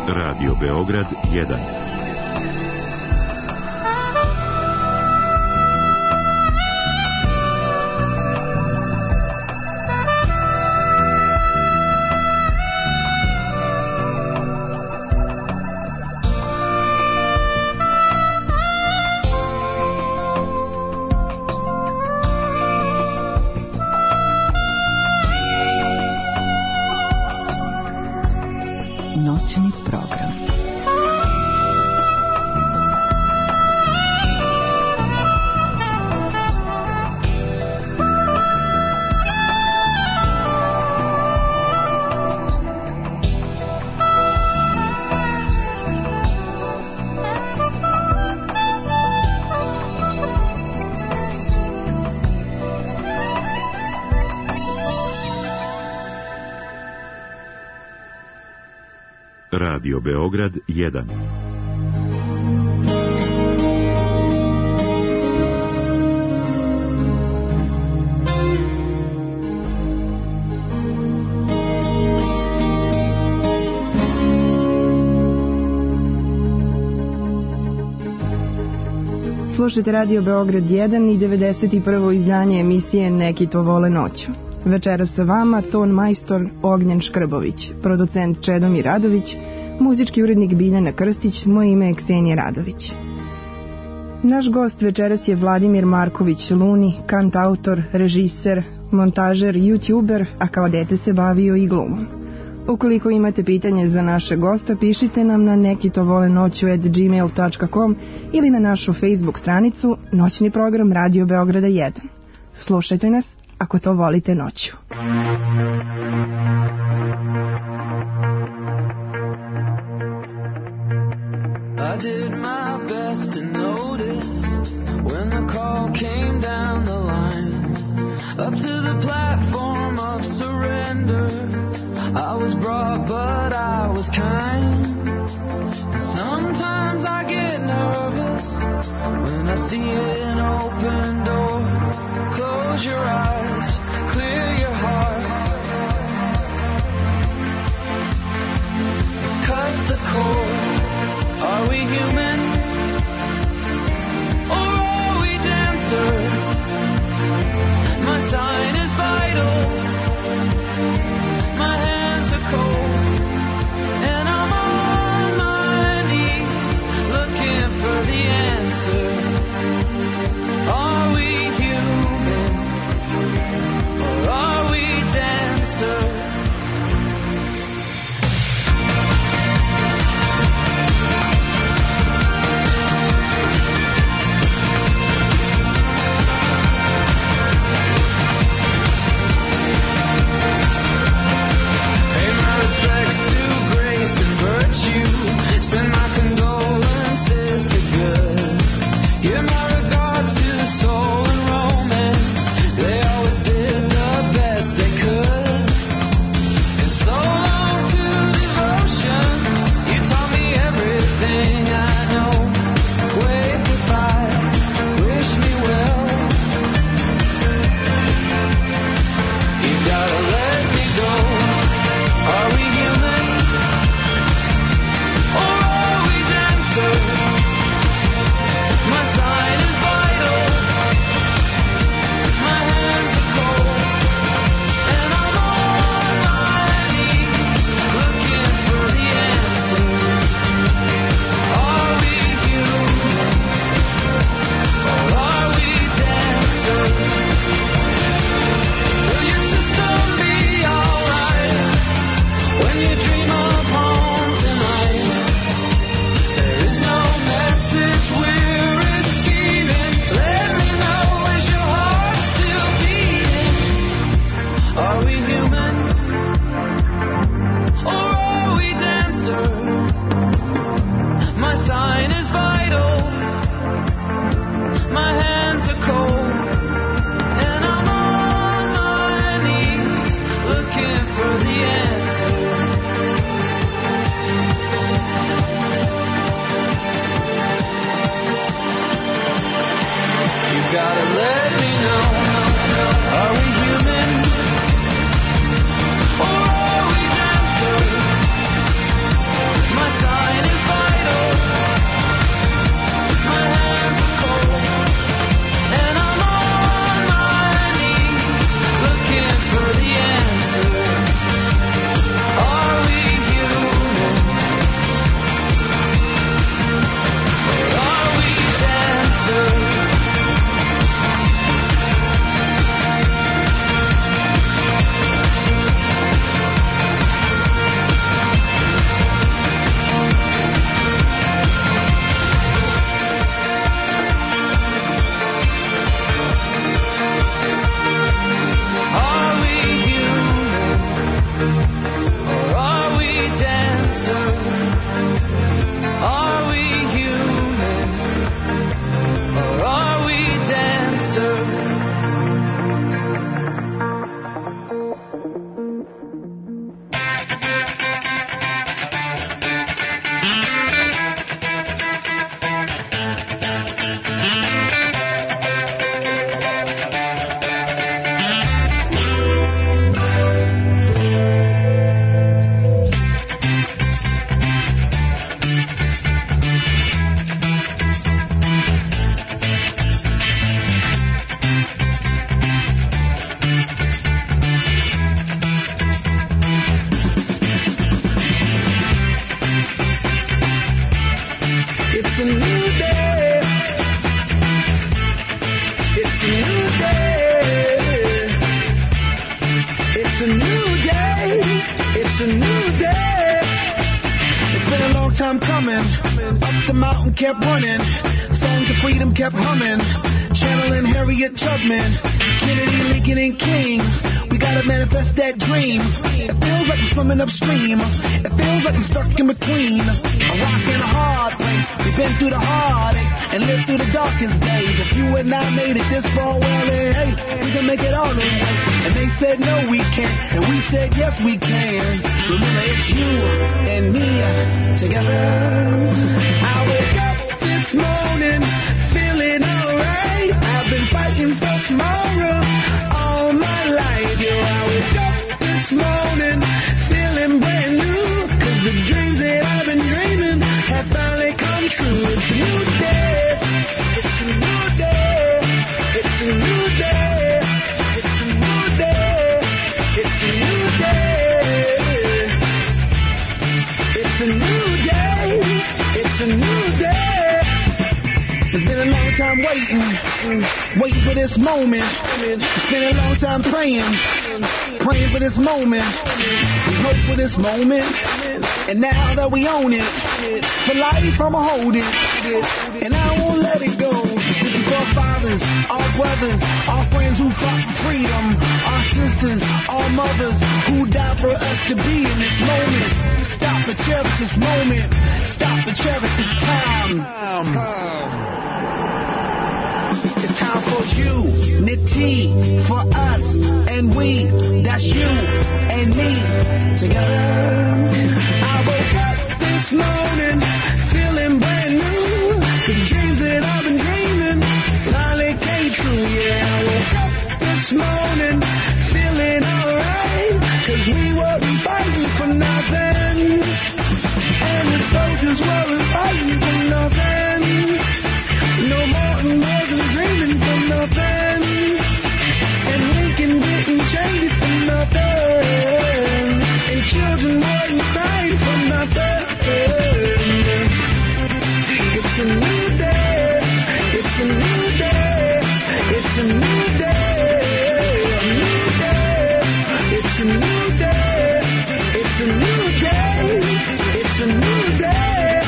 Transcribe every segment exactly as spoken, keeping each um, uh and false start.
Radio Beograd jedan. Noćni program. Radio Beograd jedan. Slušajte Radio Beograd jedan i devedeset prvo izdanje emisije Neki to vole noću. Večeras sa vama ton majstor Ognjen Škrbović, producent Čedomir Radović, muzički urednik Biljana Krstić, moje ime je Ksenija Radović. Naš gost večeras je Vladimir Marković Luni, kantautor, režiser, montažer, youtuber, a kao dete se bavio i glumom. Ukoliko imate pitanje za naše gosta, pišite nam na nekitovole-noću at gmail dot com ili na našu Facebook stranicu Noćni program Radio Beograda jedan. Slušajte nas ako to volite noću. I did my best to notice when the call came down the line up to the platform of surrender. I was brought but I was kind, and sometimes I get nervous when I see an open door. Close your eyes, clear your heart, cut the cord. Are we human, or are we dancer? My sign is vital, my hands are cold, and I'm on my knees looking for the answer. mountain kept running. Songs of freedom kept humming. Channeling Harriet Tubman, Kennedy, Lincoln, and King. We gotta manifest that dream. It feels like we're swimming upstream. It feels like we're stuck in between a rock and a hard place. We've been through the heartaches and lived through the darkest days. If you and I made it this far, well, then, hey, we can make it all the way. And they said no, we can't, and we said yes, we can. Remember, it's you and me together. I woke up this morning feeling alright. I've been fighting for tomorrow all my life. Yeah, I woke up this morning feeling brand new, 'cause the dreams that I've been dreaming have finally come true. It's a new day. It's a new day. It's a new day. It's a new day. It's a new day. It's a new day. It's a new day. It's been a long time waiting, waiting for this moment. It's been a long time praying, praying for this moment. We hope for this moment, and now that we own it, for life I'ma hold it, and I won't let it go. This is for our fathers, our brothers, our friends who fought for freedom, our sisters, our mothers who died for us to be in this moment. Stop and cherish this moment. Stop and cherish this time. It's time for unity, for us and we. That's you and me together. I woke up this morning feeling brand new. The dreams that I've been dreaming finally came true. Yeah, I woke up this morning feeling alright, 'cause we weren't fighting for nothing, and the soldiers weren't fighting for nothing. No Martin wasn't dreaming for nothing, and Lincoln didn't change it for nothing, and children weren't crying for nothing. It's a new day. It's a new day. It's a new day. A new day. It's a new day. It's a new day. It's a new day.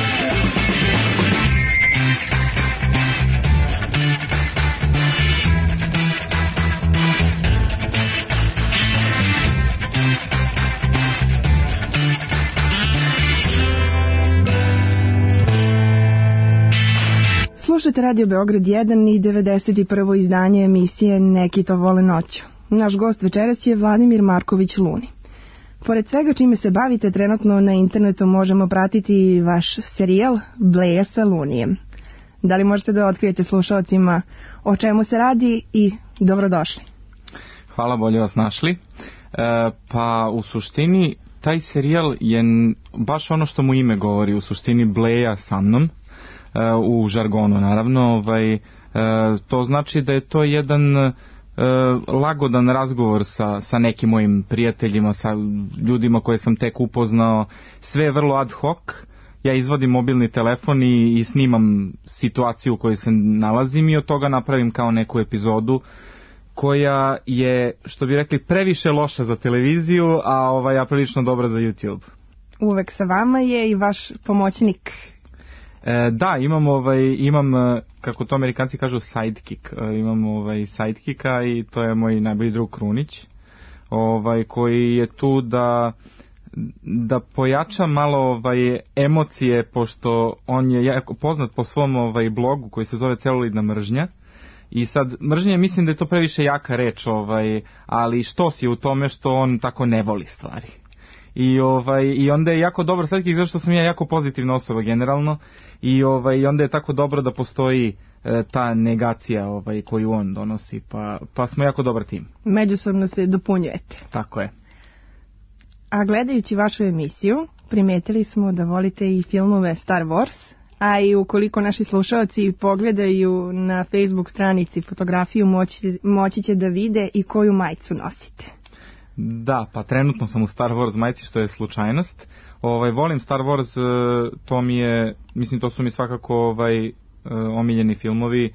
Slušajte Radio Beograd jedan i devedeset prvo izdanje emisije Neki to vole noću. Naš gost večeras je Vladimir Marković Luni. Pored svega čime se bavite, trenutno na internetu možemo pratiti vaš serijal Bleja sa Lunijem. Da li možete da otkrijete slušalcima o čemu se radi i dobrodošli? Hvala, bolje vas našli. E, pa u suštini taj serijal je baš ono što mu ime govori, u suštini Bleja sa mnom. U žargonu naravno, ovaj, e, to znači da je to jedan e, lagodan razgovor sa, sa nekim mojim prijateljima, sa ljudima koje sam tek upoznao. Sve je vrlo ad hoc. Ja izvadim mobilni telefon i, i snimam situaciju u kojoj se nalazim i od toga napravim kao neku epizodu koja je, što bi rekli, previše loša za televiziju, a ovaj, a prilično dobra za YouTube. Uvek sa vama je i vaš pomoćnik. E, da, imam ovaj imam kako to Amerikanci kažu sidekick. E, imam ovaj sidekicka i to je moj najbolji drug Krunić. Ovaj koji je tu da da pojača malo ovaj emocije, pošto on je jako poznat po svom ovaj blogu koji se zove Celuloidna mržnja. I sad mržnja, mislim da je to previše jaka reč, ovaj, ali što si u tome što on tako ne voli stvari. I ovaj i onda je jako dobar sidekick zato što sam ja jako pozitivna osoba generalno i ovaj i onda je tako dobro da postoji e, ta negacija ovaj koju on donosi, pa pa smo jako dobar tim. Međusobno se dopunjujete. Tako je. A gledajući vašu emisiju, primetili smo da volite i filmove Star Wars, a i ukoliko naši slušalci pogledaju na Facebook stranici fotografiju, moći, moći će da vide i koju majicu nosite. Da, pa trenutno sam u Star Wars majici, što je slučajnost. Ovaj volim Star Wars, to mi je, mislim to su mi svakako ovaj omiljeni filmovi,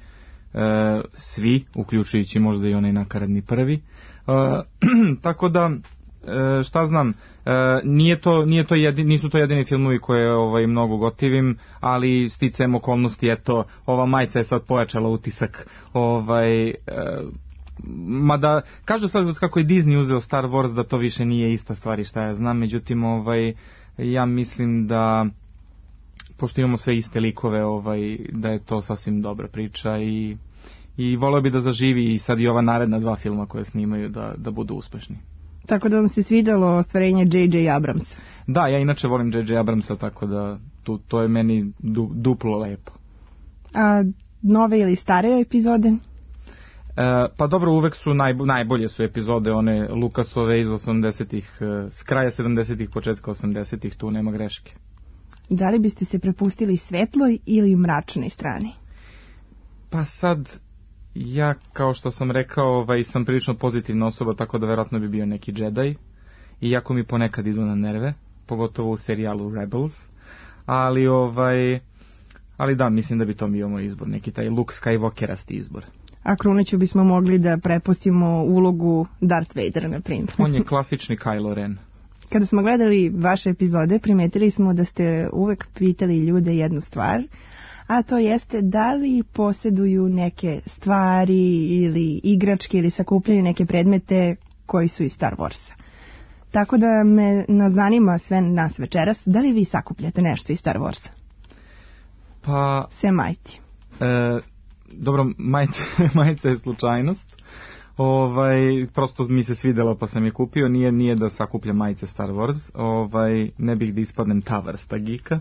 svi, uključujući možda i onaj nakaradni prvi. Tako da e, šta znam, e, nije to, nije to jedini, nisu to jedini filmovi koje ovaj, mnogo gotivim, ali sticajem okolnosti, eto, ova majica je sad pojačala utisak, ovaj, e, mada, kažu sad kako je Disney uzeo Star Wars da to više nije ista stvar i šta ja znam, međutim, ovaj, ja mislim da pošto imamo sve iste likove, ovaj, da je to sasvim dobra priča i, i voleo bi da zaživi i sad i ova naredna dva filma koje snimaju da, da budu uspešni. Tako da vam se svidjelo ostvarenje J J Abramsa? Da, ja inače volim J J Abramsa, tako da tu, to je meni du, duplo lepo. A nove ili stare epizode? E, pa dobro, uvek su naj, najbolje su epizode one Lucasove iz osamdesetih, s kraja sedamdesetih, početka osamdesetih, tu nema greške. Da li biste se prepustili svetloj ili mračnoj strani? Pa sad, ja kao što sam rekao, ovaj, sam prilično pozitivna osoba, tako da verovatno bi bio neki Jedi, iako mi ponekad idu na nerve, pogotovo u serijalu Rebels, ali ovaj, ali da, mislim da bi to bio moj izbor, neki taj Luke Skywalkerasti izbor. A Kruniću bismo mogli da prepustimo ulogu Darth Vadera, na primjer. On je klasični Kylo Ren. Kada smo gledali vaše epizode, primetili smo da ste uvek pitali ljude jednu stvar, a to jeste da li posjeduju neke stvari ili igračke ili sakupljaju neke predmete koji su iz Star Warsa. Tako da me nas zanima sve nas večeras, da li vi sakupljate nešto iz Star Warsa? Pa... Sve majci. E, dobro, majica, majica je slučajnost. Ovaj, prosto mi se svidjelo pa sam je kupio, nije nije da sakupljam majice Star Wars, ovaj, ne bih da ispadnem ta vrsta geeka.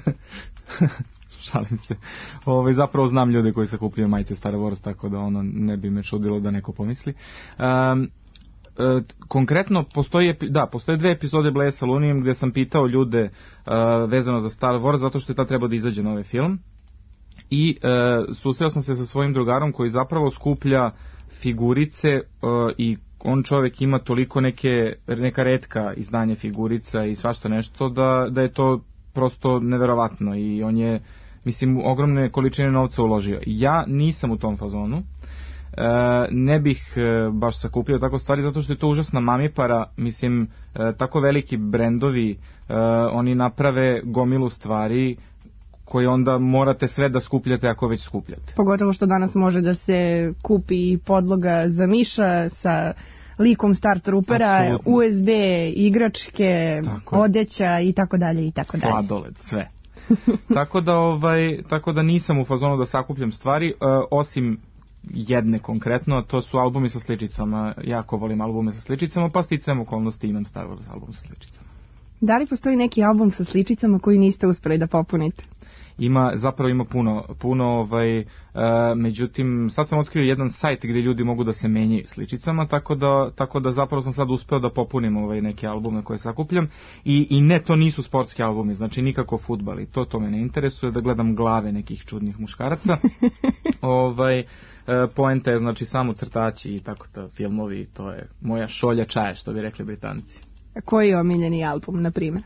Šalim se. Ovaj, zapravo znam ljude koji sakupljaju majice Star Wars, tako da ono ne bi me čudilo da neko pomisli. Um, e, konkretno postoji, da, postoje dve epizode Bleja sa Lunijem gdje sam pitao ljude uh, vezano za Star Wars, zato što je ta trebao da izađe novi film. I uh, susreo sam se sa svojim drugarom koji zapravo skuplja figurice uh, i on čovjek ima toliko neke, neka retka izdanje figurica i svašta nešto da, da je to prosto neverovatno i on je, mislim, ogromne količine novca uložio. Ja nisam u tom fazonu, uh, ne bih uh, baš sakupio tako stvari zato što je to užasna mamipara, mislim, uh, tako veliki brendovi, uh, oni naprave gomilu stvari koje onda morate sve da skupljate ako već skupljate. Pogotovo što danas može da se kupi podloga za miša sa likom Star Troopera, apsolutno. U S B, igračke, odeća i tako dalje i tako dalje. Sladoled, sve. tako da ovaj tako da nisam u fazonu da sakupljam stvari, uh, osim jedne konkretno, to su albumi sa sličicama. Jako volim albume sa sličicama, pa sticajem okolnosti imam Star Wars album sa sličicama. Da li postoji neki album sa sličicama koji niste uspeli da popunite? Ima, zapravo ima puno, puno ovaj, uh, međutim, sad sam otkrio jedan sajt gdje ljudi mogu da se menjaju sličicama, tako da, tako da zapravo sam sad uspeo da popunim ovaj, neke albume koje sakupljam i, i ne, to nisu sportski albumi, znači nikako fudbal i to, to me ne interesuje, da gledam glave nekih čudnih muškaraca. ovaj, uh, poenta je znači samo crtači i tako to, filmovi, to je moja šolja čaja, što bi rekli Britanci. A koji je omiljeni album, na primjer?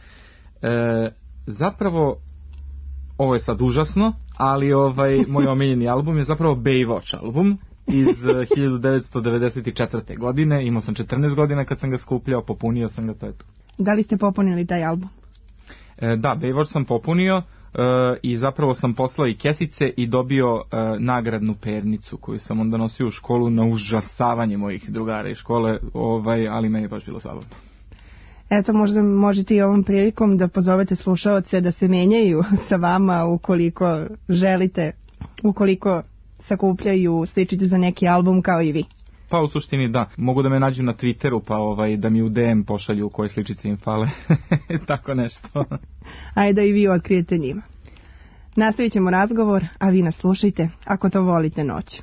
E, zapravo, ovo je sad užasno, ali ovaj moj omiljeni album je zapravo Baywatch album iz hiljadu devetsto devedeset četvrte. godine. Imao sam četrnaest godina kad sam ga skupljao, popunio sam ga, to je to. Da li ste popunili taj album? E, da, Baywatch sam popunio e, i zapravo sam poslao i kesice i dobio e, nagradnu pernicu koju sam onda nosio u školu na užasavanje mojih drugara iz škole, ovaj, ali meni je baš bilo zabavno. Eto, možda možete i ovom prilikom da pozovete slušaoce da se menjaju sa vama ukoliko želite, ukoliko sakupljaju sličice za neki album kao i vi. Pa u suštini da, mogu da me nađu na Twitteru pa ovaj da mi u D M pošalju koje sličice im fale, tako nešto. Ajde da i vi otkrijete njima. Nastavit ćemo razgovor, a vi nas slušajte ako to volite noću.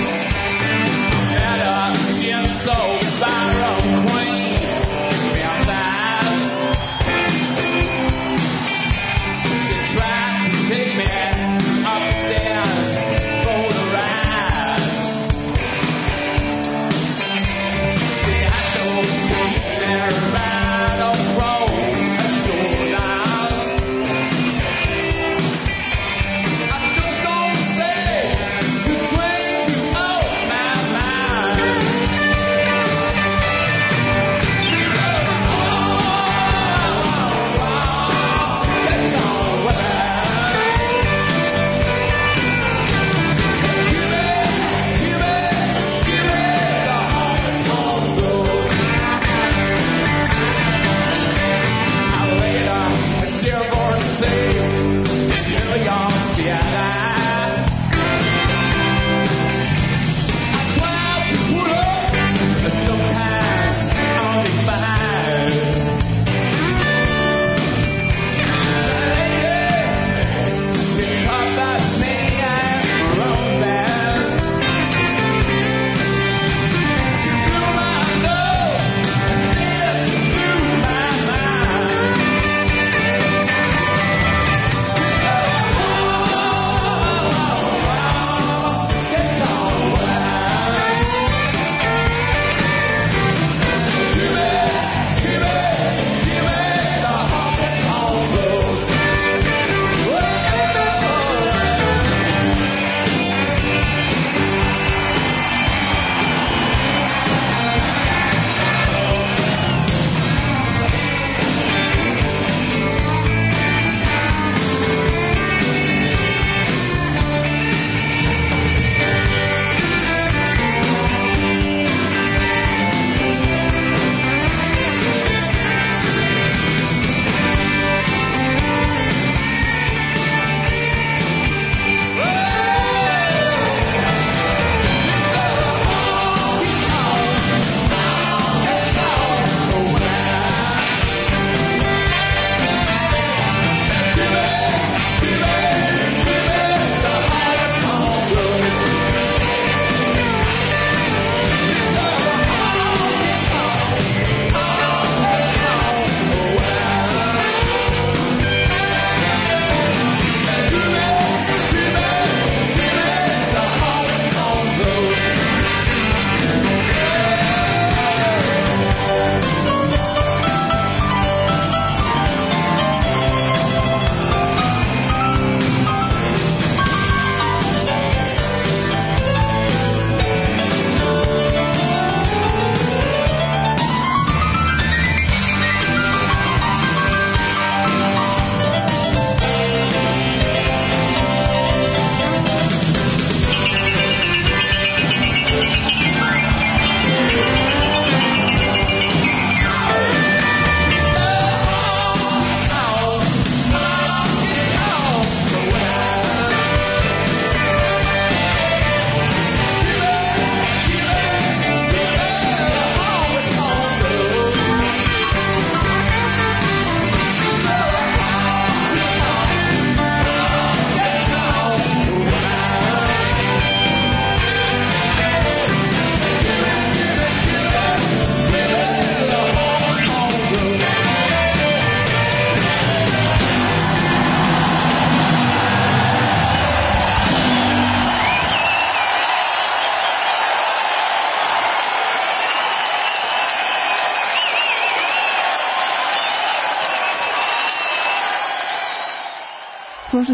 Siento, Baron Queen,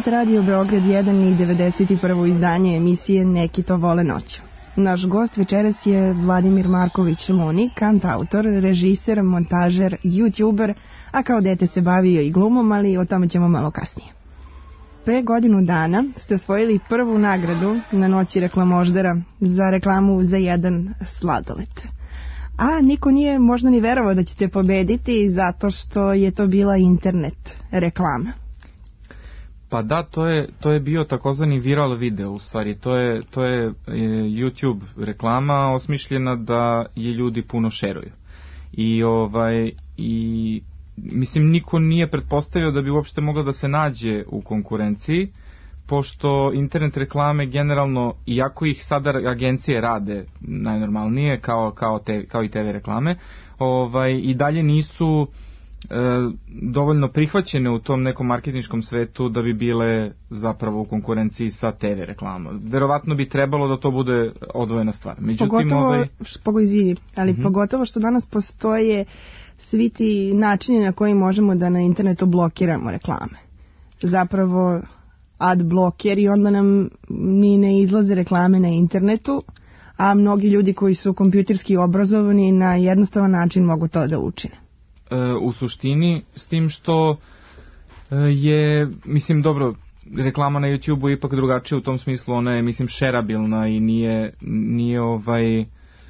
Slušate Radio Beograd jedan i devedeset prvo izdanje emisije Neki to vole noću. Naš gost večeras je Vladimir Marković Luni, kantautor, režiser, montažer, youtuber, a kao dete se bavio i glumom, ali o tome ćemo malo kasnije. Pre godinu dana ste osvojili prvu nagradu na noći reklamoždera za reklamu za jedan sladoled. A niko nije možda ni verovao da ćete pobediti zato što je to bila internet reklama. Pa da, to je, to je bio takozvani viral video, u stvari. To je, to je YouTube reklama osmišljena da je ljudi puno šeruju. I, ovaj, i mislim, niko nije pretpostavio da bi uopšte mogla da se nađe u konkurenciji, pošto internet reklame generalno, iako ih sada agencije rade najnormalnije, kao, kao, te, kao i te ve reklame, ovaj, i dalje nisu e, dovoljno prihvaćene u tom nekom marketinškom svetu da bi bile zapravo u konkurenciji sa te ve reklamom. Verovatno bi trebalo da to bude odvojena stvar. Međutim, pogotovo, ovaj... pogo izvini, ali uh-huh. pogotovo što danas postoje svi ti načini na koji možemo da na internetu blokiramo reklame. Zapravo ad bloker i onda nam ni ne izlaze reklame na internetu, a mnogi ljudi koji su kompjuterski obrazovani na jednostavan način mogu to da učine. E, u suštini, s tim što je, mislim, dobro, reklama na YouTubeu je ipak drugačija u tom smislu, ona je, mislim, šerabilna i nije, nije ovaj,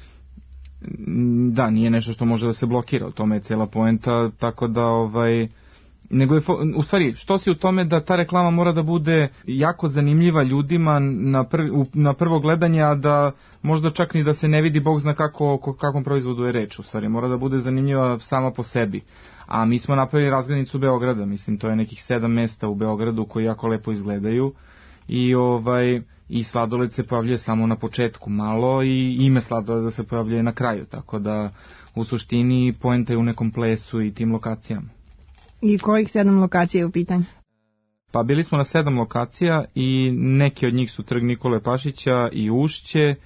da, nije nešto što može da se blokira, u tome je cijela poenta, tako da, ovaj, nego je, u stvari, što si u tome da ta reklama mora da bude jako zanimljiva ljudima na, prvi, na prvo gledanje, a da možda čak ni da se ne vidi Bog zna kako, o kakvom proizvodu je reč, u stvari, mora da bude zanimljiva sama po sebi. A mi smo napravili razglednicu Beograda, mislim, to je nekih sedam mesta u Beogradu koji jako lepo izgledaju i ovaj i sladoled se pojavljuje samo na početku malo i ime sladoleda se pojavljuje na kraju, tako da u suštini poenta je u nekom plesu i tim lokacijama. I kojih sedam lokacija je u pitanju? Pa bili smo na sedam lokacija i neki od njih su Trg Nikole Pašića i Ušće e,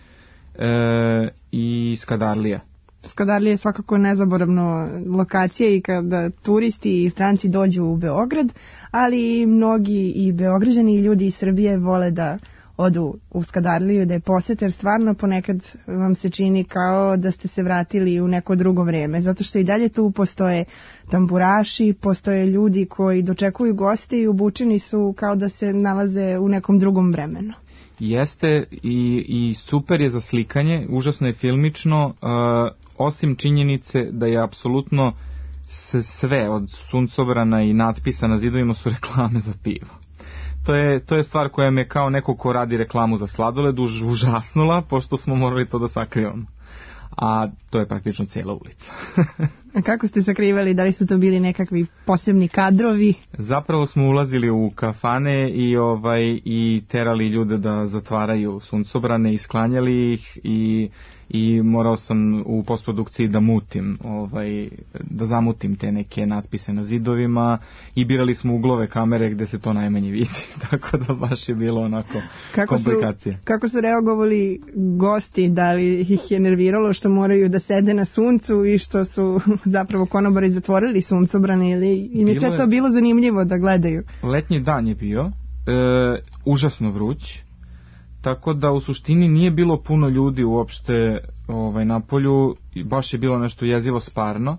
i Skadarlija. Skadarlija je svakako nezaboravno lokacija i kada turisti i stranci dođu u Beograd, ali mnogi i Beograđani i ljudi iz Srbije vole da odu u Skadarliju, da je posete, jer stvarno ponekad vam se čini kao da ste se vratili u neko drugo vrijeme, zato što i dalje tu postoje tamburaši, postoje ljudi koji dočekuju goste i obučeni su kao da se nalaze u nekom drugom vremenu. Jeste i, i super je za slikanje, užasno je filmično, uh, osim činjenice da je apsolutno sve od suncobrana i natpisa na zidovima su reklame za pivo. To je, to je stvar koja me kao neko ko radi reklamu za sladoled už, užasnula, pošto smo morali to da sakrivamo. A to je praktično cijela ulica. A kako ste sakrivali? Da li su to bili nekakvi posebni kadrovi? Zapravo smo ulazili u kafane i ovaj i terali ljude da zatvaraju suncobrane i sklanjali ih i i morao sam u postprodukciji da mutim, ovaj, da zamutim te neke natpise na zidovima i birali smo uglove kamere gde se to najmanje vidi, tako da baš je bilo onako kako komplikacije. Su, kako su reagovali gosti, da li ih je nerviralo što moraju da sede na suncu i što su zapravo konobari zatvorili suncobrane ili im je sve to bilo zanimljivo da gledaju? Letnji dan je bio, e, užasno vruć, tako da u suštini nije bilo puno ljudi uopšte ovaj, na polju, baš je bilo nešto jezivo sparno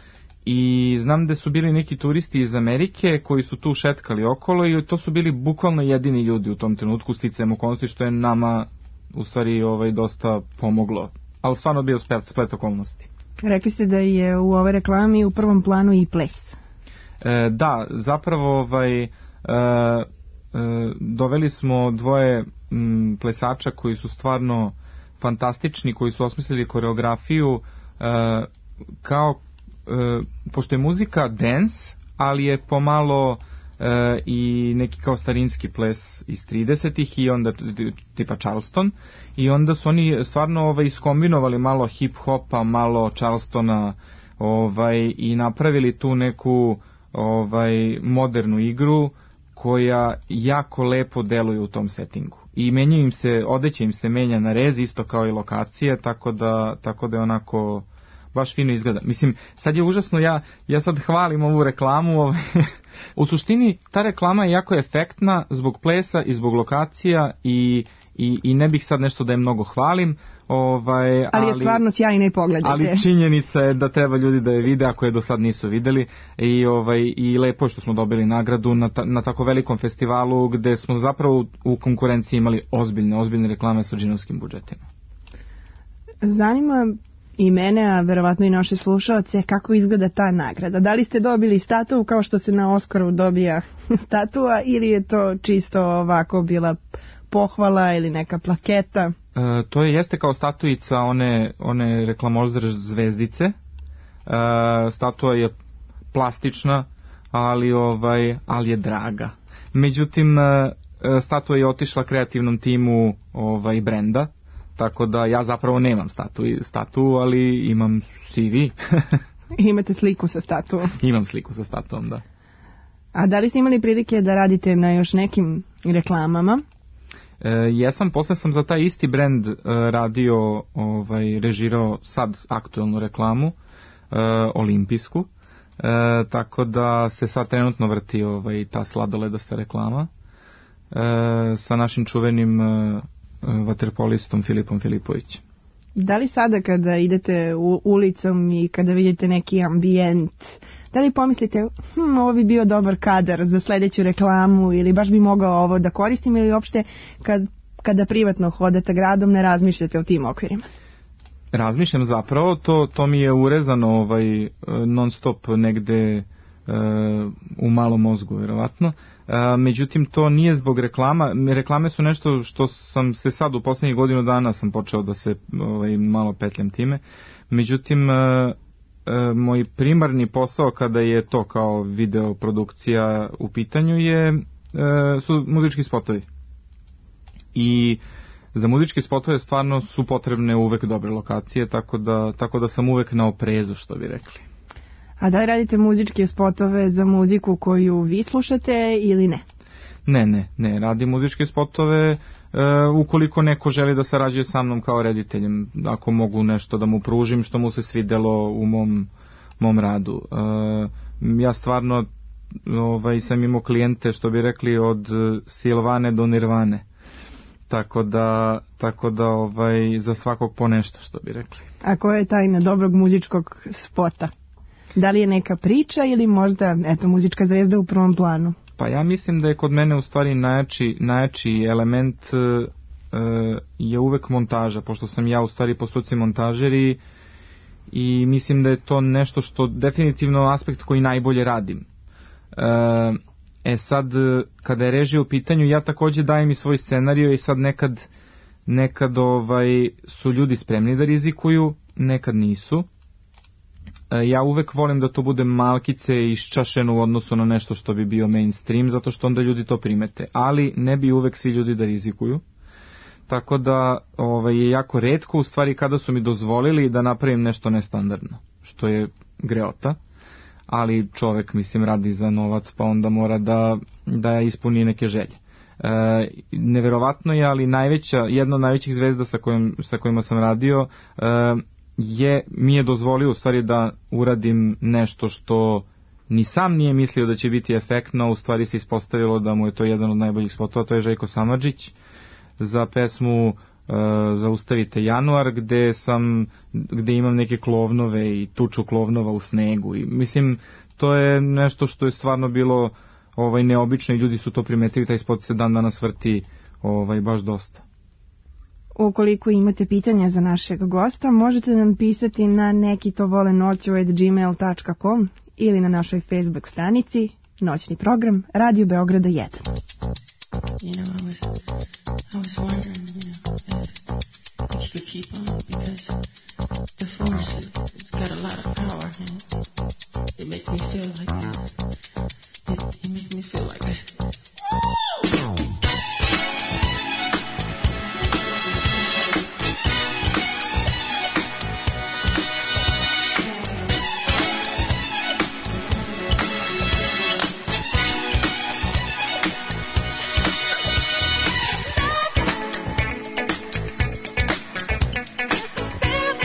i znam da su bili neki turisti iz Amerike koji su tu šetkali okolo i to su bili bukvalno jedini ljudi u tom trenutku, sticajem okolnosti, što je nama u stvari ovaj, dosta pomoglo, ali stvarno bio splet okolnosti. Rekli ste da je u ovoj reklami u prvom planu i ples. E, da, zapravo ovaj, e, e, doveli smo dvoje m, plesača koji su stvarno fantastični, koji su osmislili koreografiju e, kao, e, pošto je muzika dance, ali je pomalo e, i neki kao starinski ples iz tridesetih i onda tipa Charleston i onda su oni stvarno ovaj, iskombinovali malo hip-hopa, malo Charlestona ovaj, i napravili tu neku ovaj, modernu igru koja jako lepo deluje u tom settingu. I menjaju im se, odeća im se menja na rez, isto kao i lokacije, tako da, tako da je onako baš fino izgleda. Mislim, sad je užasno, ja, ja sad hvalim ovu reklamu, ovaj, u suštini ta reklama je jako efektna zbog plesa i zbog lokacija i, i, i ne bih sad nešto da je mnogo hvalim, ovaj, ali, ali je stvarno sjajna i pogledajte. Ali činjenica je da treba ljudi da je vide ako je do sad nisu videli i, ovaj, i lepo je što smo dobili nagradu na, ta, na tako velikom festivalu gde smo zapravo u konkurenciji imali ozbiljne, ozbiljne reklame sa džinovskim budžetima. Zanima i mene, a verovatno i naše slušalce, kako izgleda ta nagrada. Da li ste dobili statu kao što se na Oskaru dobija statua ili je to čisto ovako bila pohvala ili neka plaketa? E, to je jeste kao statuica one, one reklamozdrž zvezdice. E, statua je plastična, ali, ovaj, ali je draga. Međutim, e, statua je otišla kreativnom timu ovaj, brenda. Tako da ja zapravo nemam statu, statu ali imam C V. Imate sliku sa statuom? Imam sliku sa statuom, da. A da li ste imali prilike da radite na još nekim reklamama? E, jesam, posle sam za taj isti brend e, radio, ovaj, režirao sad aktuelnu reklamu, e, olimpijsku, e, tako da se sad trenutno vrti ovaj, ta sladoledasta reklama e, sa našim čuvenim e, vaterpolistom Filipom Filipovićem. Da li sada kada idete u ulicom i kada vidite neki ambijent, da li pomislite, hm, ovo bi bio dobar kadar za sledeću reklamu ili baš bi mogao ovo da koristim, ili uopšte kad, kada privatno hodate gradom ne razmišljate o tim okvirima? Razmišljam zapravo, to, to mi je urezano ovaj, non stop negde uh, u malom mozgu, verovatno. Uh, međutim, to nije zbog reklama. Reklame su nešto što sam se sad u poslednjih godinu dana sam počeo da se ovaj, malo petljam time. Međutim, uh, uh, moj primarni posao kada je to kao video produkcija u pitanju je, uh, su muzički spotovi. I za muzičke spotove stvarno su potrebne uvek dobre lokacije, tako da, tako da sam uvek na oprezu, što bi rekli. A da li radite muzičke spotove za muziku koju vi slušate ili ne? Ne, ne, ne. Radim muzičke spotove e, ukoliko neko želi da sarađuje sa mnom kao rediteljem. Ako mogu nešto da mu pružim što mu se svidelo u mom, mom radu. E, ja stvarno ovaj, sam imao klijente, što bi rekli, od Silvane do Nirvane. Tako da, tako da ovaj, za svakog po nešto, što bi rekli. A koja je tajna dobrog muzičkog spota? Da li je neka priča ili možda, eto, muzička zvezda u prvom planu? Pa ja mislim da je kod mene u stvari najjači, najjači element e, je uvek montaža, pošto sam ja u stvari po struci montažer i, i mislim da je to nešto što definitivno aspekt koji najbolje radim. E, e sad, kada je režija u pitanju, ja takođe dajem i svoj scenario i sad nekad, nekad ovaj, su ljudi spremni da rizikuju, nekad nisu. Ja uvek volim da to bude malkice iščašeno u odnosu na nešto što bi bio mainstream, zato što onda ljudi to primete. Ali ne bi uvek svi ljudi da rizikuju. Tako da ovaj, je jako retko u stvari kada su mi dozvolili da napravim nešto nestandardno, što je greota. Ali čovek, mislim, radi za novac, pa onda mora da, da ispuni neke želje. E, neverovatno je, ali najveća, jedna od najvećih zvezda sa, kojim, sa kojima sam radio e, je, mi je dozvolio u stvari da uradim nešto što ni sam nije mislio da će biti efektno, u stvari se ispostavilo da mu je to jedan od najboljih spotova, to je Željko Samardžić za pesmu uh, Zaustavite januar, gde sam, gde imam neke klovnove i tuču klovnova u snegu i mislim, to je nešto što je stvarno bilo ovaj, neobično i ljudi su to primetili, taj spot se dan danas vrti ovaj, baš dosta. Ukoliko imate pitanja za našeg gosta, možete nam pisati na neki to vole noću at gmail dot com ili na našoj Facebook stranici Noćni program Radio Beograda jedan. You know, I was, I was wondering, you know, if, if you could keep on, because the force, it's got a lot of power, and it makes me feel like, it, it makes me feel like, Feel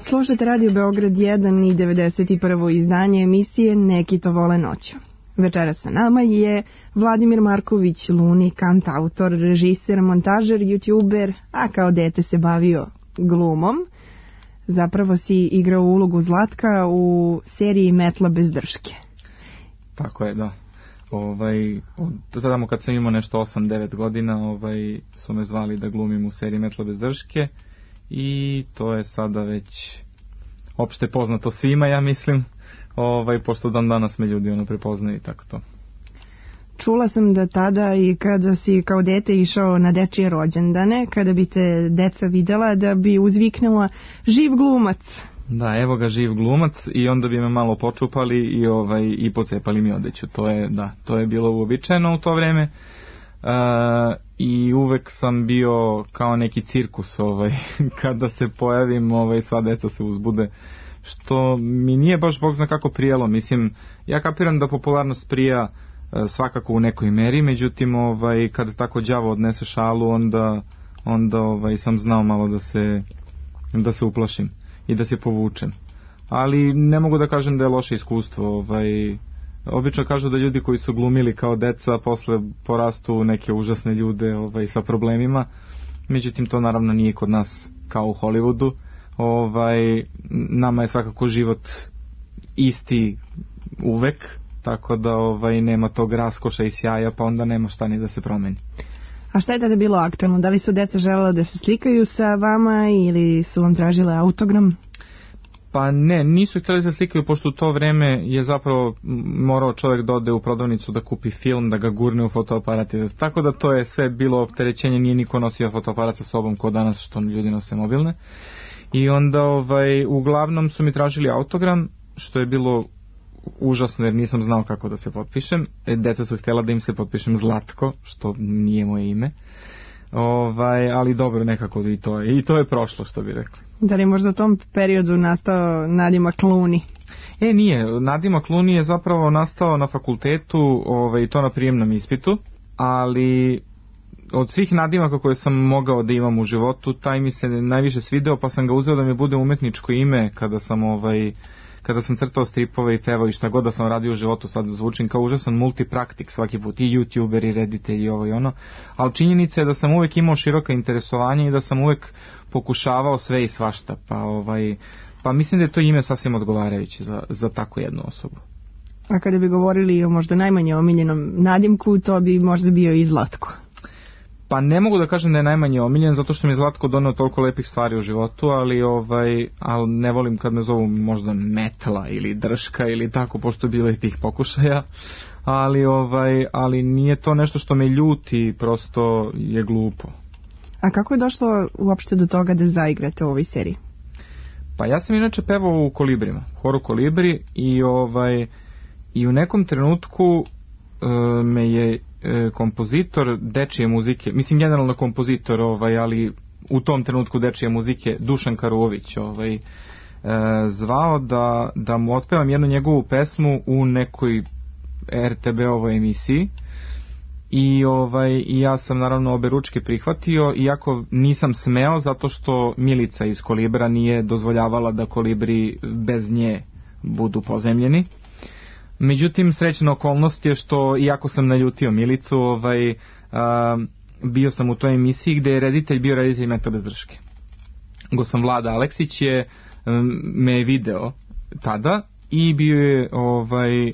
Slušate Radio Beograd jedan i devedeset prvo izdanje emisije Neki to vole noću. Večera sa nama je Vladimir Marković Luni, kantautor, režiser, montažer, youtuber, a kao dete se bavio glumom. Zapravo si igrao ulogu Zlatka u seriji Metla bez drške. Tako je, da. Ovaj, od tamo kad sam imao nešto osam devet godina, ovaj, su me zvali da glumim u seriji Metla bez drške i to je sada već opšte poznato svima, ja mislim, ovaj, pošto dan danas me ljudi ono prepoznaju i tako to. Čula sam da tada i kada si kao dete išao na dečije rođendane, kada bi te deca videla, da bi uzviknula živ glumac. Da, evo ga živ glumac i onda bi me malo počupali i ovaj i pocepali mi odeću. To je, da, to je bilo uobičajeno u to vreme. E, i uvek sam bio kao neki cirkus, ovaj kada se pojavim, ovaj sva deca se uzbude, što mi nije baš bog zna kako prijelo. Mislim, ja kapiram da popularnost prija e, svakako u nekoj meri, međutim ovaj kada tako đavo odnese šalu, onda onda ovaj sam znao malo da se da se uplašim i da se povučem. Ali ne mogu da kažem da je loše iskustvo. Ovaj, obično kažu da ljudi koji su glumili kao deca posle porastu u neke užasne ljude, ovaj, sa problemima. Međutim, to naravno nije kod nas kao u Hollywoodu. Ovaj, nama je svakako život isti uvek, tako da ovaj, nema tog raskoša i sjaja, pa onda nema šta ni da se promeni. A šta je tada bilo aktualno? Da li su deca želela da se slikaju sa vama ili su vam tražile autogram? Pa ne, nisu htjeli da se slikaju, pošto u to vreme je zapravo morao čovjek da ode u prodavnicu da kupi film, da ga gurne u fotoaparat. Tako da to je sve bilo opterećenje, nije niko nosio fotoaparat sa sobom kao danas što ljudi nose mobilne. I onda ovaj, uglavnom su mi tražili autogram, što je bilo užasno jer nisam znao kako da se potpišem. Deca su htjela da im se potpišem Zlatko, što nije moje ime. Ovaj, ali dobro, nekako i to je. I to je prošlo, što bi rekli. Da li je možda u tom periodu nastao nadimak Luni? E, nije. Nadimak Luni je zapravo nastao na fakultetu, ovaj, to na prijemnom ispitu, ali od svih nadimaka koje sam mogao da imam u životu, taj mi se najviše svideo, pa sam ga uzeo da mi bude umetničko ime kada sam ovaj kada sam crtao stripove i pevao i šta god da sam radio u životu. Sad zvučim kao užasan multipraktik svaki put, i youtuber i reditelj i ovo i ono, ali činjenica je da sam uvek imao široka interesovanja i da sam uvek pokušavao sve i svašta, pa ovaj pa mislim da je to ime sasvim odgovarajuće za, za takvu jednu osobu. A kada bi govorili o možda najmanje omiljenom nadimku, to bi možda bio i Zlatko. Pa ne mogu da kažem da je najmanje omiljen, zato što mi je Zlatko doneo toliko lepih stvari u životu, ali ovaj, ali ne volim kad me zovu možda Metla ili Drška ili tako, pošto je bilo i tih pokušaja, ali ovaj, ali nije to nešto što me ljuti, prosto je glupo. A kako je došlo uopšte do toga da zaigrate u ovoj seriji? Pa ja sam inače pevao u Kolibrima, horu Kolibri, i ovaj i u nekom trenutku e, me je kompozitor dečije muzike, mislim generalno kompozitor, ovaj, ali u tom trenutku dečije muzike, Dušan Karuović, ovaj, e, zvao da, da mu otpevam jednu njegovu pesmu u nekoj er te be-ovoj emisiji i, ovaj, i ja sam naravno obe ručke prihvatio, iako nisam smeo zato što Milica iz Kolibra nije dozvoljavala da Kolibri bez nje budu pozemljeni. Međutim, srećna okolnost je što, iako sam naljutio Milicu, ovaj, a, bio sam u toj emisiji gde je reditelj bio reditelj Metla bez drške. Gostan Vlada Aleksić je um, me je video tada i bio je ovaj, e,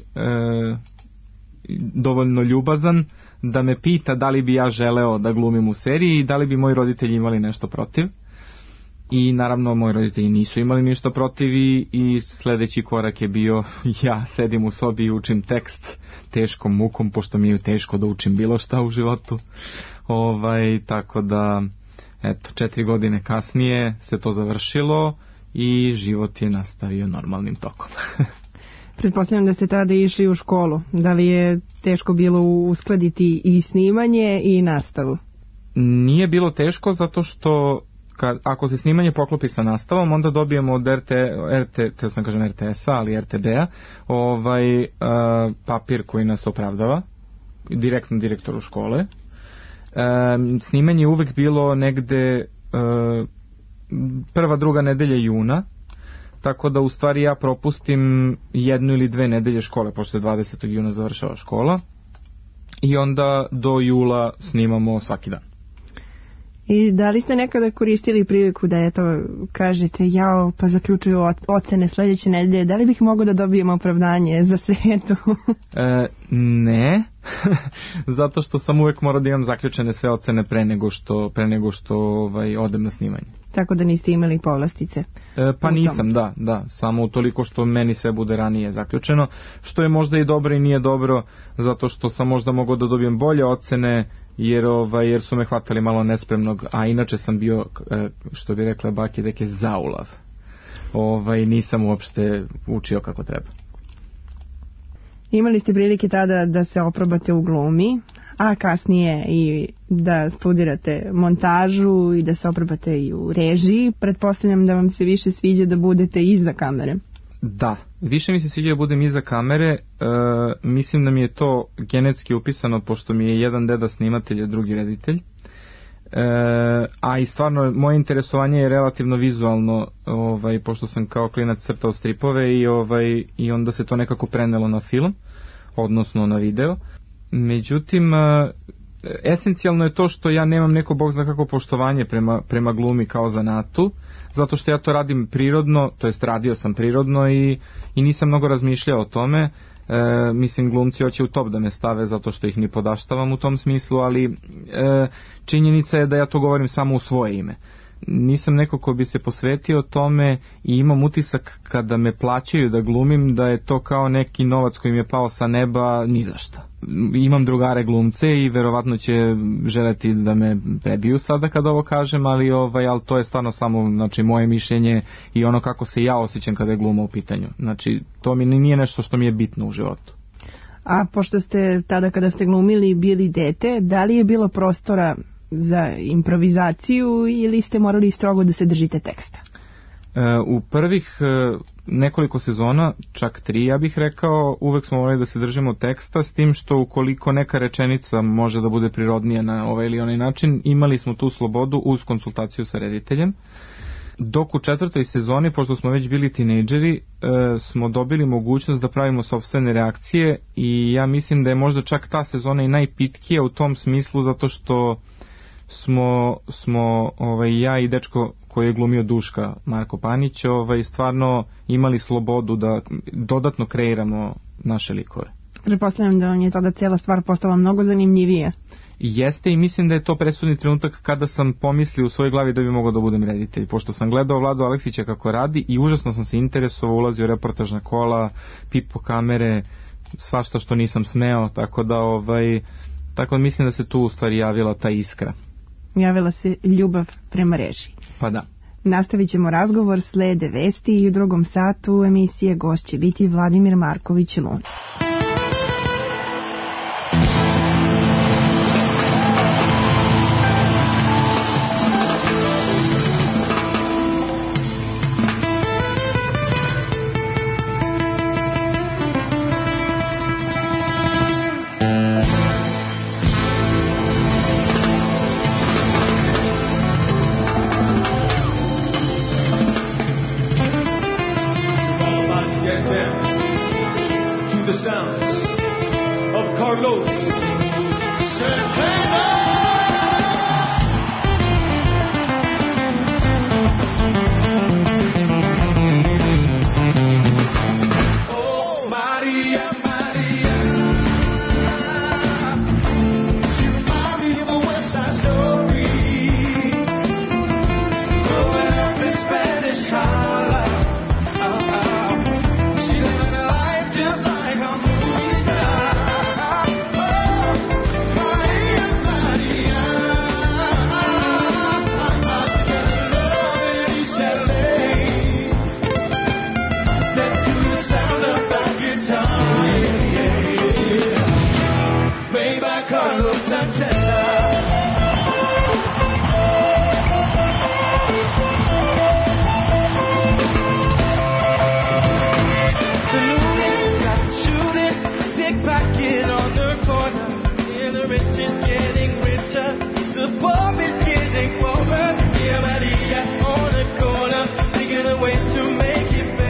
dovoljno ljubazan da me pita da li bi ja želeo da glumim u seriji i da li bi moji roditelji imali nešto protiv. I naravno moji roditelji nisu imali ništa protiv i, i sljedeći korak je bio, ja sedim u sobi i učim tekst teškom mukom, pošto mi je teško da učim bilo šta u životu. Ovaj, tako da, eto, četiri godine kasnije se to završilo i život je nastavio normalnim tokom. Pretpostavljam da ste tada išli u školu. Da li je teško bilo uskladiti i snimanje i nastavu? Nije bilo teško zato što kad, ako se snimanje poklopi sa nastavom, onda dobijemo od R T, R T, te sam kažem R T S-a, ali R T B-a, ovaj, uh, papir koji nas opravdava, direktno direktoru škole. Um, snimanje je uvek bilo negde uh, prva, druga nedelja juna tako da u stvari ja propustim jednu ili dve nedelje škole, pošto je dvadesetog juna završava škola, i onda do jula snimamo svaki dan. I da li ste nekada koristili priliku da eto kažete jao pa zaključuju ocene sljedeće nedelje, da li bih mogao da dobijem opravdanje za sredu? e, ne, zato što sam uvek morao da imam zaključene sve ocene pre nego što, pre nego što ovaj, odem na snimanje. Tako da niste imali povlastice? E, pa nisam, da, da, samo utoliko što meni sve bude ranije zaključeno, što je možda i dobro i nije dobro, zato što sam možda mogao da dobijem bolje ocene, jer ovaj jer su me hvatali malo nespremnog, a inače sam bio, što bi rekla baki deke, zaulav. Ovaj nisam uopšte učio kako treba. Imali ste prilike tada da se oprobate u glumi, a kasnije i da studirate montažu i da se oprobate i u režiji. Pretpostavljam da vam se više sviđa da budete iza kamere. Da, više mi se sviđa da budem iza kamere, e, mislim da mi je to genetski upisano, pošto mi je jedan deda snimatelj, a drugi reditelj. E, a i stvarno, moje interesovanje je relativno vizualno, ovaj, pošto sam kao klinac crtao stripove i, ovaj, i onda se to nekako prenelo na film, odnosno na video. Međutim, e, esencijalno je to što ja nemam neko bog zna kako poštovanje prema, prema glumi kao zanatu, zato što ja to radim prirodno, to jest radio sam prirodno i, i nisam mnogo razmišljao o tome. E, mislim, glumci hoće u top da me stave zato što ih ni podaštavam u tom smislu, ali e, činjenica je da ja to govorim samo u svoje ime. Nisam neko ko bi se posvetio tome i imam utisak kada me plaćaju da glumim da je to kao neki novac koji mi je pao sa neba ni za šta. Imam drugare glumce i verovatno će želeti da me prebiju sada kada ovo kažem, ali ovaj al to je stvarno samo, znači, moje mišljenje i ono kako se ja osjećam kada je gluma u pitanju. Znači, to mi nije nešto što mi je bitno u životu. A pošto ste tada kada ste glumili bili dete, da li je bilo prostora za improvizaciju ili ste morali strogo da se držite teksta? E, u prvih e, nekoliko sezona, čak tri ja bih rekao, uvek smo morali da se držimo teksta, s tim što ukoliko neka rečenica može da bude prirodnija na ovaj ili onaj način, imali smo tu slobodu uz konsultaciju sa rediteljem. Dok u četvrtoj sezoni, pošto smo već bili tinejdžeri, e, smo dobili mogućnost da pravimo sopstvene reakcije i ja mislim da je možda čak ta sezona i najpitkija u tom smislu, zato što smo, smo ovaj, ja i dečko koji je glumio Duška, Marko Panić, ovaj, stvarno imali slobodu da dodatno kreiramo naše likove. Pretpostavljam da vam je tada cijela stvar postala mnogo zanimljivije. Jeste, i mislim da je to presudni trenutak kada sam pomislio u svojoj glavi da bi mogao da budem reditelj, pošto sam gledao Vladu Aleksića kako radi i užasno sam se interesovao, ulazio u reportažna kola, pipo kamere, svašta što nisam smeo, tako da ovaj, tako da mislim da se tu u stvari javila ta iskra. Javila se ljubav prema režiji. Pa da. Nastavit ćemo razgovor, slede vesti i u drugom satu emisije gost će biti Vladimir Marković Lun. Ways to make it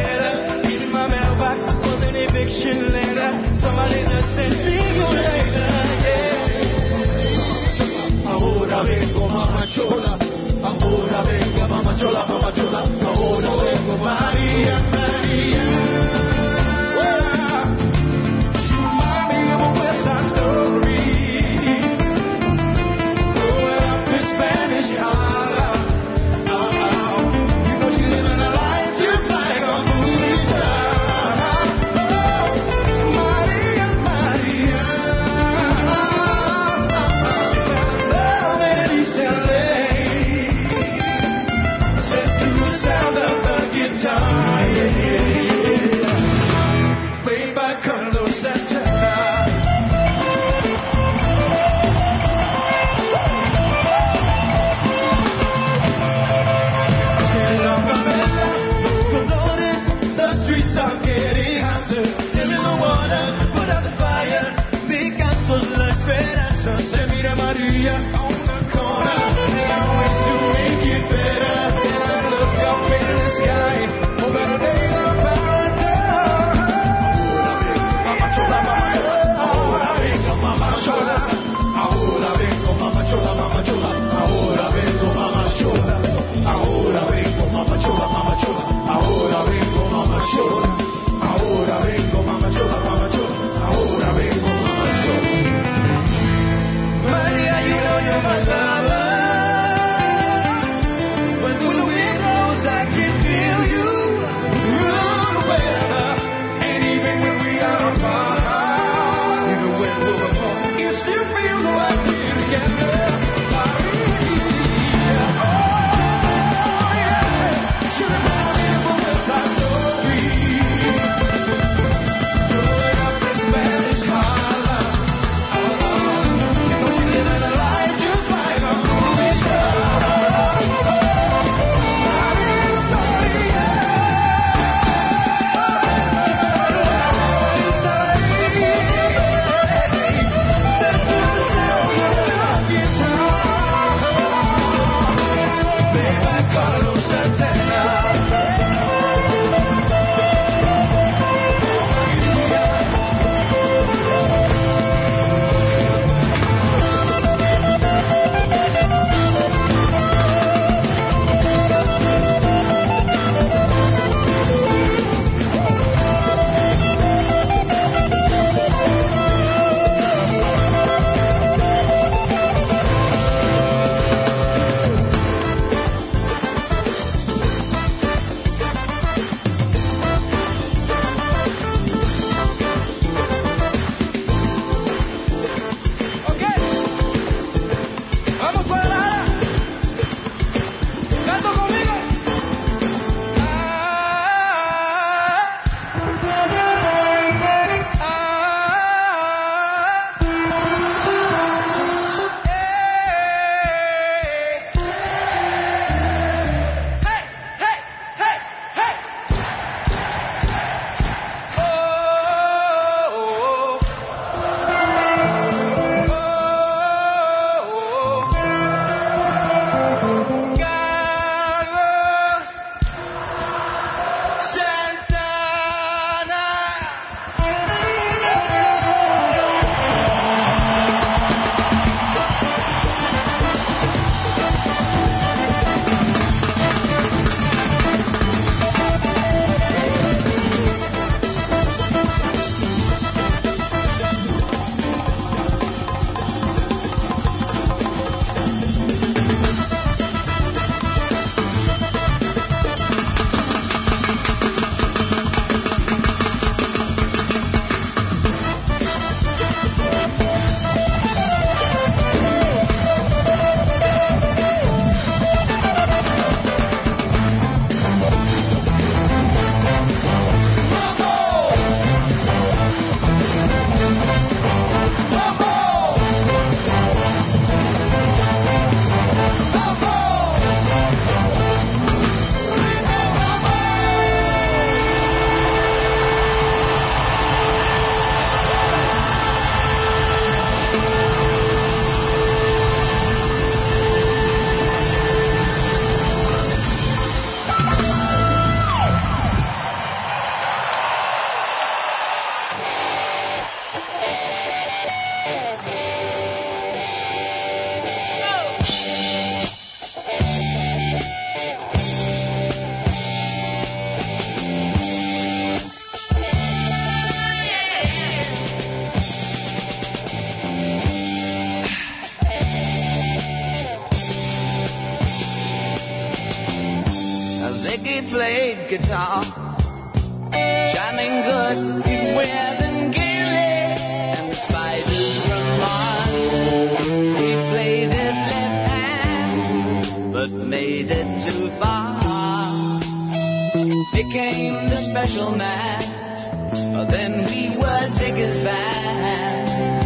Ziggy played guitar, jamming good, he's wearing gaily, and the spiders run Mars. He played it left hand, but made it too far. Became the special man, then we were Ziggy's band.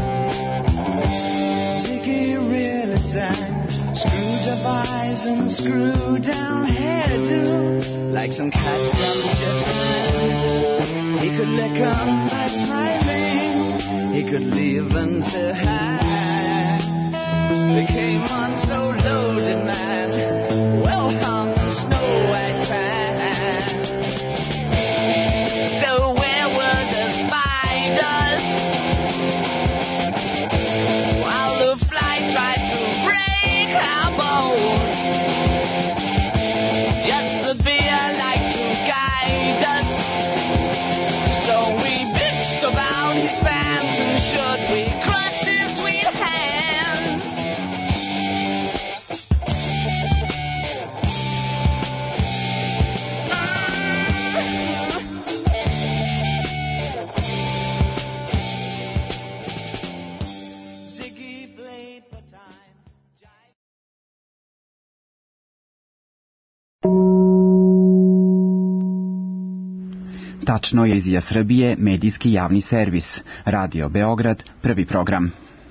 Ziggy really sang, screwed up eyes and screwed down hairdo, like some cat from Japan. He could lick 'em by smiling, he could leave 'em to hang. Became one so loaded man, well hung in snow white tan. So where were the spiders while the fly tried to break our bones? Just the fear like to guide us, so we bitched about his pants, and should we crush his sweet hands? Ziggy played for time. Tačno je izja Srbije, medijski javni servis. Radio Beograd, prvi program.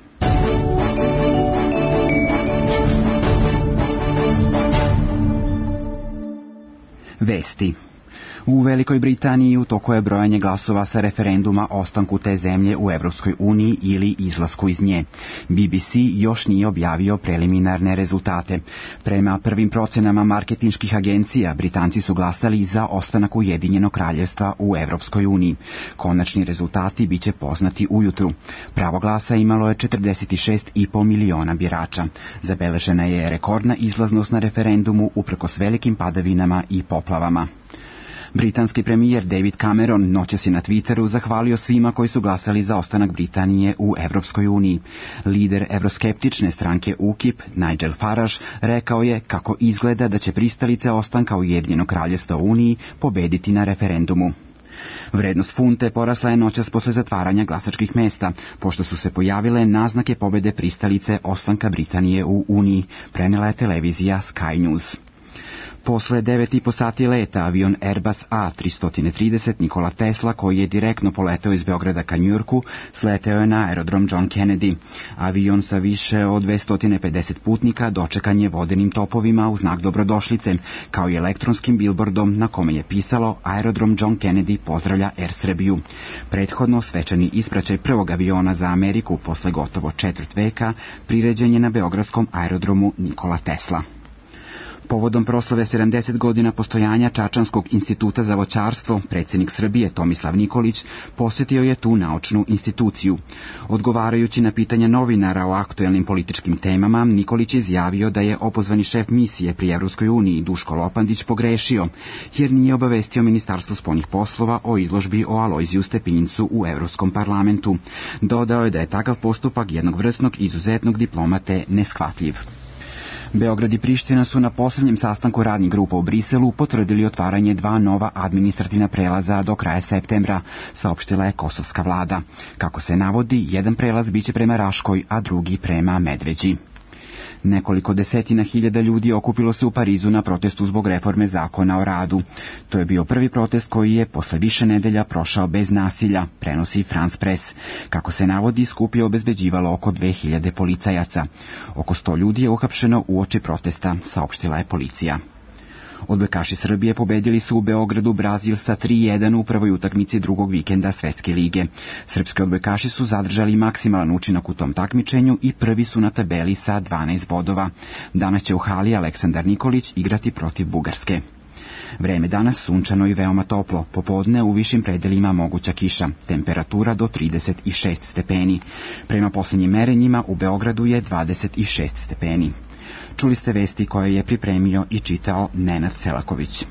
Vesti. U Velikoj Britaniji u toku je brojanje glasova sa referenduma o ostanku te zemlje u Evropskoj uniji ili izlasku iz nje. B B C još nije objavio preliminarne rezultate. Prema prvim procenama marketinških agencija, Britanci su glasali za ostanak Ujedinjenog kraljevstva u Evropskoj uniji. Konačni rezultati biće poznati ujutru. Pravo glasa imalo je četrdeset šest i po miliona birača. Zabeležena je rekordna izlaznost na referendumu uprkos velikim padavinama i poplavama. Britanski premijer David Cameron noćas je na Twitteru zahvalio svima koji su glasali za ostanak Britanije u Evropskoj uniji. Lider evroskeptične stranke U K I P, Nigel Farage, rekao je kako izgleda da će pristalice ostanka Ujedinjenog kraljevstva u Uniji pobediti na referendumu. Vrednost funte porasla je noćas posle zatvaranja glasačkih mesta, pošto su se pojavile naznake pobede pristalice ostanka Britanije u Uniji, prenela je televizija Sky News. Posle devet i po sati leta avion Airbus A tri trideset Nikola Tesla, koji je direktno poleteo iz Beograda ka Njujorku, sleteo je na aerodrom John Kennedy. Avion sa više od dvesta pedeset putnika dočekan je vodenim topovima u znak dobrodošlice, kao i elektronskim bilbordom na kome je pisalo Aerodrom John Kennedy pozdravlja Air Srbiju. Prethodno svečani ispraćaj prvog aviona za Ameriku posle gotovo četvrt veka priređen je na beogradskom aerodromu Nikola Tesla. Povodom proslave sedamdeset godina postojanja Čačanskog instituta za voćarstvo, predsjednik Srbije Tomislav Nikolić posjetio je tu naučnu instituciju. Odgovarajući na pitanja novinara o aktuelnim političkim temama, Nikolić je izjavio da je opozvani šef misije pri Evropskoj uniji Duško Lopandić pogrešio, jer nije obavestio Ministarstvo spoljnih poslova o izložbi o Alojziju Stepinjcu u Evropskom parlamentu. Dodao je da je takav postupak jednog vrsnog izuzetnog diplomate neshvatljiv. Beograd i Priština su na posljednjem sastanku radnih grupa u Briselu potvrdili otvaranje dva nova administrativna prelaza do kraja septembra, saopštila je kosovska vlada. Kako se navodi, jedan prelaz biće prema Raškoj, a drugi prema Medveđi. Nekoliko desetina hiljada ljudi okupilo se u Parizu na protestu zbog reforme zakona o radu. To je bio prvi protest koji je posle više nedelja prošao bez nasilja, prenosi France Press. Kako se navodi, skup je obezbeđivalo oko dve hiljade policajaca. Oko sto ljudi je uhapšeno uoči protesta, saopštila je policija. Odbojkaši Srbije pobedili su u Beogradu Brazil sa tri jedan u prvoj utakmici drugog vikenda Svetske lige. Srpski odbojkaši su zadržali maksimalan učinak u tom takmičenju i prvi su na tabeli sa dvanaest bodova. Danas će u hali Aleksandar Nikolić igrati protiv Bugarske. Vreme danas sunčano i veoma toplo, popodne u višim predelima moguća kiša, temperatura do trideset šest stepeni. Prema posljednjim merenjima u Beogradu je dvadeset šest stepeni. Čuli ste vesti koje je pripremio i čitao Nenad Selaković.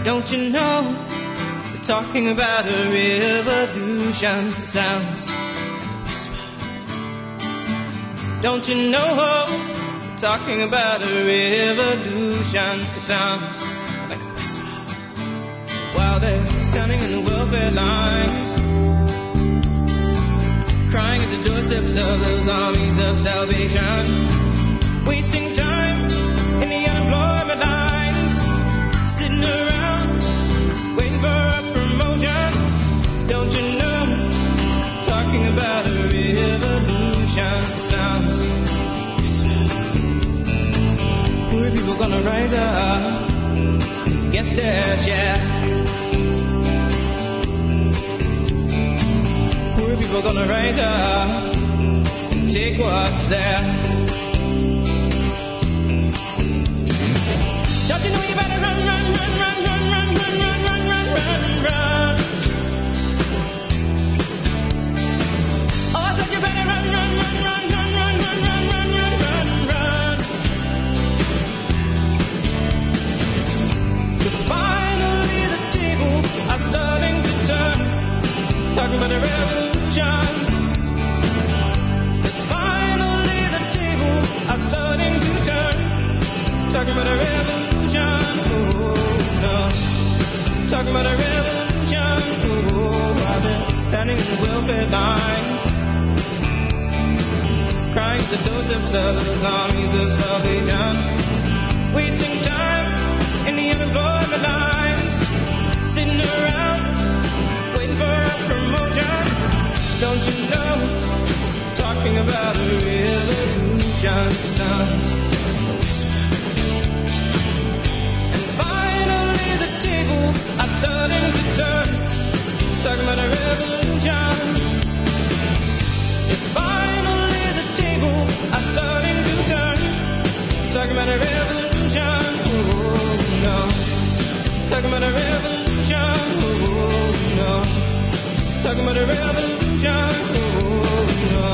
Don't you know, we're talking about a revolution. It sounds whisper. Don't you know, we're talking about a revolution. It sounds like a whisper. While they're standing in the welfare lines, crying at the doorsteps of those armies of salvation, wasting time in the unemployment lines, sitting around waiting for a promotion. Don't you know, talking about a revolution sounds whisper. Poor people gonna rise up, get their share. Poor people gonna rise up and take what's theirs. Don't you know you better run, run, run, run, run, run, run, run, run, run, run, run. Oh, I said you better run, run, run, run, run, run, run, run, run, run, run, run. 'Cause finally the tables are starting to turn, talking about a revolution. 'Cause finally the tables are starting to turn, talking about a revolution. Oh no, talking about a revolution. Oh, I've been standing in the welfare lines, crying at the doorsteps of those armies of salvation, wasting time in the unemployment lines, sitting around waiting for a promotion. Don't you know, talking about a revolution sounds a whisper. And finally the tables are starting to turn, talking about a revolution. Yes, finally the tables are starting to turn, talking about a revolution. Oh no, talking about a revolution. Oh no, talking about a revolution. Oh no.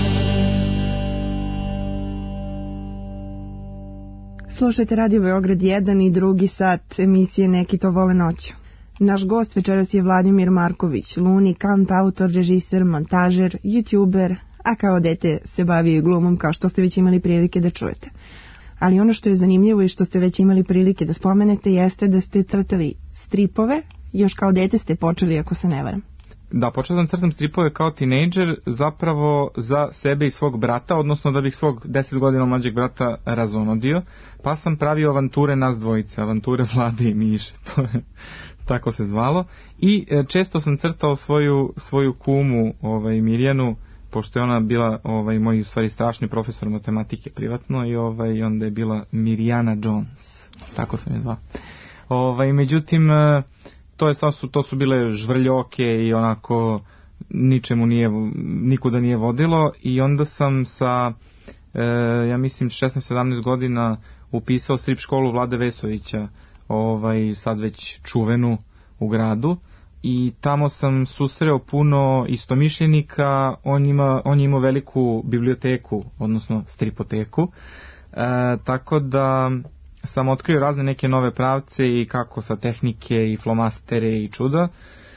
Slušajte Radio Beograd jedan i drugi sat emisije Neki to vole noću. Naš gost večeras je Vladimir Marković, Luni, kantautor, režiser, montažer, youtuber, a kao dete se bavi i glumom, kao što ste već imali prilike da čujete. Ali ono što je zanimljivo i što ste već imali prilike da spomenete jeste da ste crtali stripove, još kao dete ste počeli, ako se ne varam. Da, počeo sam crtam stripove kao tinejdžer, zapravo za sebe i svog brata, odnosno da bih svog deset godina mlađeg brata razonodio, pa sam pravio avanture nas dvojice, avanture Vlade i Miše, to je, tako se zvalo, i e, često sam crtao svoju, svoju kumu, ovaj, Mirjanu, pošto je ona bila ovaj, moj u stvari strašni profesor matematike privatno, i ovaj, onda je bila Mirjana Jones, tako sam je zvao. Ovaj, međutim, e, To, je, to su bile žvrljoke i onako ničemu nije, nikuda nije vodilo, i onda sam sa, e, ja mislim, šesnaest sedamnaest godina upisao strip školu Vlade Vesovića, ovaj, sad već čuvenu u gradu, i tamo sam susreo puno istomišljenika. On ima, on je imao veliku biblioteku, odnosno stripoteku, e, tako da sam otkrio razne neke nove pravce i kako sa tehnike i flomastere i čuda.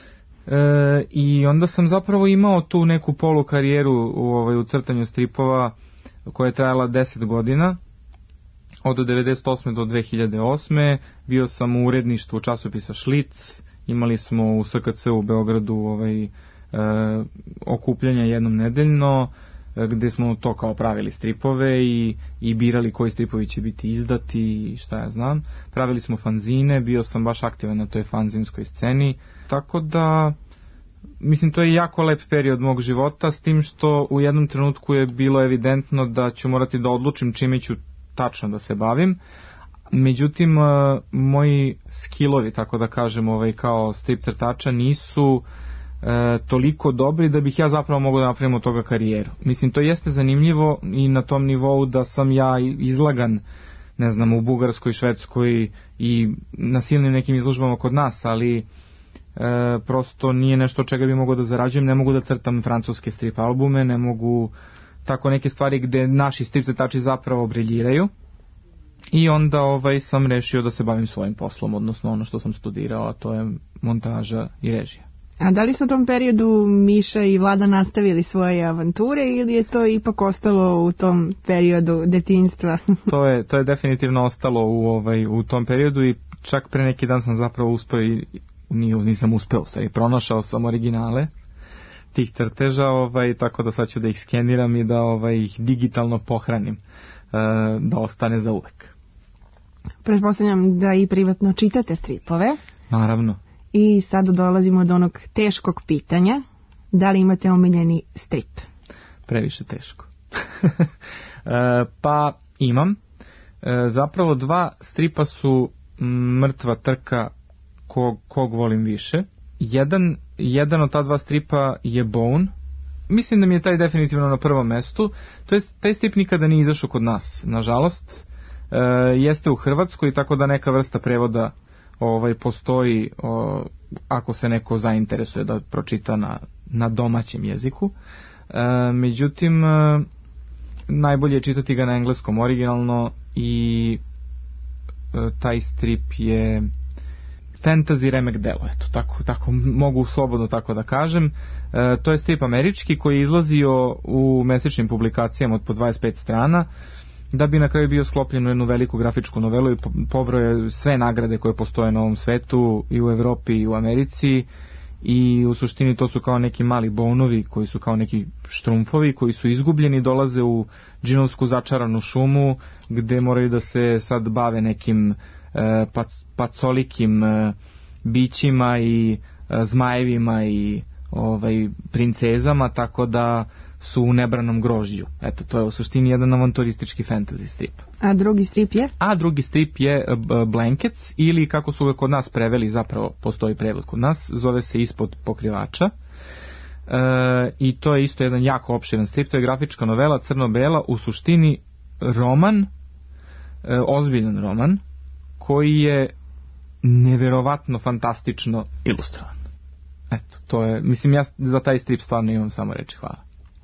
E, I onda sam zapravo imao tu neku polu karijeru u, ovaj, u crtanju stripova koja je trajala deset godina. Od devedeset osme do dve hiljade osme bio sam u uredništvu časopisa Šlic. Imali smo u S K C u Beogradu ovaj, e, okupljanja jednom nedeljno, gde smo to kao pravili stripove i, i birali koji stripovi će biti izdati i šta ja znam. Pravili smo fanzine, bio sam baš aktivan na toj fanzinskoj sceni, tako da mislim to je jako lep period mog života, s tim što u jednom trenutku je bilo evidentno da ću morati da odlučim čime ću tačno da se bavim. Međutim, moji skillovi, tako da kažem, ovaj, kao strip crtača nisu E, toliko dobri da bih ja zapravo mogao da napravim od toga karijeru. Mislim, to jeste zanimljivo i na tom nivou da sam ja izlagan, ne znam, u Bugarskoj, Švedskoj i na silnim nekim izložbama kod nas, ali e, prosto nije nešto od čega bi mogao da zarađujem. Ne mogu da crtam francuske strip albume, ne mogu tako neke stvari gde naši strip crtači zapravo briljiraju. I onda ovaj sam rešio da se bavim svojim poslom, odnosno ono što sam studirao, a to je montaža i režija. A da li su u tom periodu Miša i Vlada nastavili svoje avanture ili je to ipak ostalo u tom periodu detinjstva? to je to je definitivno ostalo u ovaj u tom periodu i čak pre neki dan sam zapravo uspeo i nisam uspeo, sad i pronašao sam originale tih crteža, ovaj tako da sad ću da ih skeniram i da ovaj ih digitalno pohranim, da ostane za uvek. Pretpostavljam da i privatno čitate stripove. Naravno. I sad dolazimo do onog teškog pitanja. Da li imate omiljeni strip? Previše teško. e, pa imam. E, zapravo dva stripa su mrtva trka kog, kog volim više. Jedan, jedan od ta dva stripa je Bone. Mislim da mi je taj definitivno na prvom mestu. To jest, taj strip nikada nije izašao kod nas, nažalost. E, jeste u Hrvatskoj, tako da neka vrsta prevoda ovaj postoji o, ako se neko zainteresuje da pročita na, na domaćem jeziku. E, međutim, e, najbolje je čitati ga na engleskom originalno i e, taj strip je fantasy remek delo, eto, tako, tako mogu slobodno tako da kažem. E, to je strip američki koji je izlazio u mesečnim publikacijama od po dvadeset pet strana, da bi na kraju bio sklopljen u jednu veliku grafičku novelu i pobroje sve nagrade koje postoje na ovom svetu i u Evropi i u Americi, i u suštini to su kao neki mali bonovi koji su kao neki štrumfovi koji su izgubljeni, dolaze u džinovsku začaranu šumu gde moraju da se sad bave nekim e, pac, pacolikim e, bićima i e, zmajevima i ovaj princezama, tako da su u nebranom grožđu. Eto, to je u suštini jedan avanturistički fantasy strip. A drugi strip je? A drugi strip je uh, Blankets, ili kako su ga kod nas preveli, zapravo postoji prevod kod nas, zove se Ispod pokrivača. Uh, I to je isto jedan jako opširan strip, to je grafička novela, crno-bela, u suštini roman, uh, ozbiljan roman, koji je neverovatno fantastično ilustrovan. Eto, to je, mislim, ja za taj strip stvarno imam samo reči, hvala.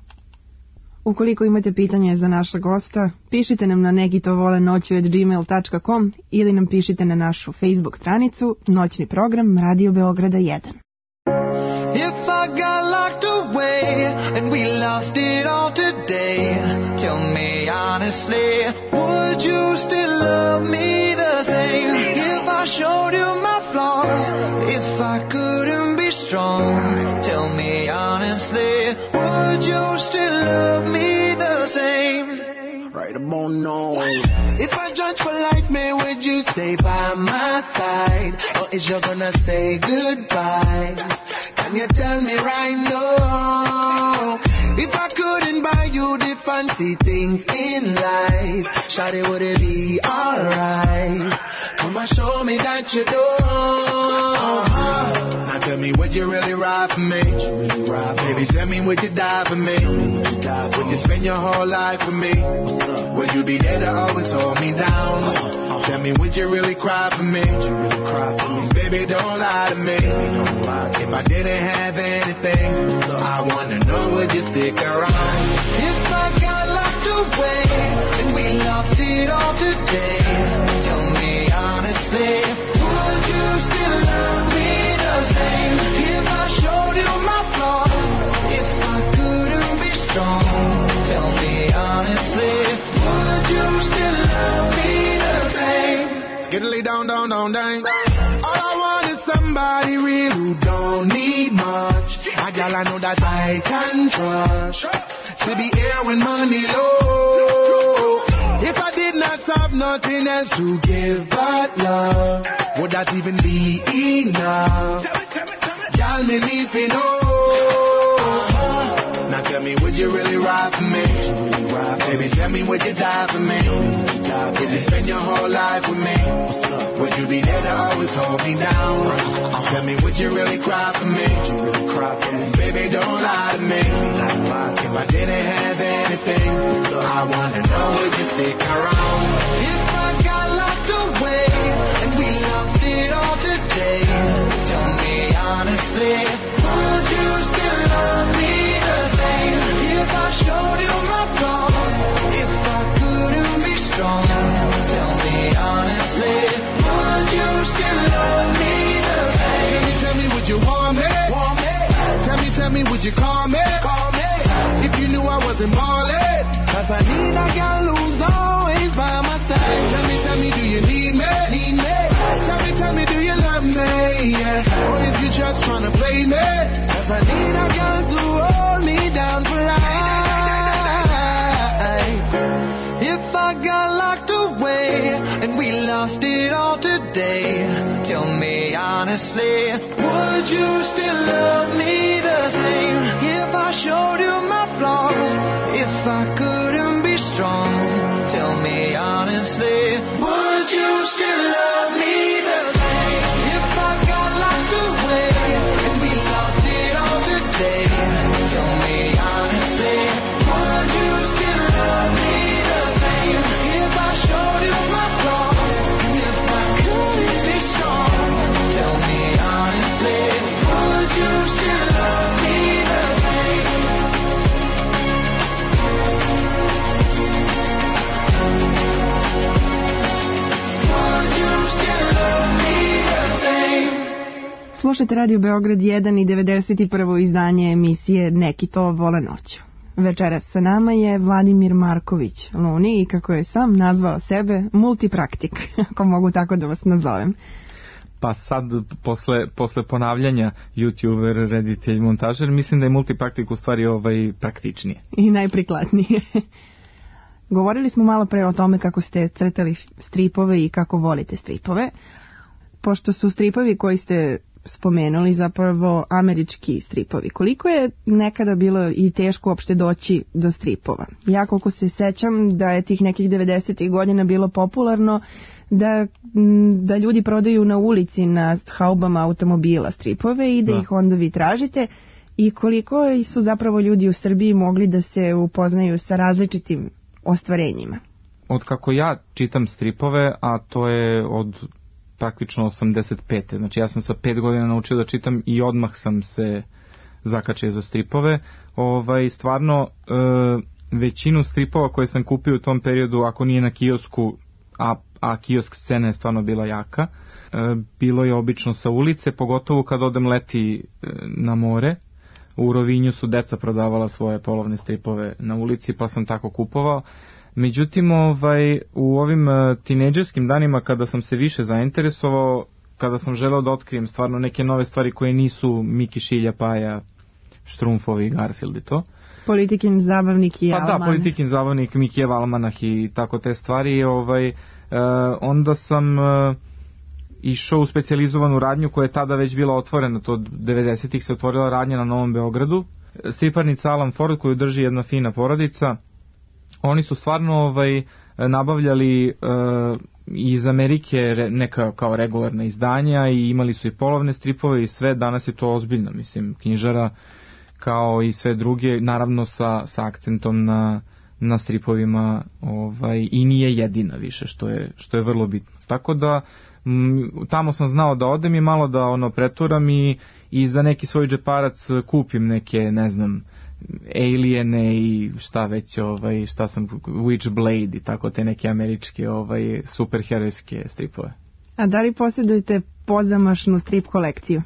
Ukoliko imate pitanje za naša gosta, pišite nam na nekitovole-noću at gmail dot com ili nam pišite na našu Facebook stranicu Noćni program Radio Beograda jedan. If I got locked away and we lost it all today, tell me honestly, would you still love me the same? If I showed you my flaws, if I couldn't be strong, tell me honestly, would you still love me the same? Right about now. If I judge politely, would you stay by my side? Or is you gonna say goodbye? Can you tell me right now? If I couldn't buy you the fancy things in life, shawty, would it be alright? Come and show me that you do. Uh-huh. Now tell me, would you really ride for me? Really ride for Baby, me? Tell me, would you die for me? Would you, die for would you spend your whole life with me? Would you be there to always hold me down? Uh-huh. Tell me, would you really cry for me? Would you really cry for me? Baby, don't lie to me. Don't lie to if me. I didn't have anything, I wanna know, would you stick around? If I got locked away and we lost it all today, tell me honestly, would you still love me the same? If I showed you my flaws, if I couldn't be strong, tell me honestly, would you still love me the same? Skiddly down, down, down, down. All I want is somebody real who don't need much. A girl I know that I can trust, to be here when money low. If I did not have nothing else to give but love, would that even be enough? Girl, me need to know. Now tell me, would you really ride for me? Baby, tell me, would you die for me? Would you spend your whole life with me? Would you be there to always hold me down? Tell me, would you really cry for me? Baby, don't lie to me. If I didn't have anything, I wanna know, would you stick around? If I got locked away and we lost it all today, tell me honestly, would you still love me the same? If I showed you my flaws, if I couldn't be strong, tell me would you still love me the same if I showed you my flaws? If I couldn't be strong, tell me honestly, would you still love me the same if I got locked away and we lost it all today? Tell me honestly, would you still love me the same if I showed you my flaws? If I couldn't be strong, tell me honestly, would you still love me the same? Would you still love me the same? Slušajte Radio Beograd jedan i devedeset prvo izdanje emisije Neki to vole noću. Večeras sa nama je Vladimir Marković Luni i kako je sam nazvao sebe multipraktik, ako mogu tako da vas nazovem. Pa sad, posle, posle ponavljanja YouTuber, reditelj, montažer, mislim da je multipraktik u stvari ovaj praktičnije. I najprikladnije. Govorili smo malo pre o tome kako ste crtali stripove i kako volite stripove. Pošto su stripovi koji ste spomenuli zapravo američki stripovi, koliko je nekada bilo i teško uopšte doći do stripova? Ja koliko se sećam da je tih nekih devedesetih godina bilo popularno da, da ljudi prodaju na ulici na haubama automobila stripove i da, da ih onda vi tražite, i koliko su zapravo ljudi u Srbiji mogli da se upoznaju sa različitim ostvarenjima. Od kako ja čitam stripove, a to je od praktično osamdeset pete Znači ja sam sa pet godina naučio da čitam i odmah sam se zakačio za stripove. Ovaj, stvarno, e, većinu stripova koje sam kupio u tom periodu, ako nije na kiosku, a, a kiosk scena je stvarno bila jaka, e, bilo je obično sa ulice, pogotovo kad odem leti e, na more. U Rovinju su deca prodavala svoje polovne stripove na ulici, pa sam tako kupovao. Međutim, ovaj, u ovim uh, tinejdžerskim danima kada sam se više zainteresovao, kada sam želeo da otkrijem stvarno neke nove stvari koje nisu Miki, Šilja, Paja, Štrumfovi, Garfield i to. Politikin zabavnik i pa Almanah. Pa da, Politikin zabavnik, Mikijev Almanah i tako te stvari. Ovaj, uh, onda sam uh, išao u specijalizovanu radnju koja je tada već bila otvorena. To od devedesetih se otvorila radnja na Novom Beogradu. Striparnica Alan Ford koju drži jedna fina porodica. Oni su stvarno ovaj, nabavljali uh, iz Amerike re, neka kao regularna izdanja i imali su i polovne stripove i sve. Danas je to ozbiljno, mislim, knjižara kao i sve druge, naravno sa, sa akcentom na, na stripovima, ovaj, i nije jedina više, što je, što je vrlo bitno. Tako da m, tamo sam znao da odem i malo da ono preturam i, i za neki svoj džeparac kupim neke, ne znam, Aliene i šta već, ovaj, šta sam, Witchblade i tako te neke američke ovaj, superherojske stripove. A da li posjedujete pozamašnu strip kolekciju?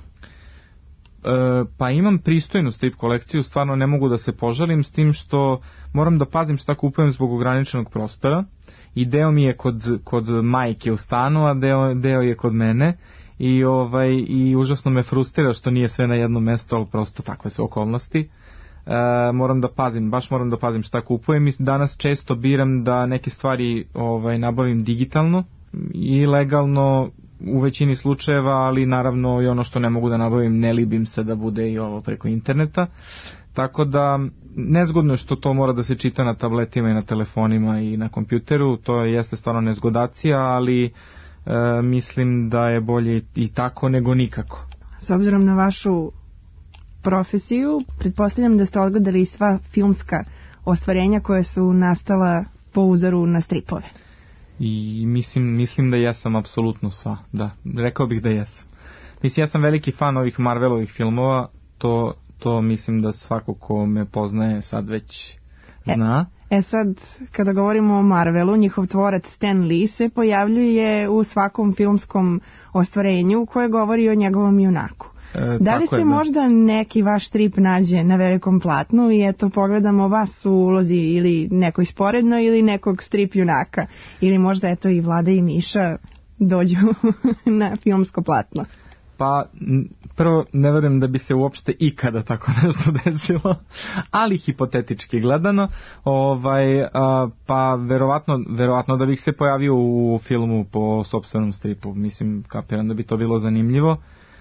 E, pa imam pristojnu strip kolekciju, stvarno ne mogu da se požalim, s tim što moram da pazim šta kupujem zbog ograničenog prostora i deo mi je kod, kod majke u stanu, a deo, deo je kod mene. I, ovaj, i užasno me frustrira što nije sve na jednom mjestu, ali prosto takve su okolnosti. E, moram da pazim, baš moram da pazim šta kupujem i danas često biram da neke stvari ovaj, nabavim digitalno i legalno u većini slučajeva, ali naravno i ono što ne mogu da nabavim ne libim se da bude i ovo preko interneta. Tako da nezgodno je što to mora da se čita na tabletima i na telefonima i na kompjuteru, to jeste stvarno nezgodacija, ali e, mislim da je bolje i tako nego nikako. S obzirom na vašu profesiju, pretpostavljam da ste odgledali sva filmska ostvarenja koje su nastala po uzoru na stripove. I mislim, mislim da jesam apsolutno sva, da, rekao bih da jesam. Mislim, ja sam veliki fan ovih Marvelovih filmova, to, to mislim da svako ko me poznaje sad već zna. E, e sad, kada govorimo o Marvelu, njihov tvorac Stan Lee se pojavljuje u svakom filmskom ostvarenju koje govori o njegovom junaku. E, da li se je, možda neki vaš strip nađe na velikom platnu i eto pogledamo vas u ulozi ili nekoj sporednoj ili nekog strip junaka, ili možda eto i Vlada i Miša dođu na filmsko platno? Pa prvo ne verujem da bi se uopšte ikada tako nešto desilo, ali hipotetički gledano, ovaj, a, pa verovatno, verovatno da bih se pojavio u filmu po sopstvenom stripu, mislim, kapiram da bi to bilo zanimljivo.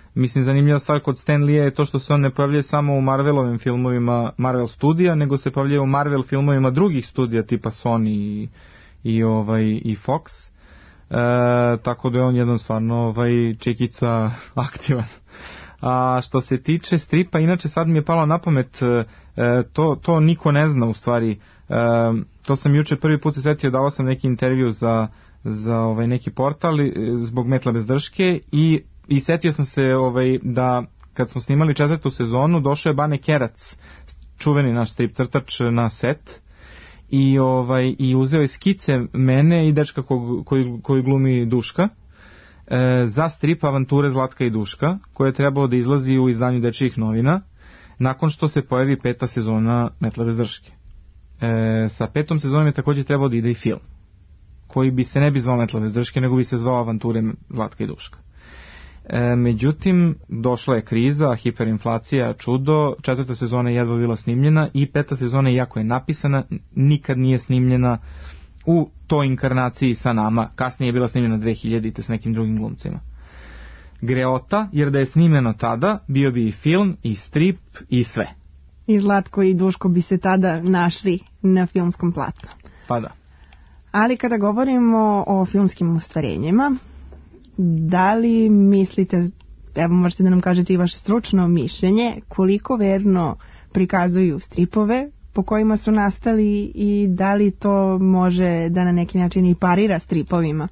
mislim, zanimljiva stvar kod Stan Lee je to što se on ne pojavljuje samo u Marvelovim filmovima Marvel studija, nego se pojavljuje u Marvel filmovima drugih studija tipa Sony i, i, ovaj, i Fox. E, tako da je on jedan stvarno ovaj, čekica aktivan. A što se tiče stripa, inače sad mi je palo na pamet, e, to, to niko ne zna u stvari. E, to sam juče prvi put se setio, dao sam neki intervju za, za ovaj, neki portal zbog Metla bez drške i, i setio sam se ovaj, da kad smo snimali četvrtu sezonu došao je Bane Kerac, čuveni naš strip crtač, na set i, ovaj, i uzeo je skice mene i dečka koji, koji, koji glumi Duška e, za strip Avanture Zlatka i Duška, koje je trebalo da izlazi u izdanju Dečijih novina nakon što se pojavi peta sezona Metla bez drške. E, sa petom sezonom je također trebao da ide i film koji bi se ne bi zvao Metla bez drške, nego bi se zvao Avanture Zlatka i Duška. E, međutim, došla je kriza, hiperinflacija, čudo, četvrta sezona je jedva bila snimljena i peta sezona, iako je napisana, nikad nije snimljena u toj inkarnaciji sa nama. Kasnije je bila snimljena dve hiljadite s nekim drugim glumcima. Greota, jer da je snimljeno tada, bio bi i film, i strip, i sve. I Zlatko i Duško bi se tada našli na filmskom platnu. Pa da. Ali kada govorimo o filmskim ostvarenjima, da li mislite, evo možete da nam kažete i vaše stručno mišljenje, koliko verno prikazuju stripove po kojima su nastali i da li to može da na neki način i parira stripovima?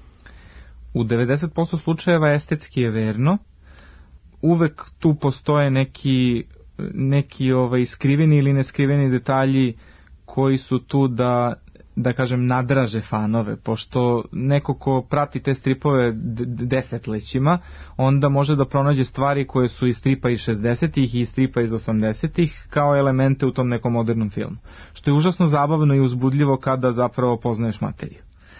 U devedeset posto slučajeva estetski je verno. Uvek tu postoje neki, neki ovaj, skriveni ili neskriveni detalji koji su tu da, da kažem, nadraže fanove, pošto neko ko prati te stripove desetlećima, onda može da pronađe stvari koje su iz stripa iz šezdesetih i iz stripa iz osamdesetih kao elemente u tom nekom modernom filmu. Što je užasno zabavno i uzbudljivo kada zapravo poznaješ materiju.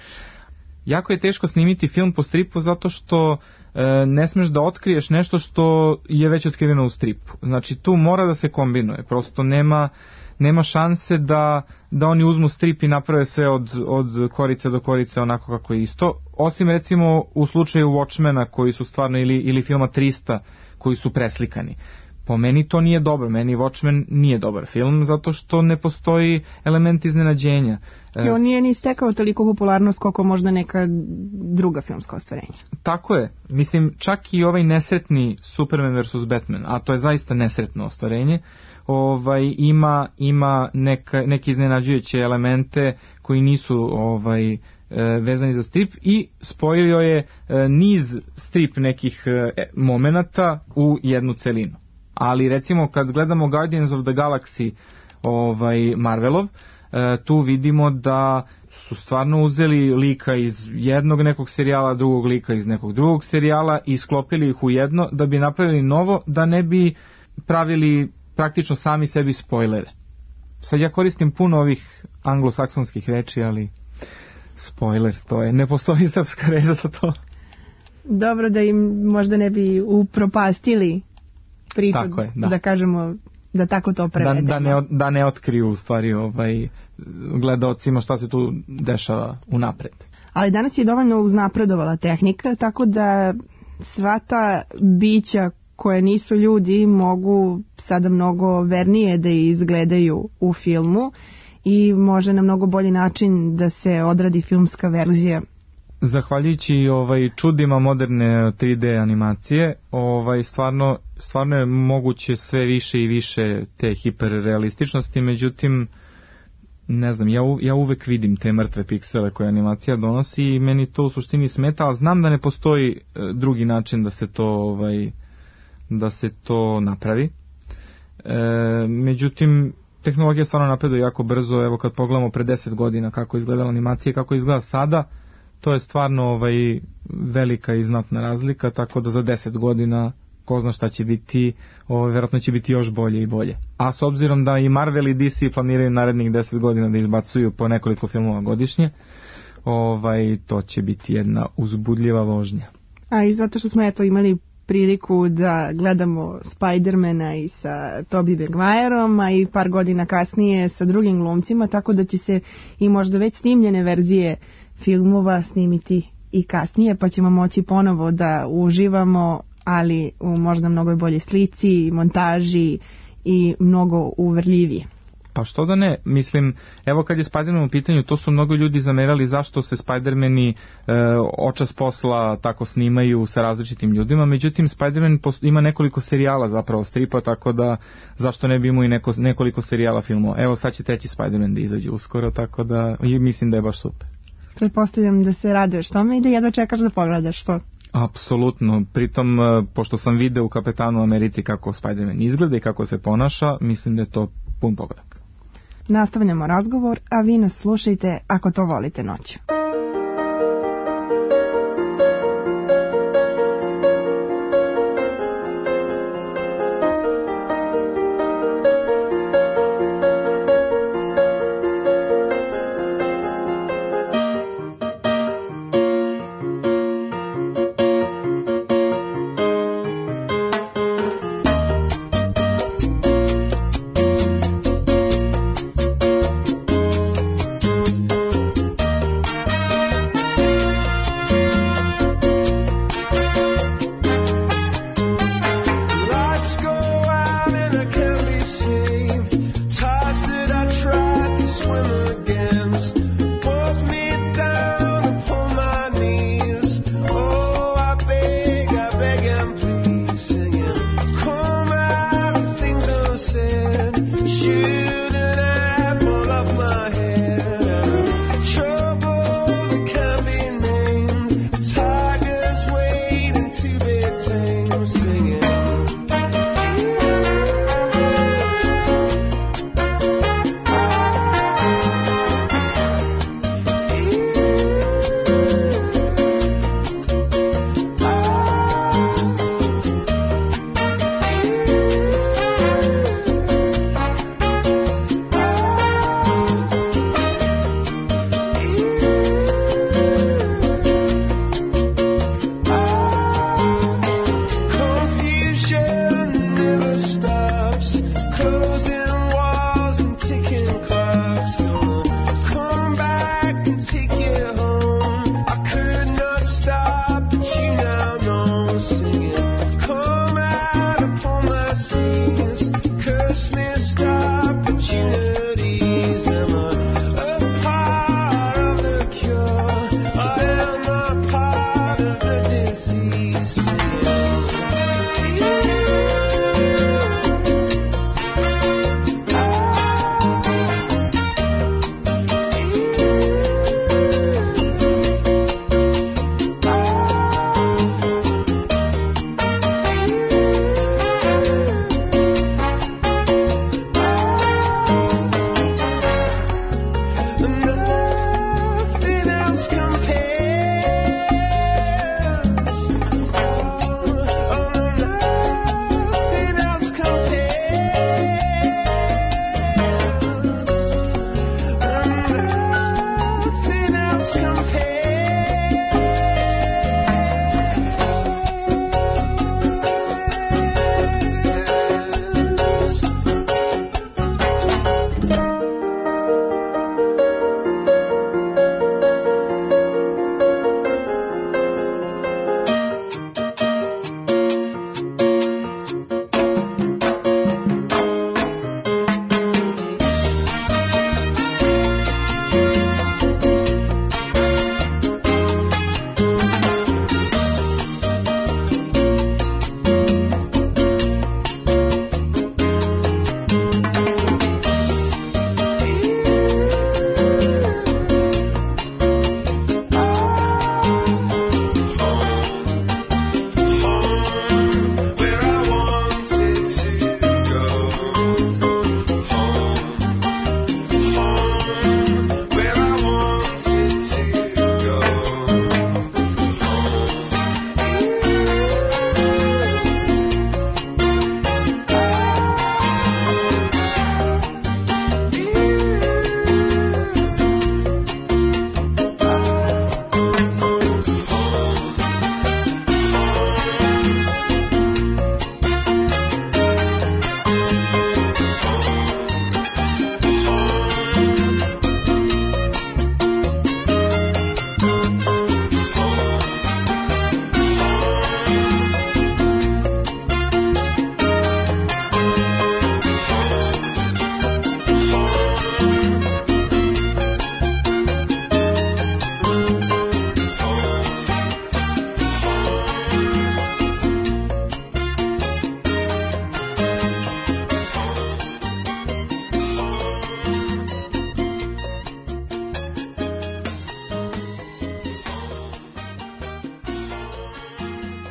Jako je teško snimiti film po stripu zato što e, ne smeš da otkriješ nešto što je već otkriveno u stripu. Znači tu mora da se kombinuje, prosto nema... nema šanse da, da oni uzmu strip i naprave sve od, od korice do korice onako kako je isto, osim recimo u slučaju Watchmena koji su stvarno ili, ili filma trista koji su preslikani. Po meni to nije dobro, meni Watchmen nije dobar film zato što ne postoji element iznenađenja. I on nije ni stekao toliko popularnost koliko možda neka druga filmska ostvarenja. Tako je, mislim čak i ovaj nesretni Superman versus. Batman, a to je zaista nesretno ostvarenje, ovaj ima ima neka, neke iznenađujuće elemente koji nisu ovaj vezani za strip i spojio je niz strip nekih momenata u jednu celinu. Ali recimo kad gledamo Guardians of the Galaxy ovaj Marvelov, tu vidimo da su stvarno uzeli lika iz jednog nekog serijala, drugog lika iz nekog drugog serijala i sklopili ih u jedno da bi napravili novo, da ne bi pravili praktično sami sebi spoilere. Sad ja koristim puno ovih anglosaksonskih reči, ali spoiler, to je, ne postoji srpska reč za to. Dobro, da im možda ne bi upropastili priču, je, da. da kažemo da tako to prevedemo. Da, da, ne, da ne otkriju u stvari ovaj, gledaocima šta se tu dešava unapred. Ali danas je dovoljno uznapredovala tehnika, tako da sva ta bića koje nisu ljudi mogu sada mnogo vernije da izgledaju u filmu i može na mnogo bolji način da se odradi filmska verzija. Zahvaljujući ovaj čudima moderne tri D animacije, ovaj stvarno stvarno je moguće sve više i više te hiperrealističnosti, međutim ne znam, ja, u, ja uvek vidim te mrtve piksele koje animacija donosi i meni to u suštini smeta, ali znam da ne postoji e, drugi način da se to ovaj da se to napravi. E, međutim, tehnologija stvarno napreduje jako brzo. Evo kad pogledamo pre deset godina kako izgledala animacija, kako izgleda sada, to je stvarno ovaj velika i znatna razlika, tako da za deset godina ko zna šta će biti, ovaj, vjerojatno će biti još bolje i bolje. A s obzirom da i Marvel i D C planiraju narednih deset godina da izbacuju po nekoliko filmova godišnje, ovaj, to će biti jedna uzbudljiva vožnja. A i zato što smo eto imali priliku da gledamo Spidermana i sa Tobey Maguireom, a i par godina kasnije sa drugim glumcima, tako da će se i možda već snimljene verzije filmova snimiti i kasnije, pa ćemo moći ponovo da uživamo, ali u možda mnogo boljoj slici, montaži i mnogo uverljivije. Pa što da ne, mislim, evo kad je Spider-Man u pitanju, to su mnogo ljudi zamerali zašto se Spider-Mani e, očas posla tako snimaju sa različitim ljudima, međutim Spider-Man pos- ima nekoliko serijala zapravo stripa, tako da zašto ne bi imao i neko, nekoliko serijala filmova. Evo sad će treći Spider-Man da izađe uskoro, tako da i mislim da je baš super. Pretpostavljam da se raduješ tome i da jedva čekaš da pogledaš, što? Apsolutno, pritom e, pošto sam video u Kapetanu Americi kako Spider-Man izgleda i kako se ponaša, mislim da je to pun pogodak. Nastavljamo razgovor, a vi nas slušajte ako to volite noću. Thank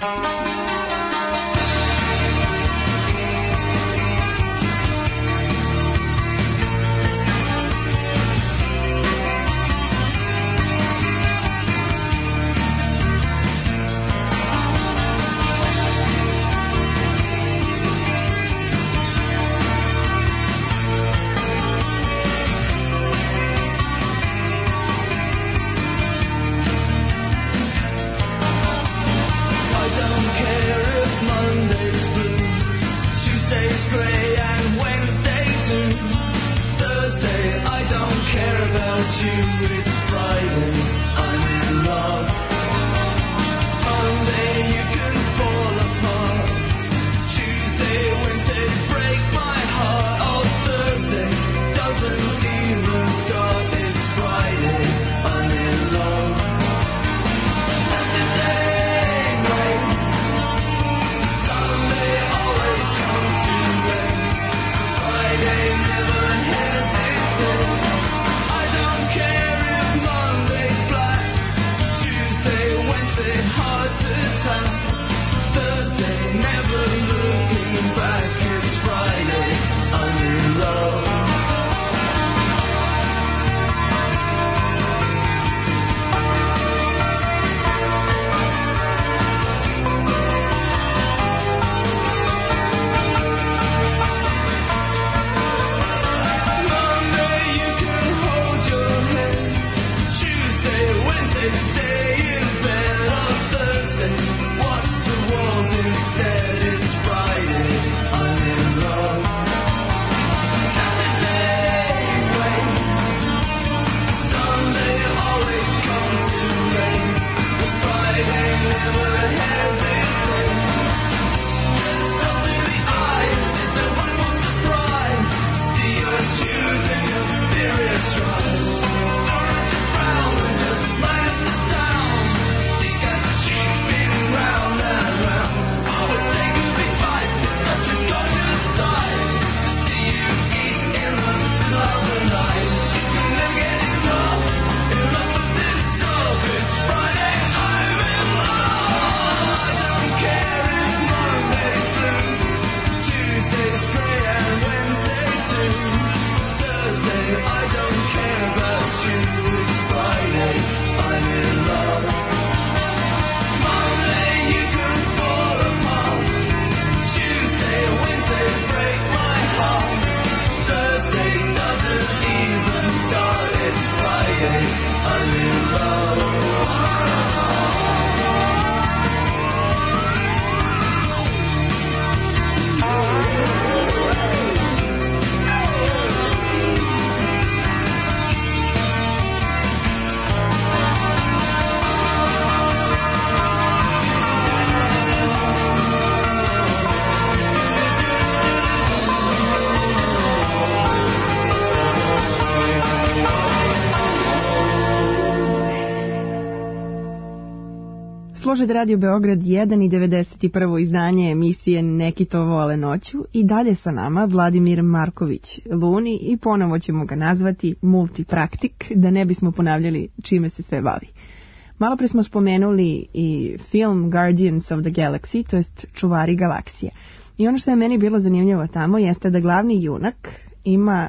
Slušajte Radio Beograd jedan i devedeset prvo izdanje emisije Neki to vole noću i dalje sa nama Vladimir Marković Luni i ponovo ćemo ga nazvati multipraktik, da ne bismo ponavljali čime se sve bavi. Malo pre smo spomenuli i film Guardians of the Galaxy, to jest Čuvari galaksije. I ono što je meni bilo zanimljivo tamo jeste da glavni junak ima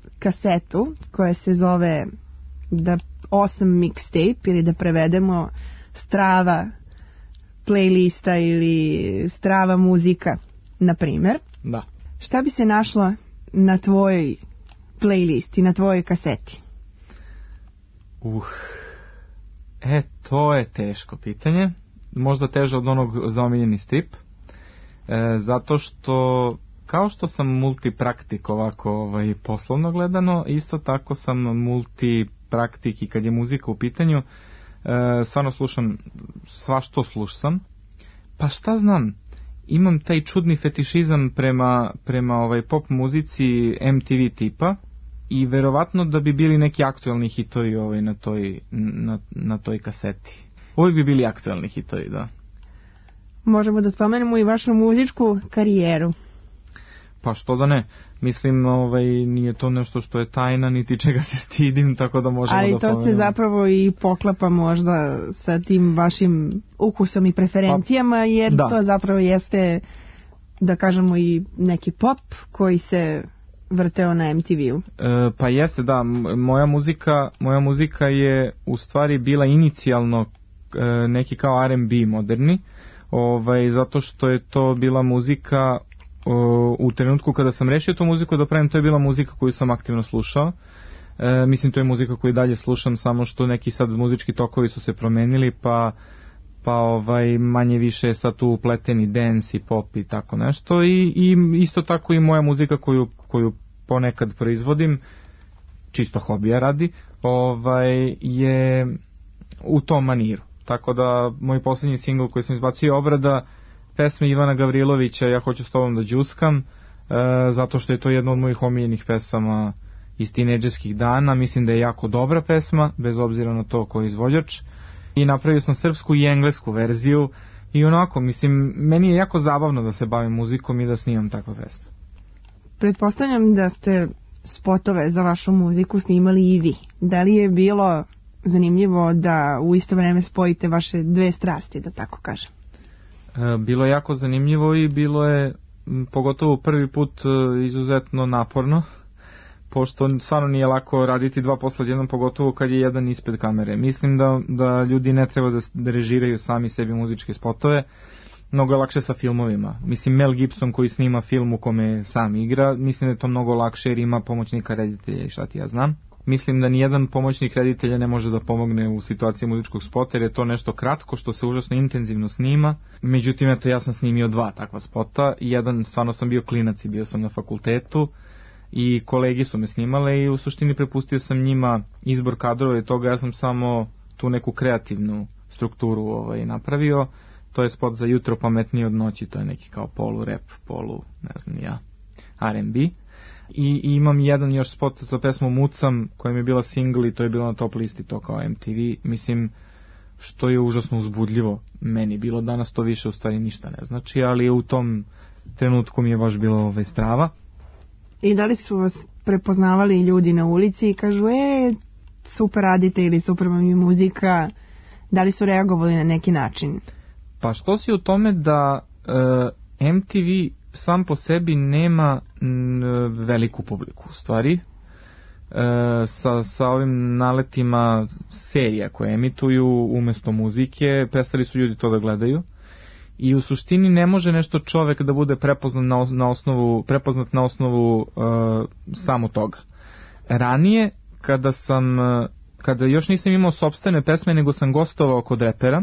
kasetu koja se zove The Awesome Mixtape, ili da prevedemo strava playlista ili strava muzika, na primjer. Da. Šta bi se našlo na tvojoj playlisti, na tvojoj kaseti? Uh, e, to je teško pitanje. Možda teže od onog za omiljeni strip. E, zato što, kao što sam multipraktik ovako ovaj, poslovno gledano, isto tako sam multipraktik i kad je muzika u pitanju. E, stvarno slušam sva što slušam. Pa šta znam, imam taj čudni fetišizam prema, prema ovaj pop muzici M T V tipa i verovatno da bi bili neki aktuelni hitovi ovaj na toj, na, na toj kaseti. Uvijek bi bili aktuelni hitovi, da. Možemo da spomenemo i vašu muzičku karijeru. Pa što da ne, mislim, ovaj, nije to nešto što je tajna, niti čega se stidim, tako da možemo ali da to pomenemo. se zapravo i poklapa možda sa tim vašim ukusom i preferencijama, jer da. to zapravo jeste, da kažemo, i neki pop koji se vrteo na em te ve-u. E, pa jeste, da, moja muzika, moja muzika je u stvari bila inicijalno e, neki kao ar en bi moderni, ovaj, zato što je to bila muzika o, u trenutku kada sam rešio tu muziku da pravim, to je bila muzika koju sam aktivno slušao. E, mislim, to je muzika koju dalje slušam, samo što neki sad muzički tokovi su se promenili, pa pa ovaj manje više sad tu upleteni dance i pop i tako nešto, i, i isto tako i moja muzika koju, koju ponekad proizvodim, čisto hobija radi, ovaj, je u tom maniru. Tako da moj posljednji singl koji sam izbacio je obrada pesme Ivana Gavrilovića Ja hoću s tobom da đuskam, e, zato što je to jedna od mojih omiljenih pesama iz tinejdžerskih dana. Mislim da je jako dobra pesma, bez obzira na to ko je izvođač. I napravio sam srpsku i englesku verziju i onako, mislim, meni je jako zabavno da se bavim muzikom i da snimam takve pesme. Pretpostavljam da ste spotove za vašu muziku snimali i vi. Da li je bilo zanimljivo da u isto vreme spojite vaše dve strasti, da tako kažem? E, bilo je jako zanimljivo i bilo je, pogotovo prvi put, izuzetno naporno, pošto stvarno nije lako raditi dva posla jednom, pogotovo kad je jedan ispred kamere. Mislim da, da ljudi ne treba da, da režiraju sami sebi muzičke spotove, mnogo je lakše sa filmovima. Mislim, Mel Gibson koji snima film u kome sam igra, mislim da je to mnogo lakše jer ima pomoćnika reditelja i šta ti ja znam. Mislim da nijedan pomoćnik reditelja ne može da pomogne u situaciji muzičkog spota jer je to nešto kratko što se užasno intenzivno snima. Međutim, eto, ja sam snimio dva takva spota. Jedan, stvarno sam bio klinac i bio sam na fakultetu i kolegi su me snimale i u suštini prepustio sam njima izbor kadrova i toga, ja sam samo tu neku kreativnu strukturu ovaj, napravio. To je spot za Jutro pametnije od noći, to je neki kao polu rap, polu, ne znam ja, ar en bi. I, i imam jedan još spot za pesmu Mucam, koja mi je bila single i to je bilo na top listi, to kao em te ve. Mislim, što je užasno uzbudljivo meni bilo, danas to više u stvari ništa ne znači, ali u tom trenutku mi je baš bilo ovaj, strava. I da li su vas prepoznavali ljudi na ulici i kažu, e, super radite ili super vam je muzika, da li su reagovali na neki način? Pa što si u tome da uh, em te ve sam po sebi nema n, veliku publiku, u stvari. E, sa, sa ovim naletima serija koje emituju umjesto muzike, prestali su ljudi to da gledaju. I u suštini ne može nešto čovek da bude prepoznat na, na osnovu, prepoznat na osnovu uh, samo toga. Ranije, kada sam, kada još nisam imao sopstvene pesme, nego sam gostovao kod repera,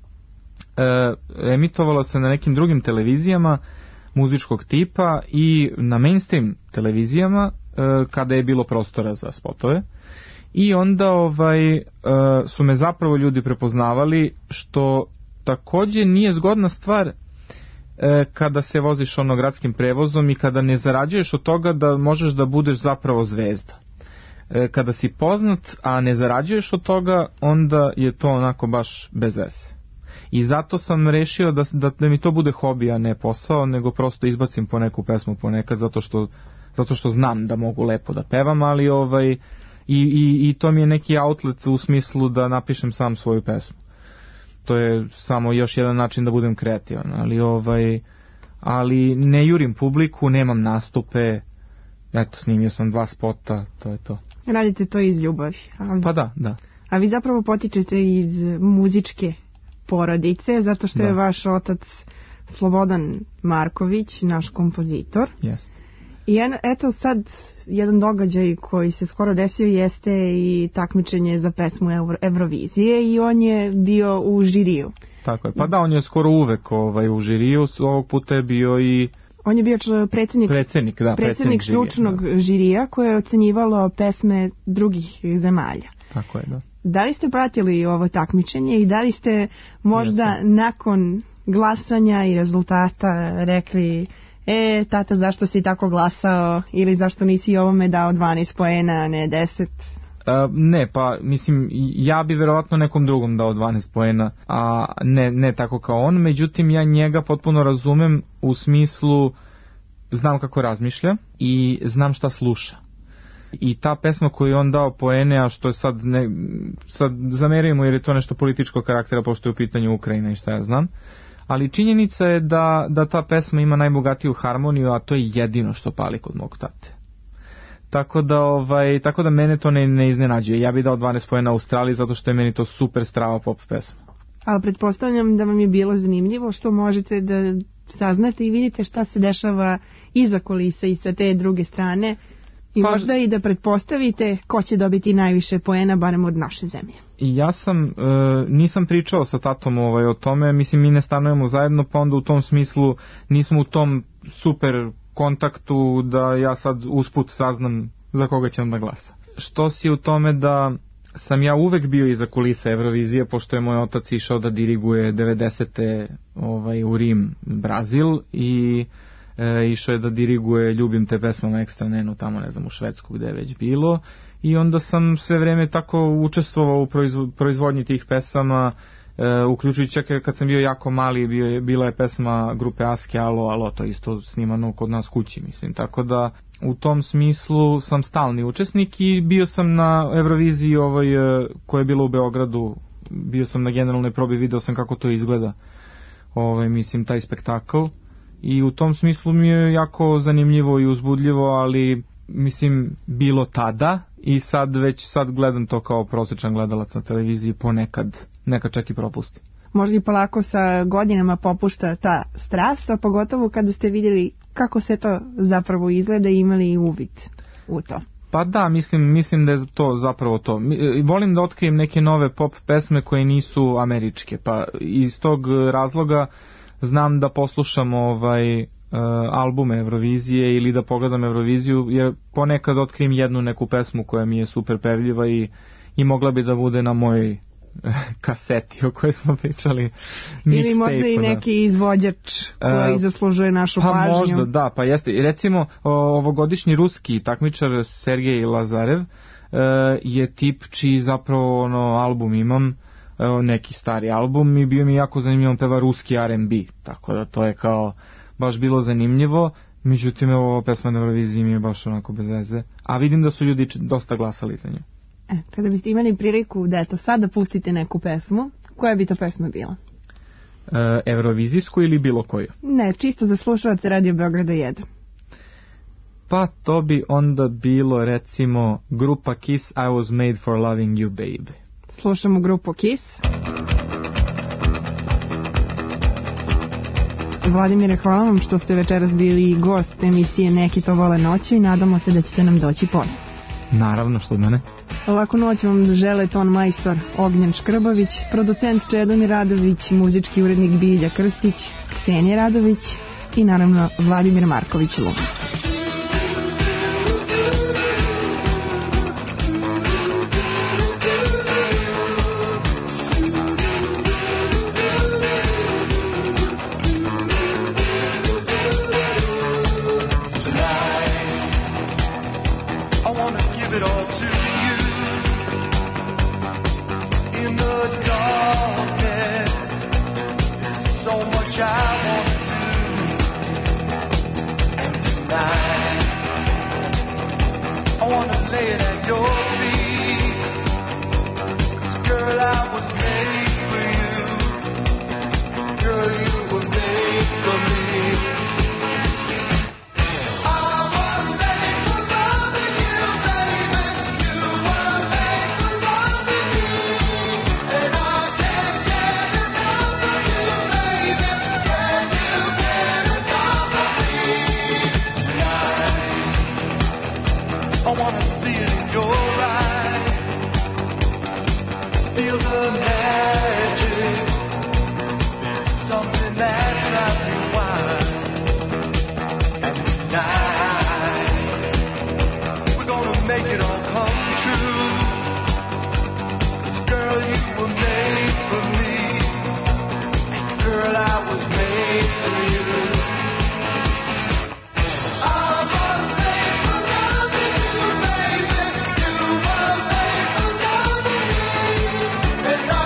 uh, emitovalo se na nekim drugim televizijama muzičkog tipa i na mainstream televizijama uh, kada je bilo prostora za spotove. I onda ovaj, uh, su me zapravo ljudi prepoznavali, što takođe nije zgodna stvar e, kada se voziš ono gradskim prevozom i kada ne zarađuješ od toga da možeš da budeš zapravo zvezda. E, kada si poznat, a ne zarađuješ od toga, onda je to onako baš bez veze. I zato sam rešio da, da, da mi to bude hobi, a ne posao, nego prosto izbacim po neku pesmu ponekad, zato što, zato što znam da mogu lepo da pevam, ali ovaj, i, i, i to mi je neki outlet u smislu da napišem sam svoju pesmu. To je samo još jedan način da budem kreativan, ali ovaj, ali ne jurim publiku, nemam nastupe, eto, snimio sam dva spota, to je to. Radite to iz ljubavi. A, pa da, da. A vi zapravo potičete iz muzičke porodice, zato što da. je vaš otac Slobodan Marković, naš kompozitor. Jeste. I en, eto sad, jedan događaj koji se skoro desio jeste i takmičenje za pesmu Euro, Eurovizije i on je bio u žiriju. Tako je, pa da, on je skoro uvek ovaj, u žiriju, ovog puta je bio i... On je bio predsjednik, predsjednik, da, predsjednik stručnog žirija, da. žirija koje je ocenjivalo pesme drugih zemalja. Tako je, da. Da li ste pratili ovo takmičenje i da li ste možda ja nakon glasanja i rezultata rekli... E, tata, zašto si tako glasao ili zašto nisi ovome dao dvanaest poena, a ne deset? Uh, ne, pa mislim, ja bi verovatno nekom drugom dao dvanaest poena, a ne, ne tako kao on, međutim ja njega potpuno razumem u smislu znam kako razmišlja i znam šta sluša. I ta pesma koju je on dao poene, a što je sad, ne, sad zamerujemo jer je to nešto političkog karaktera pošto je u pitanju Ukrajina i šta ja znam, ali činjenica je da, da ta pesma ima najbogatiju harmoniju, a to je jedino što pali kod mog tate. Tako da, ovaj, tako da mene to ne, ne iznenađuje. Ja bih dao dvanaest poena Australiji zato što je meni to super strava pop pesma. Ali pretpostavljam da vam je bilo zanimljivo što možete da saznate i vidite šta se dešava iza kulisa i sa te druge strane i pa, možda i da pretpostavite ko će dobiti najviše poena barem od naše zemlje. I ja sam, e, nisam pričao sa tatom ovaj, o tome, mislim mi ne stanujemo zajedno pa onda u tom smislu nismo u tom super kontaktu da ja sad usput saznam za koga će onda glasa. Što si u tome da sam ja uvek bio iza kulisa Eurovizije, pošto je moj otac išao da diriguje devedesete ovaj, u Rim, Brazil, i e, išao je da diriguje Ljubim te pesmama Ekstra Nenu, tamo ne znam u Švedsku gde je već bilo, i onda sam sve vreme tako učestvovao u proizvo, proizvodnji tih pesama, e, uključujući čak kad sam bio jako mali, bio je, bila je pesma grupe Aske Alo, Alo, to isto snimano kod nas kući, mislim, tako da u tom smislu sam stalni učesnik i bio sam na Euroviziji ovoj, koja je bila u Beogradu, bio sam na generalnoj probi, video sam kako to izgleda, ovaj, mislim, taj spektakl, i u tom smislu mi je jako zanimljivo i uzbudljivo, ali mislim, bilo tada i sad već sad gledam to kao prosječan gledalac na televiziji, ponekad, nekad čak i propustim. Možda i polako sa godinama popušta ta strast, a pogotovo kada ste vidjeli kako se to zapravo izgleda i imali uvid u to. Pa da, mislim, mislim da je to zapravo to. Volim da otkrijem neke nove pop pesme koje nisu američke, pa iz tog razloga znam da poslušam ovaj uh, albume Eurovizije ili da pogledam Euroviziju, jer ponekad otkrijem jednu neku pesmu koja mi je super pevljiva i, i mogla bi da bude na mojoj kaseti o kojoj smo pričali. Ili možda i neki da. izvođač koji uh, zaslužuje našu pa pažnju. Pa možda, da, pa jeste. Recimo, ovogodišnji ruski takmičar Sergej Lazarev uh, je tip čiji zapravo ono, album imam, uh, neki stari album, i bio mi jako zanimljivo, on peva ruski R and B, tako da to je kao baš bilo zanimljivo. Međutim, ovo pesma na Euroviziji mi je baš onako bez veze, a vidim da su ljudi dosta glasali za nju. E, kada biste imali priliku da eto sada pustite neku pesmu, koja bi to pesma bila? E, Eurovizijsku ili bilo koju? Ne, čisto za slušalce Radio Beograda jedan. Pa to bi onda bilo recimo grupa Kiss, I Was Made For Loving You Babe. Slušamo grupu Kiss. Vladimire, hvala vam što ste večeras bili gost emisije Neki to vole noću i nadamo se da ćete nam doći ponovno. Naravno, što da ne. Laku noć vam žele ton majstor Ognjen Škrbović, producent Čedomir Radović, muzički urednik Bilja Krstić, Ksenija Radović i naravno Vladimir Marković Lum. It's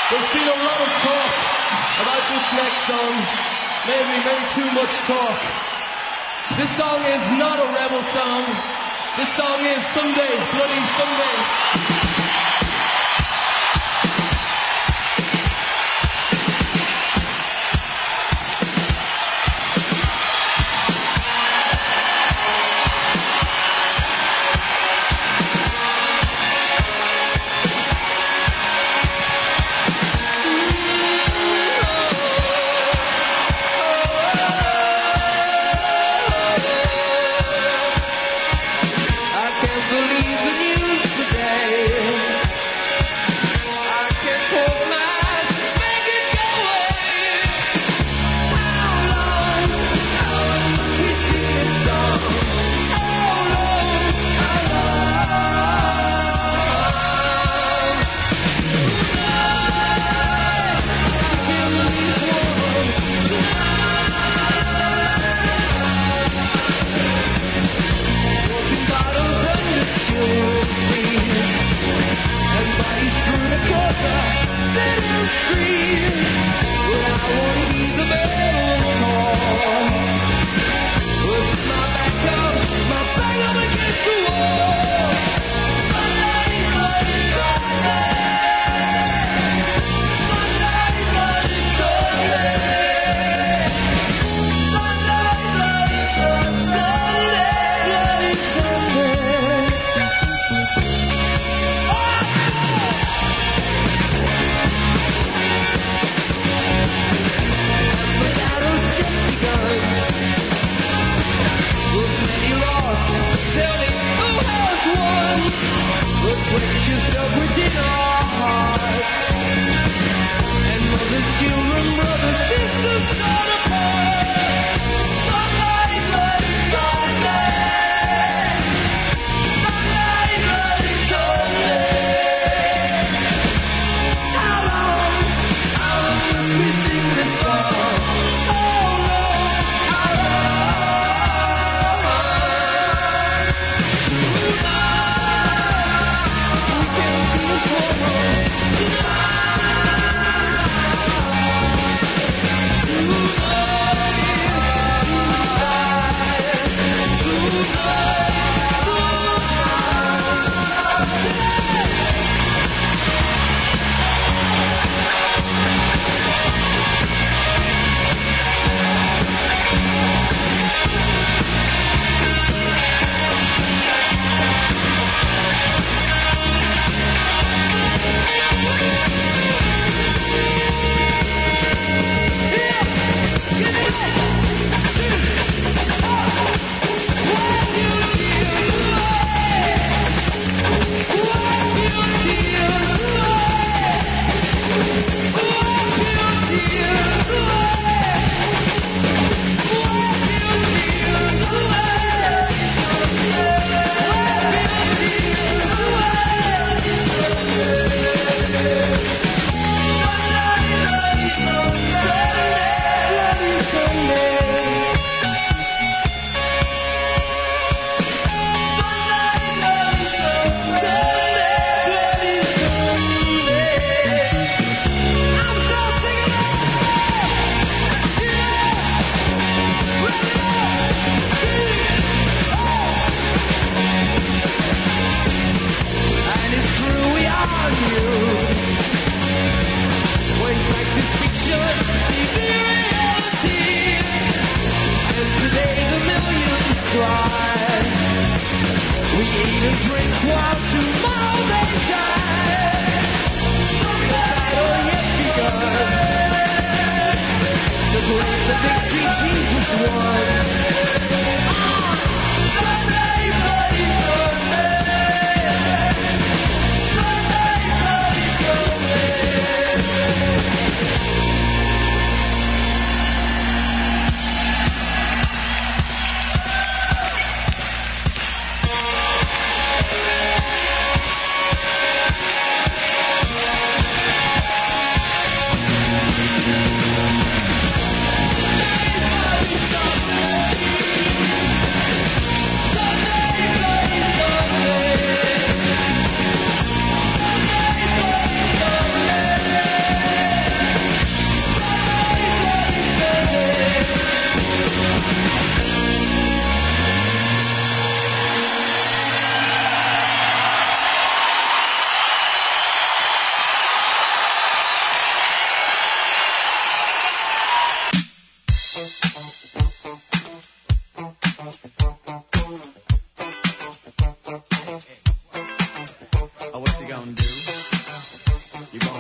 There's been a lot of talk about this next song. Maybe, maybe too much talk. This song is not a rebel song. This song is Someday, Bloody Someday. Believe the news today.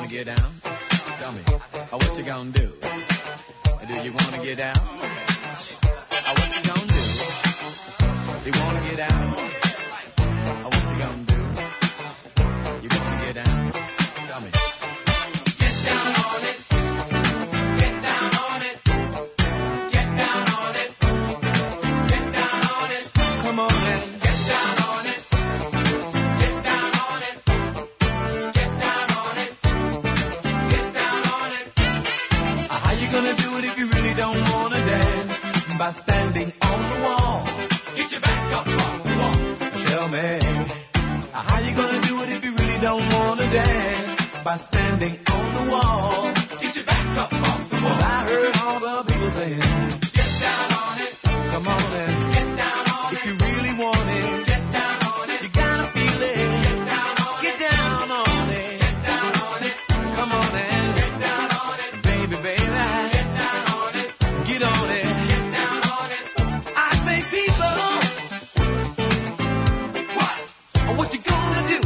wanna get down? Tell me, oh, what you gonna do? Do you wanna get down? Oh, what you gonna do? You wanna get down? Oh, what you gonna do? You gonna get down? Tell me. Get down on it. Get down on it. Get down on it. Get down on it. Come on then. Get down on it. Get down on it. Get down on it. Get down on it. How you gonna do it if you really don't wanna dance? By standing on the wall. Get your back up off the wall. Tell me, how you gonna do it if you really don't wanna dance? By standing on the wall. Get your back up off the wall. I heard all the people saying, get down on it. Come on then. Get down on it. If you really want it, get down on it. You gotta feel it. Get down on it. Get down on it. Get down on it. Come on then. Get down on it. Baby, baby. Get down on it. Get on it. Get down on it. I say people, what? What you gonna do?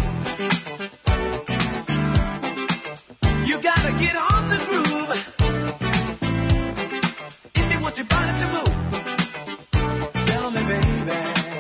You gotta get on the groove if you want your body to move. Tell me, baby,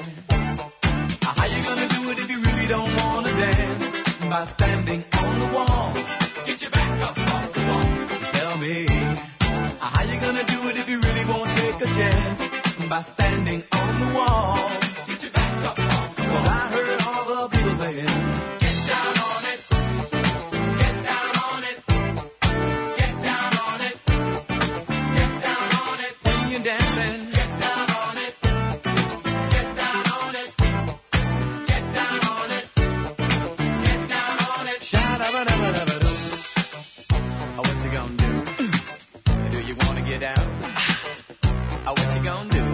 how you gonna do it if you really don't wanna dance? By standing on the wall. Get your back up off the wall. Tell me, how you gonna do it if you really won't take a chance? By standing on the wall. Get your back up off the wall. 'Cause I heard all the people saying, get down on it. Get down on it. Get down on it. Get down on it. When you're dancing, get down on it. Get down on it. Get down on it. Get down on it. Sha-da-ba-da-ba-da-ba-doo. Oh, what you gonna do? Do you wanna get down? Oh, what you gonna do?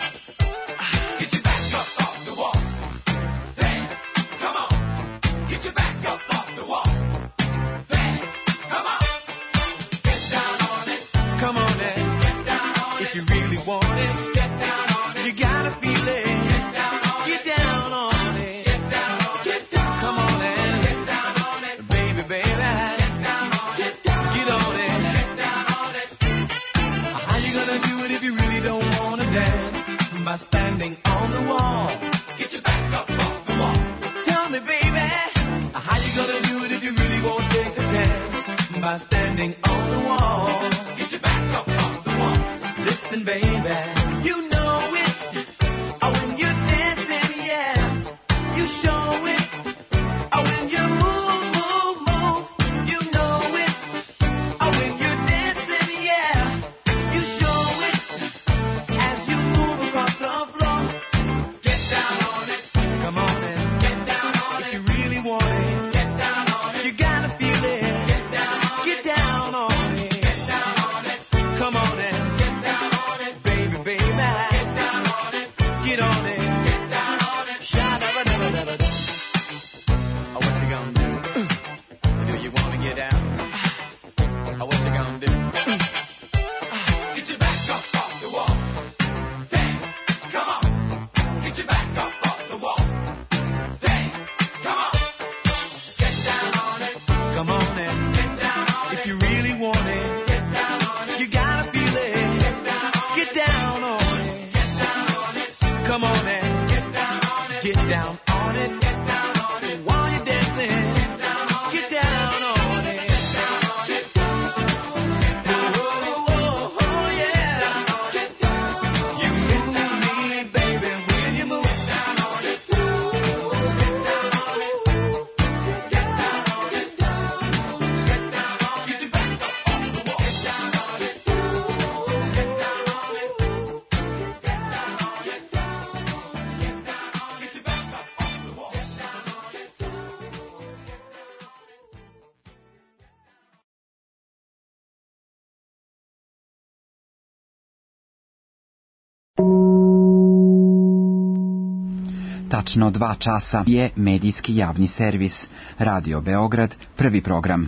Get your back up off the wall. Dance, come on. Get your back up off the wall. Dance, come on. Get down on it. Come on then. Get down on it. If you really want it, get down on it. You gotta feel it. Get down on it. Get down on it. Get down on it. Get down. Come on then. Get down on it. Baby, baby. Get down on it. Get down. Get on it. Get down on it. How you gonna do it if you really don't wanna dance? By standing on the wall. Get your back up off the wall. Tell me, baby, how you gonna do it if you really won't take a chance? By standing on the wall. Get your back up off the wall. Listen, baby, you know it. Oh, when you're dancing, yeah, you show it. Oh, when you move, move, move, you know it. Oh, when you're dancing, yeah, you show it. As you move across the floor, get down on it. Come on in. Get down on it. If you really want it, get down on it. You gotta feel it. Get down on it. Get down on it. Get down on it. Come on in. Get down on it. Baby, baby. Get down on it. Get on it. Get down on it. Sha-da-ba-da-ba-da-ba-da. Oh, what you gonna do? Do you wanna get down? Oh, what you gonna do? Get your back up off the wall. Dance, come on. Get your back up off the wall. Dance, come on. Get down on it. Come on in. Get down on it. If you really want it, get down on it. You gotta feel it. Get down on it. Get down on it. Get down on it. Come on in. Get down on it. Get down on it. Get down on it. While you're dancing, get down on it. Get down on it. Get down on it. Oh, oh, oh, oh, yeah. Get down on it. You move me, baby, when you move. Get down on it. Get down on it. Get down on it. Get down on it. Get down on it. Get your back up off the wall. Get down on it. Get down on it. Get down on it. Get down on it. Get down on it. Get your back up off the wall. Get down on it. Tačno dva časa je medijski javni servis Radio Beograd, prvi program.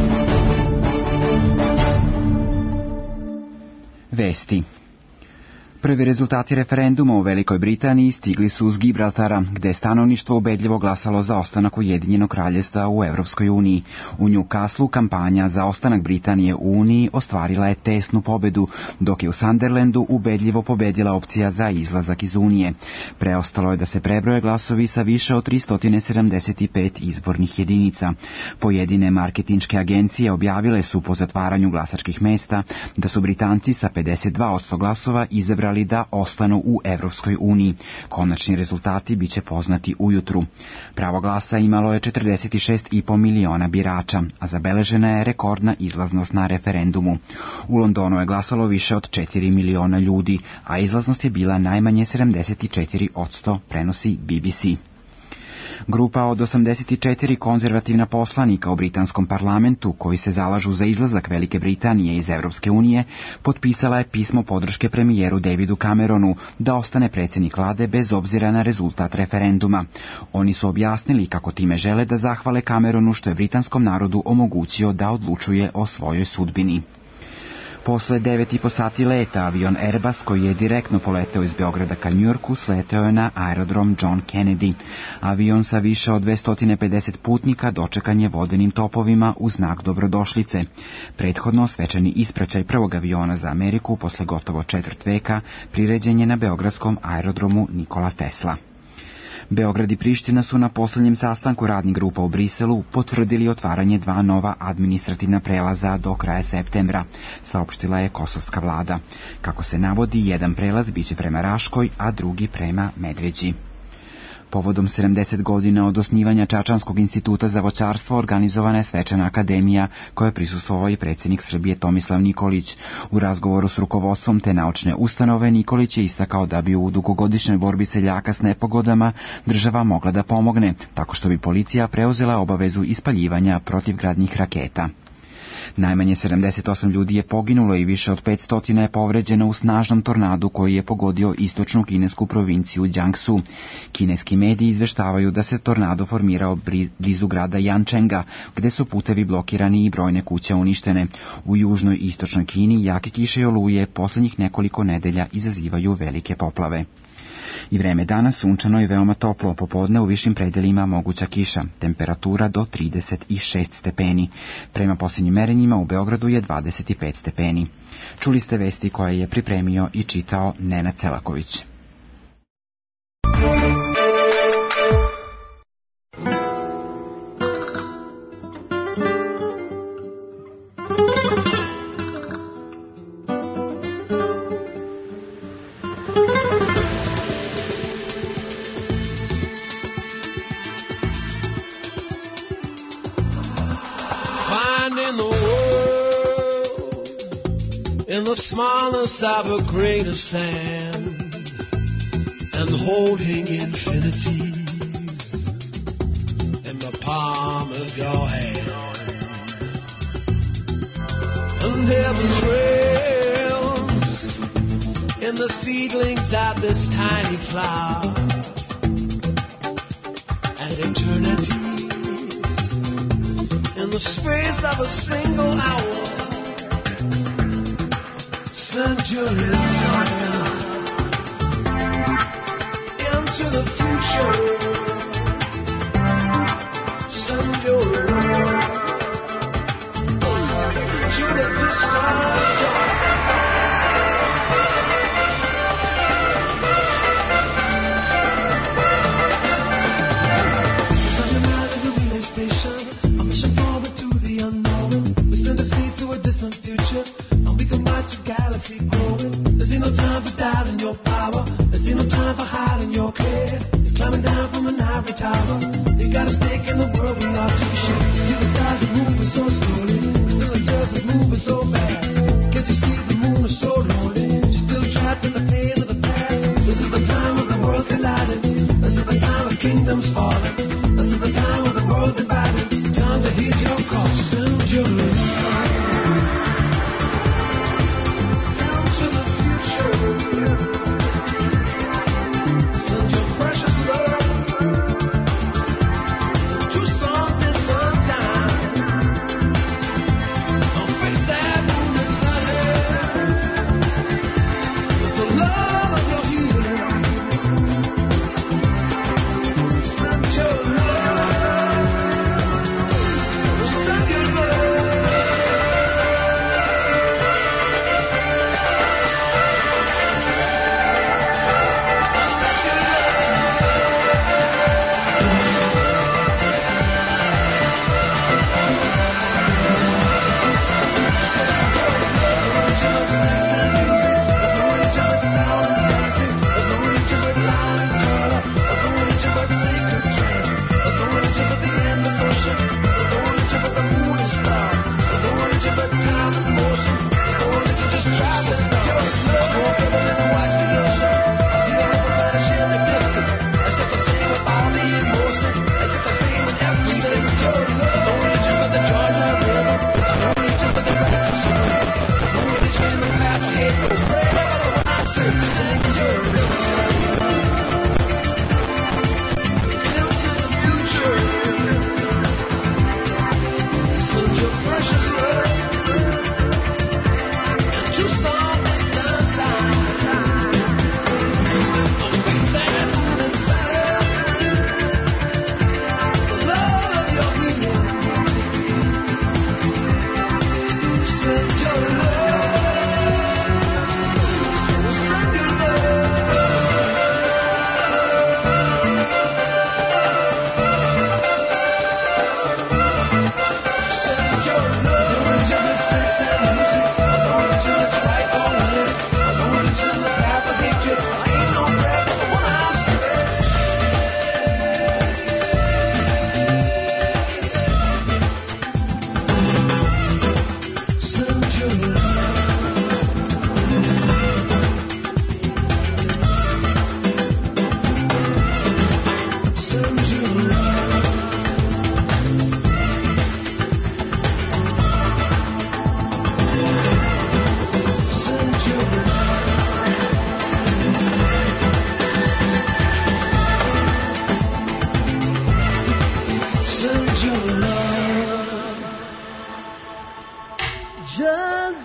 Vesti. Prvi rezultati referenduma u Velikoj Britaniji stigli su uz Gibraltara, gde je stanovništvo ubedljivo glasalo za ostanak Ujedinjenog kraljevstva u Evropskoj uniji. U Newcastlu kampanja za ostanak Britanije u Uniji ostvarila je tesnu pobedu, dok je u Sunderlandu ubedljivo pobedila opcija za izlazak iz Unije. Preostalo je da se prebroje glasovi sa više od tristo sedamdeset pet izbornih jedinica. Pojedine marketinške agencije objavile su po zatvaranju glasačkih mesta da su Britanci sa pedeset dva posto glasova izabrali da ostanu u Evropskoj uniji. Konačni rezultati biće poznati ujutru. Pravo glasa imalo je četrdeset šest i po miliona birača, a zabeležena je rekordna izlaznost na referendumu. U Londonu je glasalo više od četiri miliona ljudi, a izlaznost je bila najmanje sedamdeset četiri posto, prenosi B B C. Grupa od osamdeset četiri konzervativna poslanika u britanskom parlamentu, koji se zalažu za izlazak Velike Britanije iz Evropske unije, potpisala je pismo podrške premijeru Davidu Cameronu da ostane predsjednik vlade bez obzira na rezultat referenduma. Oni su objasnili kako time žele da zahvale Cameronu što je britanskom narodu omogućio da odlučuje o svojoj sudbini. Posle devet i po sati leta, avion Airbus, koji je direktno poleteo iz Beograda ka Njujorku, sleteo je na aerodrom John Kennedy. Avion sa više od dvesta pedeset putnika dočekan je vodenim topovima u znak dobrodošlice. Prethodno svečani ispraćaj prvog aviona za Ameriku posle gotovo četvrt veka priređen je na beogradskom aerodromu Nikola Tesla. Beograd i Priština su na posljednjem sastanku radnih grupa u Briselu potvrdili otvaranje dva nova administrativna prelaza do kraja septembra, saopštila je kosovska vlada. Kako se navodi, jedan prelaz biće prema Raškoj, a drugi prema Medveđi. Povodom sedamdeset godina od osnivanja Čačanskog instituta za voćarstvo organizovana je svečana akademija koja je prisustvovao i predsjednik Srbije Tomislav Nikolić. U razgovoru s rukovodstvom te naučne ustanove Nikolić je istakao da bi u dugogodišnjoj borbi seljaka s nepogodama država mogla da pomogne, tako što bi policija preuzela obavezu ispaljivanja protivgradnih raketa. Najmanje sedamdeset osam ljudi je poginulo i više od petsto je povređeno u snažnom tornadu koji je pogodio istočnu kinesku provinciju Jiangsu. Kineski mediji izveštavaju da se tornado formirao blizu grada Yanchengga, gde su putevi blokirani i brojne kuće uništene. U južnoj i istočnoj Kini jake kiše i oluje posljednjih nekoliko nedelja izazivaju velike poplave. I vreme danas sunčano i veoma toplo, popodne u višim predelima moguća kiša, temperatura do trideset šest stepeni. Prema posljednjim merenjima u Beogradu je dvadeset pet stepeni. Čuli ste vesti koje je pripremio i čitao Nenad Celaković. The smallest of a grain of sand and holding infinities in the palm of your hand and heaven's realms in the seedlings of this tiny flower and eternities in the space of a single hour. Send your love into the future. Send your love to the distant. Send them out to the relay station. I'm pushing forward to the unknown. We send a seed to a distant future. Galaxy growing. There's no time for doubt in your power. There's no time for hiding your care. You're climbing down from an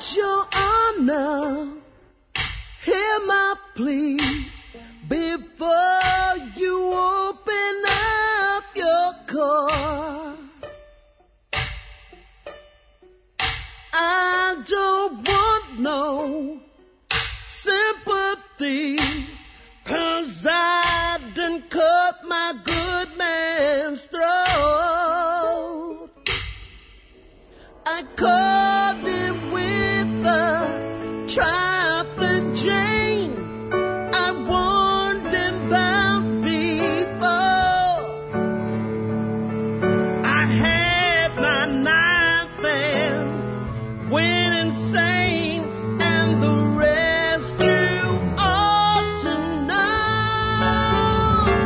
Would your honor hear my plea before you open up your car? I don't want no sympathy, 'cause I done cut my good man's throat. I caught him with a trifling chain. I warned him about people. I had my knife and went insane, and the rest you ought to know.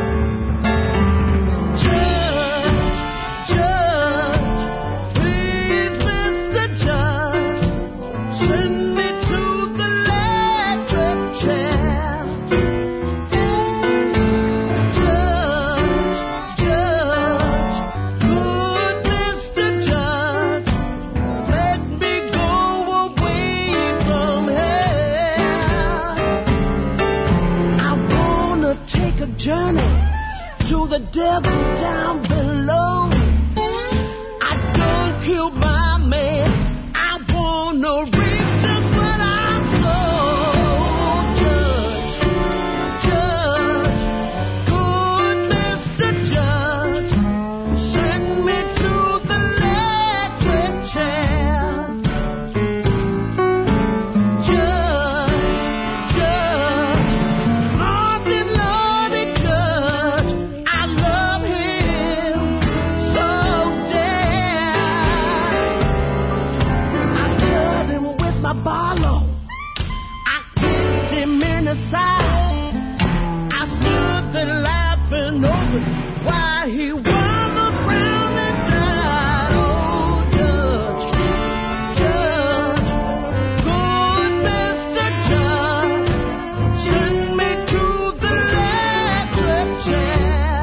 Judge, judge, please, Mister Judge, send me to the electric chair. Judge, judge, good Mister Judge, let me go away from here. I wanna take a journey to the devil down below. I done killed my man. I wanna reap just what I sow. Judge, judge, good Mister Judge, send me to the electric chair. Judge, judge, Lordy, Lordy, Judge, I love him so dear. I cut him with my barlow. I kicked him in the side. I stood there laughing over while he wound around and died. Oh, Judge, Judge, good Mister Judge, send me to the electric chair.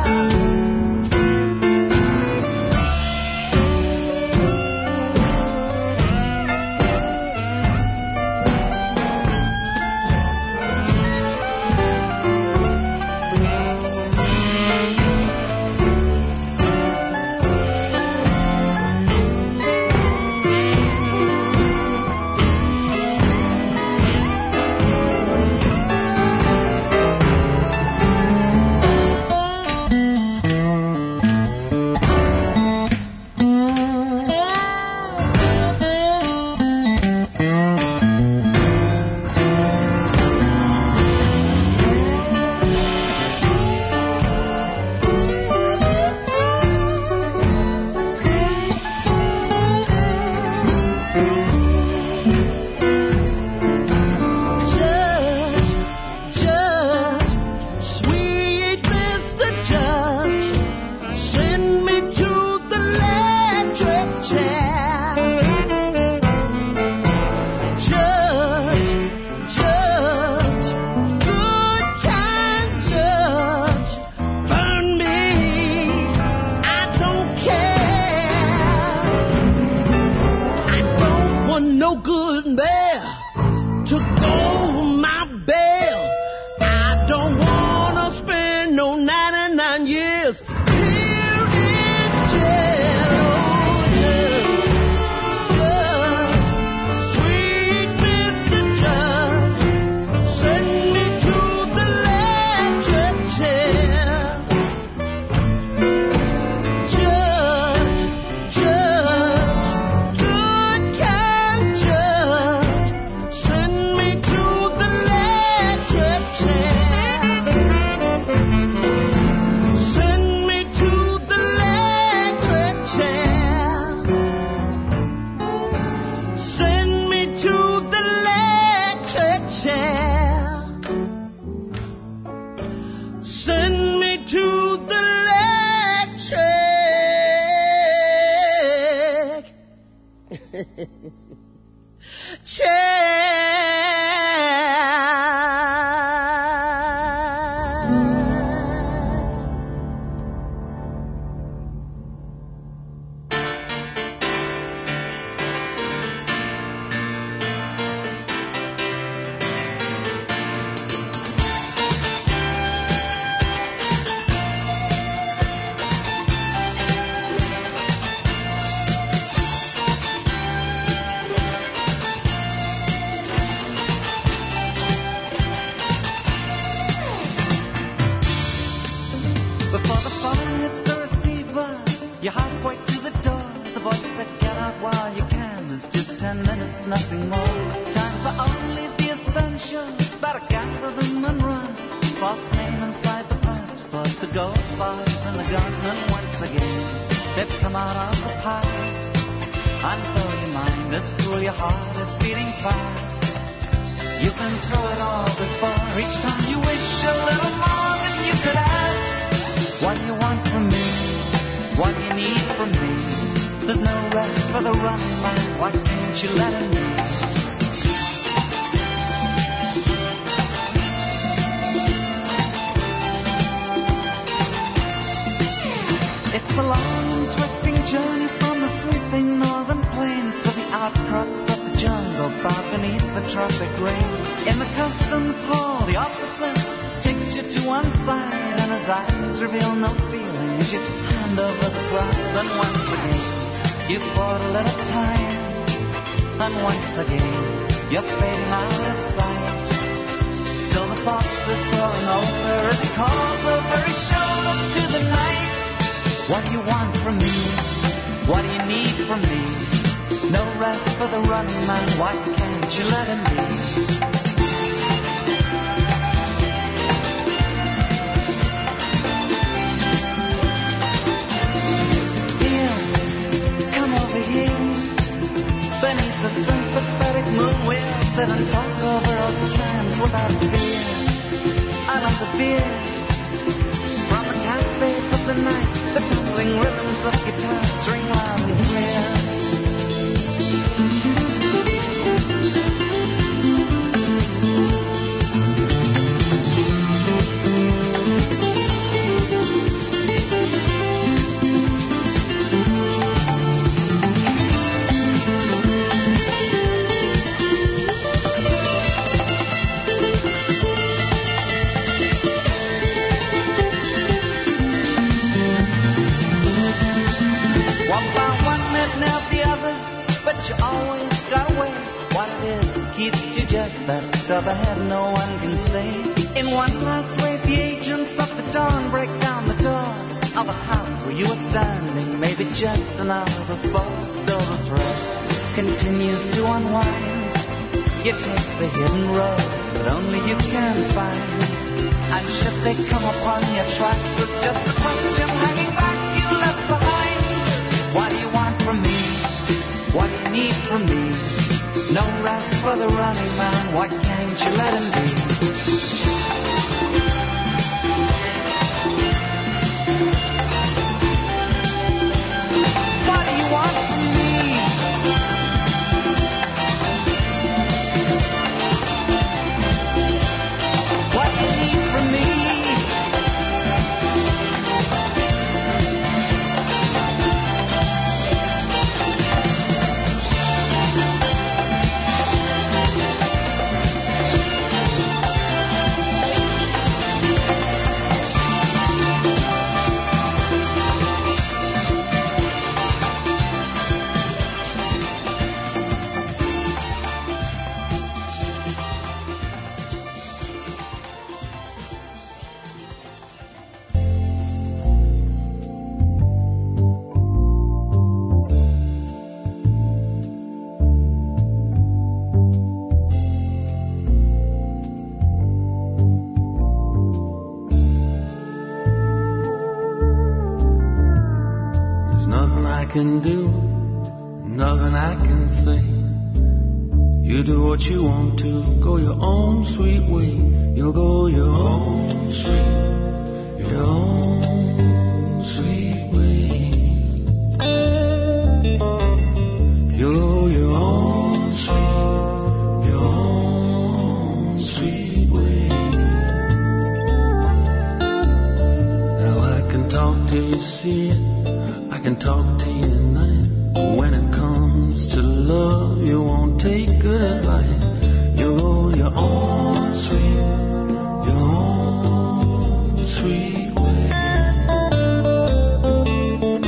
Judge, judge, sweet Mister Judge, send me to the electric chair. Judge, judge, good kind judge, burn me, I don't care. I don't want no good bear to go my bail. I don't wanna spend no ninety-nine years here in jail. Oh, Judge, sweet Mister Judge, send me to the electric chair. Judge, judge, good kind judge, send me to the electric chair. Send me to the electric chair. Send me to the electric chair. Send me to the electric chair. ten minutes, nothing more. Time for only the essentials. Better gather them and run. False name inside the passport, the gold bars and the gun. And once again, they've come out of the past. Until your mind is cool, your heart is beating fast. You've been through it all before. Each time you wish a little more than you could ask. What do you want from me? What do you need from me? There's no rest for the running man. Why can't you let him be? It's a long, twisting journey from the sweeping northern plains to the outcrops of the jungle far beneath the tropic rain. In the customs hall, the officer takes you to one side, and his eyes reveal no feeling as you hand over the prize. And once again, you've bought a little time, and once again, you're fading out of sight. Still the fox is growing over as he calls over his shoulder to the night. What do you want from me? What do you need from me? No rest for the running man. Why can't you let him be? Here, come over here. Beneath the sympathetic moon, we'll sit and talk over old times without fear. Another beer from the cafes of the night. The tumbling rhythms of guitars ring loud and clear. Ahead, no one can say. In one last wave, the agents of the dawn break down the door of a house where you were standing, maybe just an hour before. Still the thread continues to unwind. You take the hidden roads that only you can find, and should they come upon your tracks, it's just a question hanging back you left behind. What do you want from me? What do you need from me? No rest for the running man. Why can't you let him be? What do you want from me? What do you need from me? Can do, nothing I can say. You do what you want to, go your own sweet way. You'll go your own sweet, your own sweet way. You'll go your own sweet, your own sweet way. Now I can talk till you see it, I can talk to you night. When it comes to love, you won't take good advice. You'll go your own sweet, your own sweet way.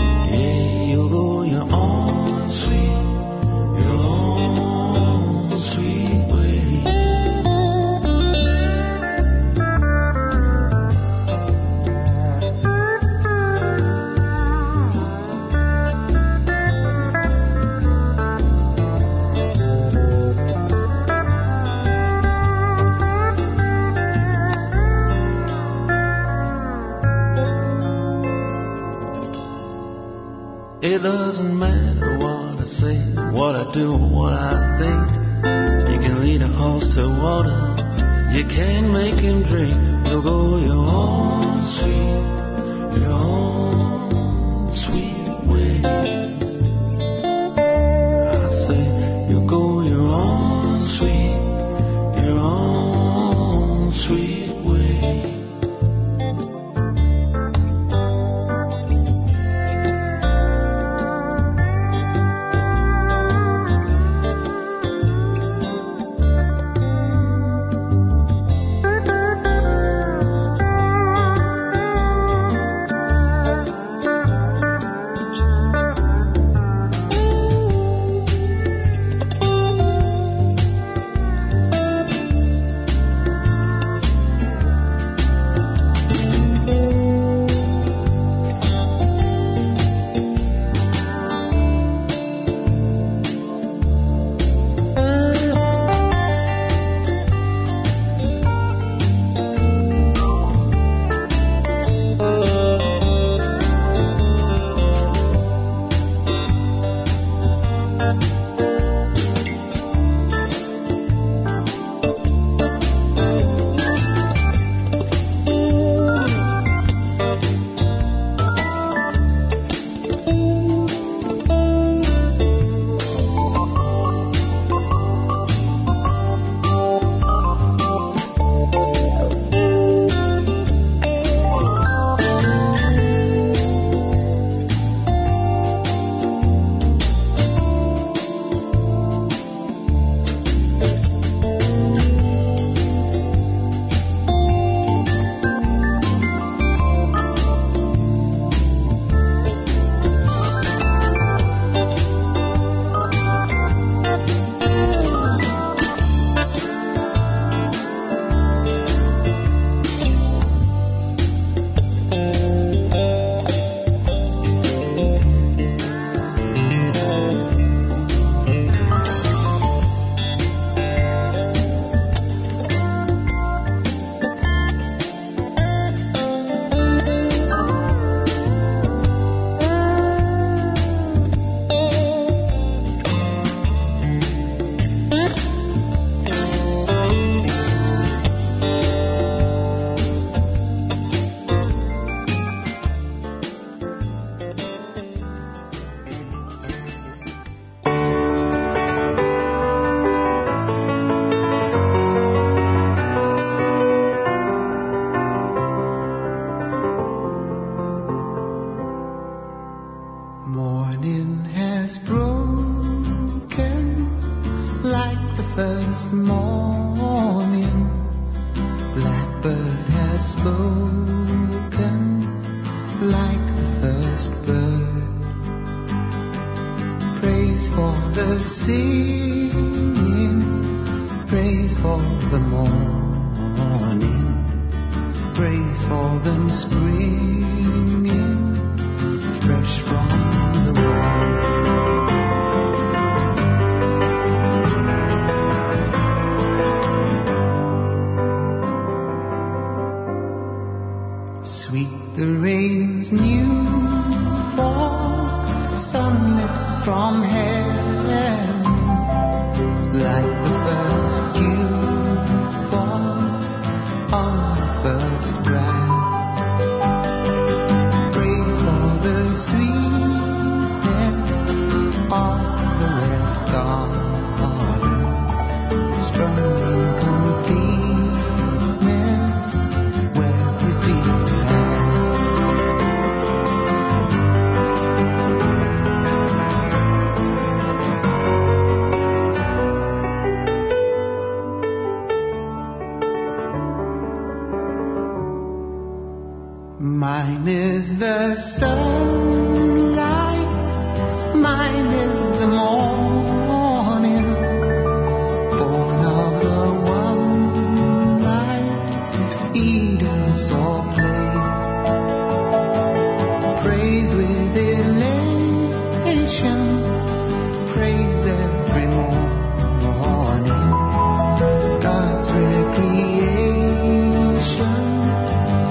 doesn't matter what I say, what I do, or what I think. You can lead a horse to water, you can't make him drink. You'll go your own sweet, your own sweet way. I say you'll go your own sweet, your own sweet way.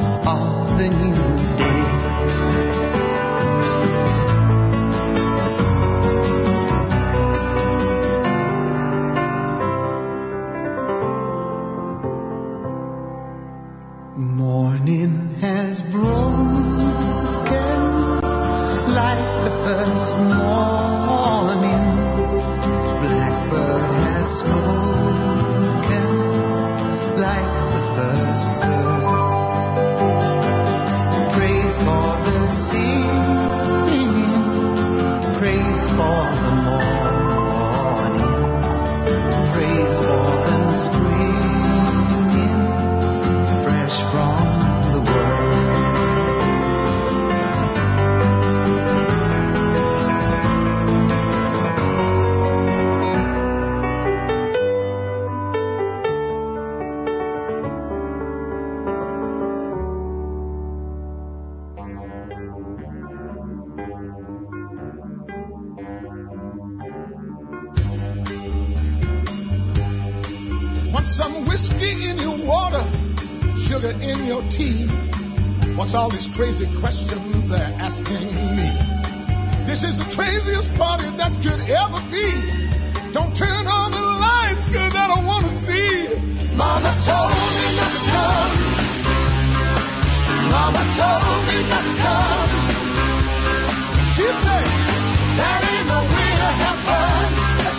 The new day. sugar in your tea? What's all these crazy questions they're asking me? This is the craziest party that could ever be. Don't turn on the lights, cause I don't wanna see. Mama told me not to come. Mama told me not to come. She said, that ain't no way to have fun,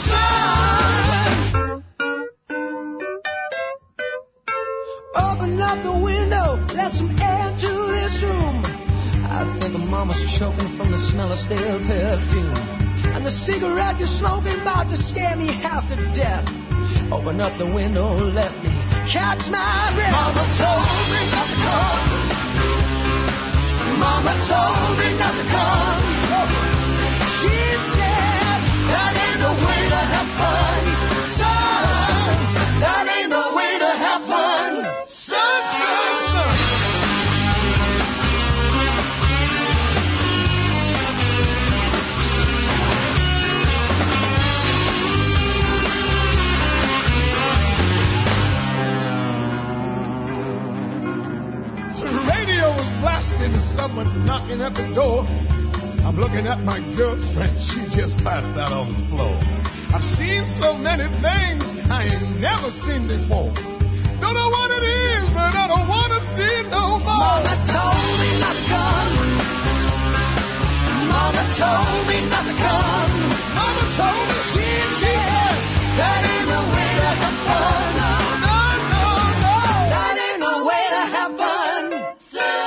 son. Open up the window, let some air to this room. I think mama's choking from the smell of stale perfume. And the cigarette you're smoking about to scare me half to death. Open up the window, let me catch my breath. Mama told me not to come. Mama told me not to come. She said, that ain't the way to have fun, son. That ain't the way to have fun, son, son, son. Blasting, someone's knocking at the door. I'm looking at my girlfriend, she just passed out on the floor. I've seen so many things I ain't never seen before. Don't know what it is, but I don't want to see it no more. Mama told me not to come. Mama told me not to come. Mama told me she, she said, that ain't the way to have fun. No, no, no, no. That ain't the way to have fun, son.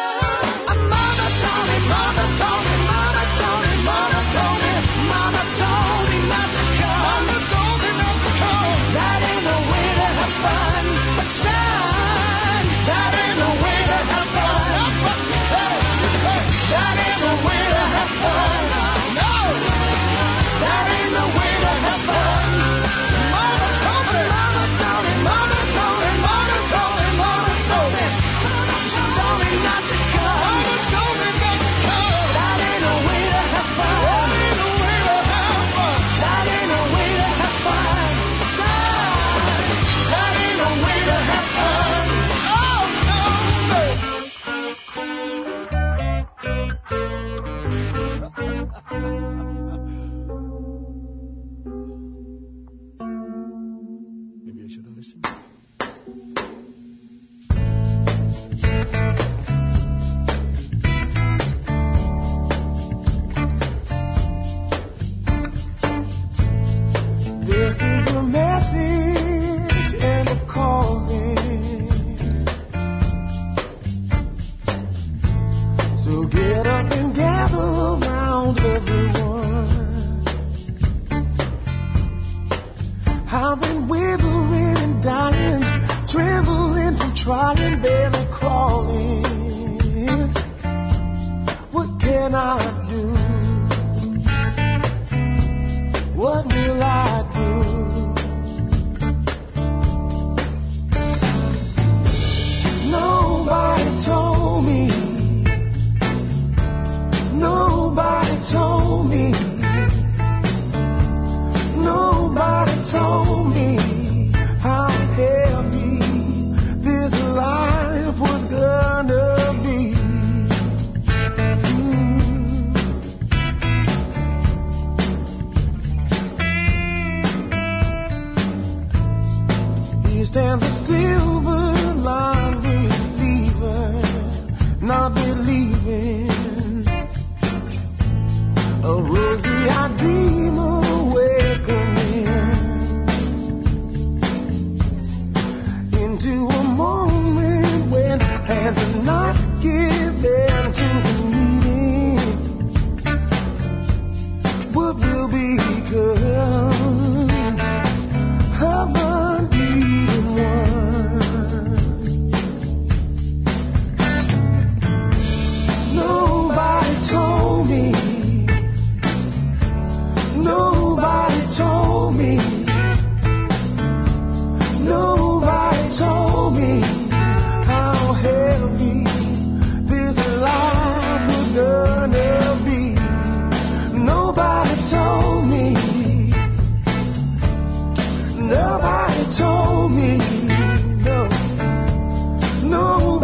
Nobody told me, no, no.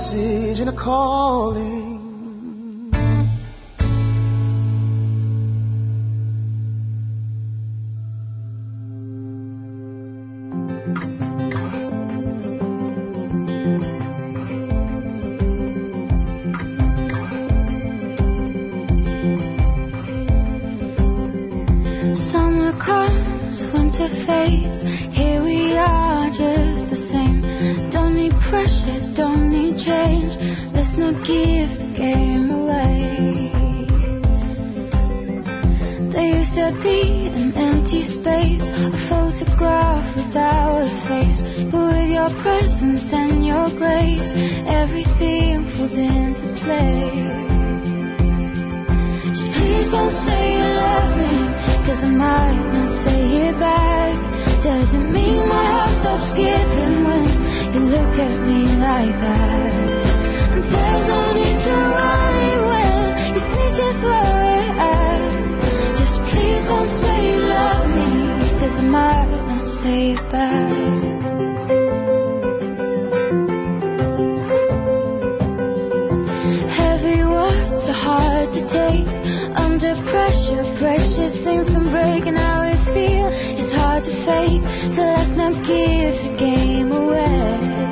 message and a calling. Summer comes, winter fades. Here we are, just the same. Don't need pressure, don't need change. Let's not give the game away. There used to be an empty space, a photograph without a face. But with your presence and your grace, everything falls into place. Just please don't say you love me, 'cause I might not say it back. Doesn't mean my heart stops skipping when you look at me like that. And there's no need to worry when you see just where we're at. Just please don't say you love me, 'cause I might not say it back. Heavy words are hard to take. Under pressure, precious things can break, and how we feel is hard to fake. So let's not give the game away.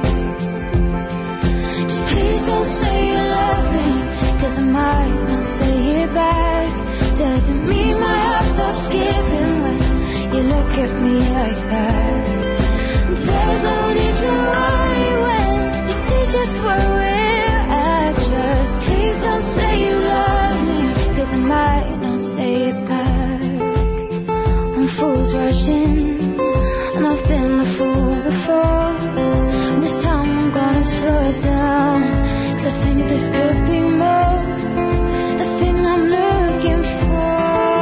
Just please don't say you love me, 'cause I might not say it back. Doesn't mean my heart stops skipping when you look at me like that. There's no need to worry when you see just where we're at. Just please don't say you love me, 'cause I might not say it back. When fools rush in, and I've been a fool before. This time I'm gonna slow it down, 'cause I think this could be more, the thing I'm looking for.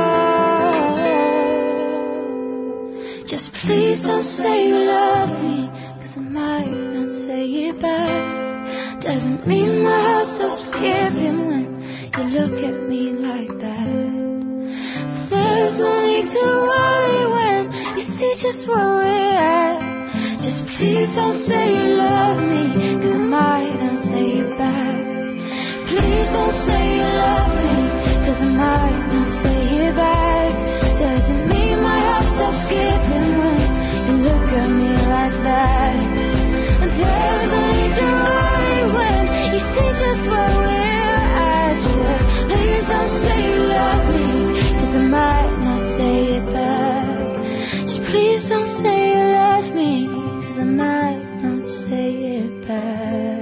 Just please don't say you love me, 'cause I might not say it back. Doesn't mean my heart stops skipping when you look at me like that. There's no need to worry when you see just where we're at. Just please don't say you love me, 'cause I might not say it back. Please don't say you love me, 'cause I might not say it back. Doesn't mean my heart stops skipping when you look at me like that. And there's no need to worry when you see just where we're at. Just please don't say you love me, 'cause I might not say it back. Just please don't say you love me, 'cause I might not say it back.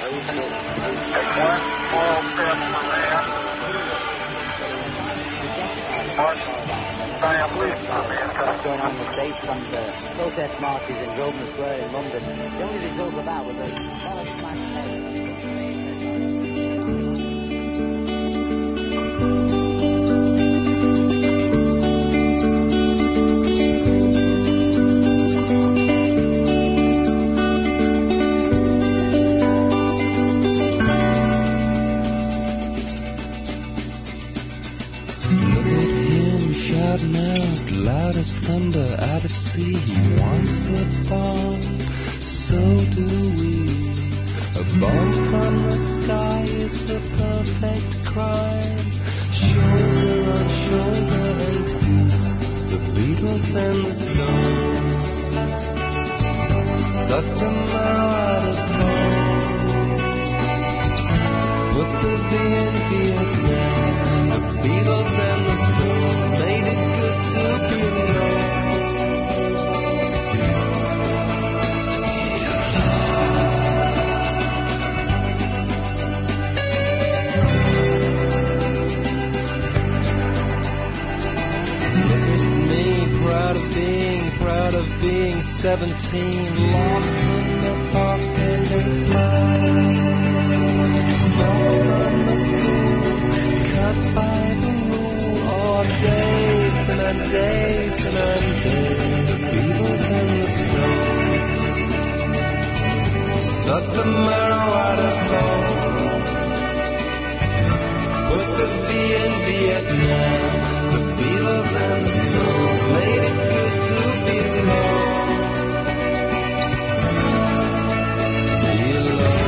What's going on in the States and the protest marches in Grosvenor Square in London. The only result of that was a large shouting out loud as thunder out of sea. He wants a bomb, so do we. A bomb from the sky is the perfect crime. Shoulder on shoulder and peace. The Beatles and the Stones sucked the marrow out of home. Put the V in Vietnam. The Beatles and the Stones made it good to be alone. Look at me, proud of being, proud of being seventeen, lost in the park and a smile. Fall on the school, cut by the rule, all dazed and I'm dazed and I'm dazed. The Beatles and the Stones suck the marrow out of home. Put the V in Vietnam. The Beatles and the Stones made it good to be alone. Be alone.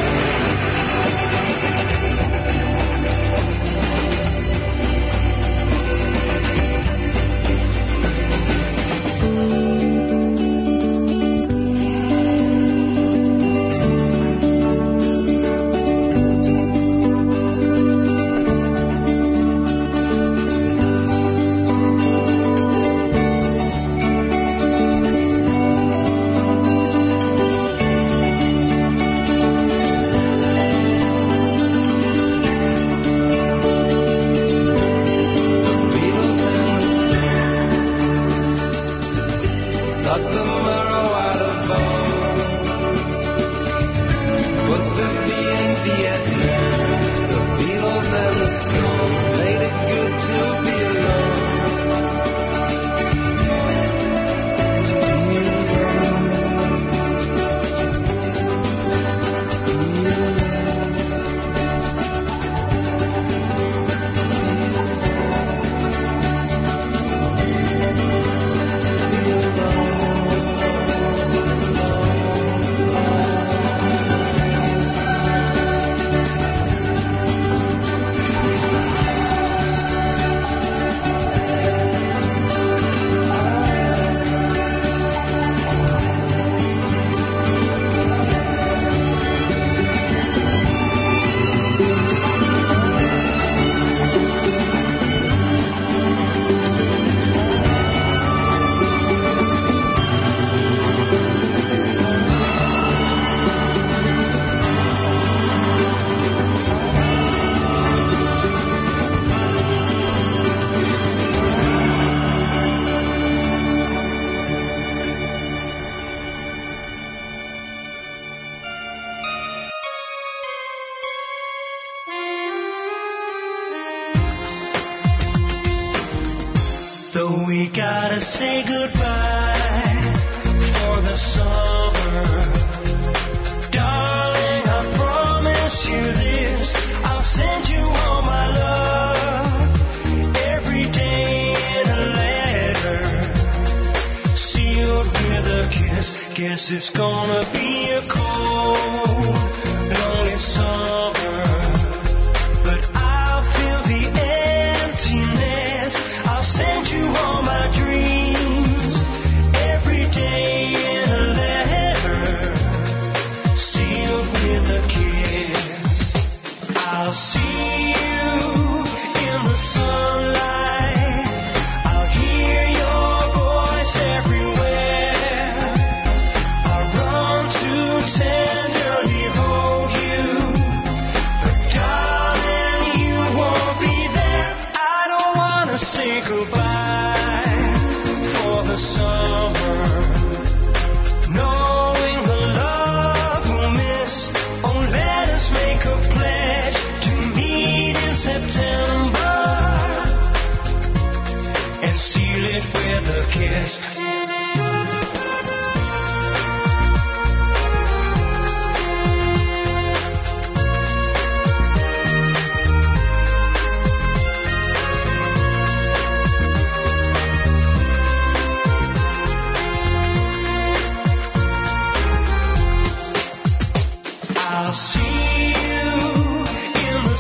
Say goodbye for the summer. Darling, I promise you this. I'll send you all my love every day in a letter, sealed with a kiss. Guess it's gonna be a cold, lonely summer, but I'll fill the emptiness. I'll send you all my dreams. I'll see you in the sunlight. I'll hear your voice everywhere. I'll run to tenderly hold you. kiss. I'll see you in the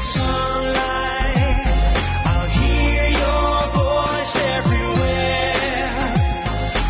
sunlight. I'll hear your voice everywhere.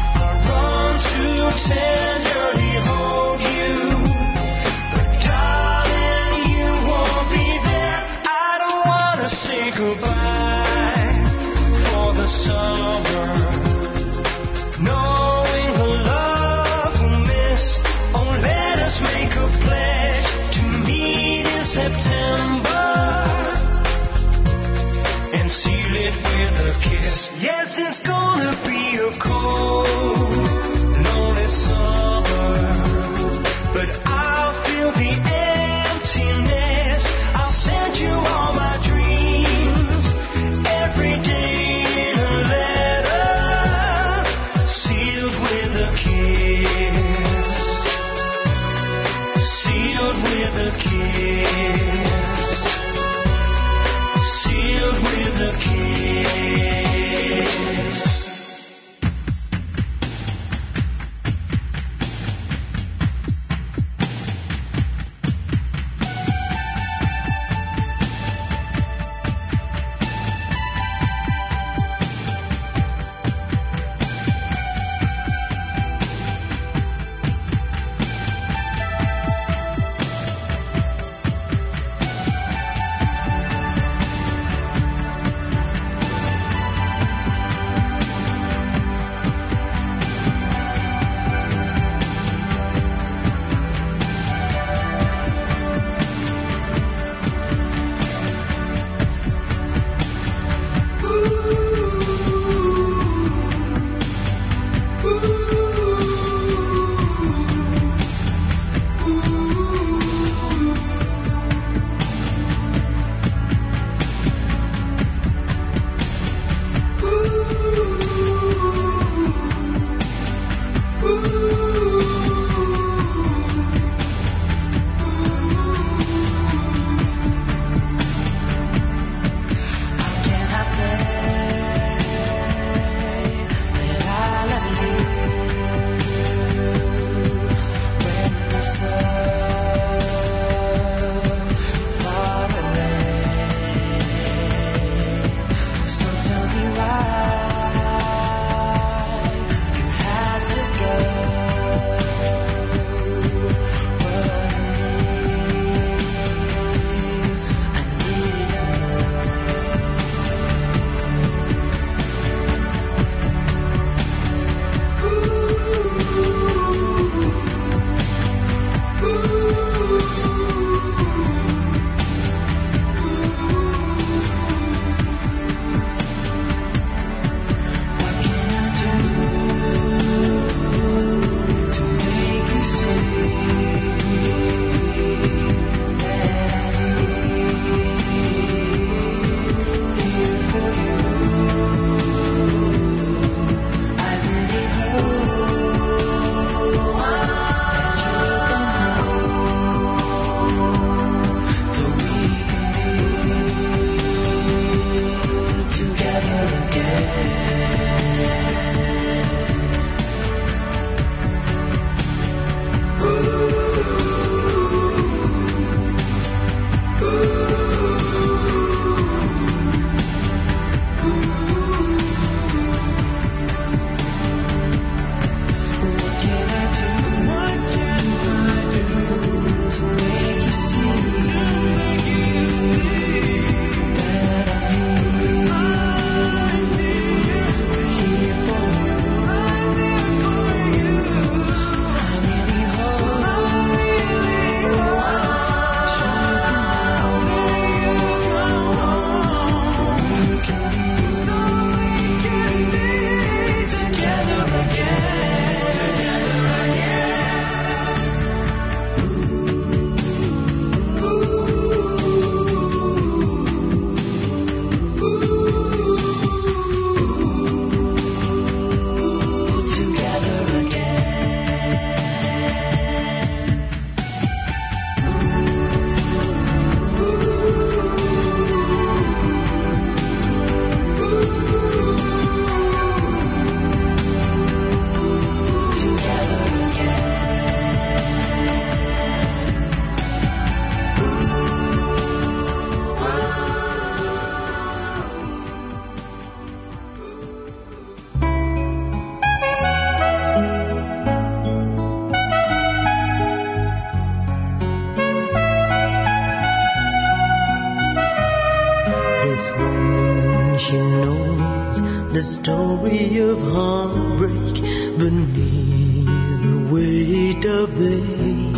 break beneath the weight of them.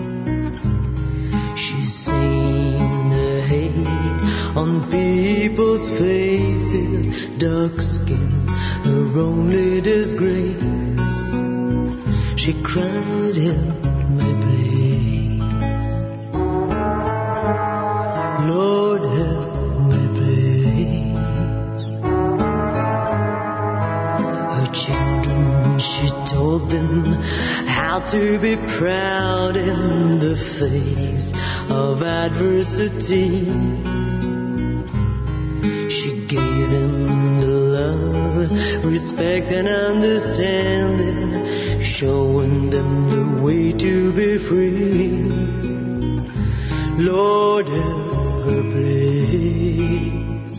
She's seen the hate on people's faces, dark skin, her only disgrace. She cries, help me please, Lord help me please. Her children, she told them how to be proud in the face of adversity. She gave them the love, respect and understanding, showing them the way to be free. Lord help her please,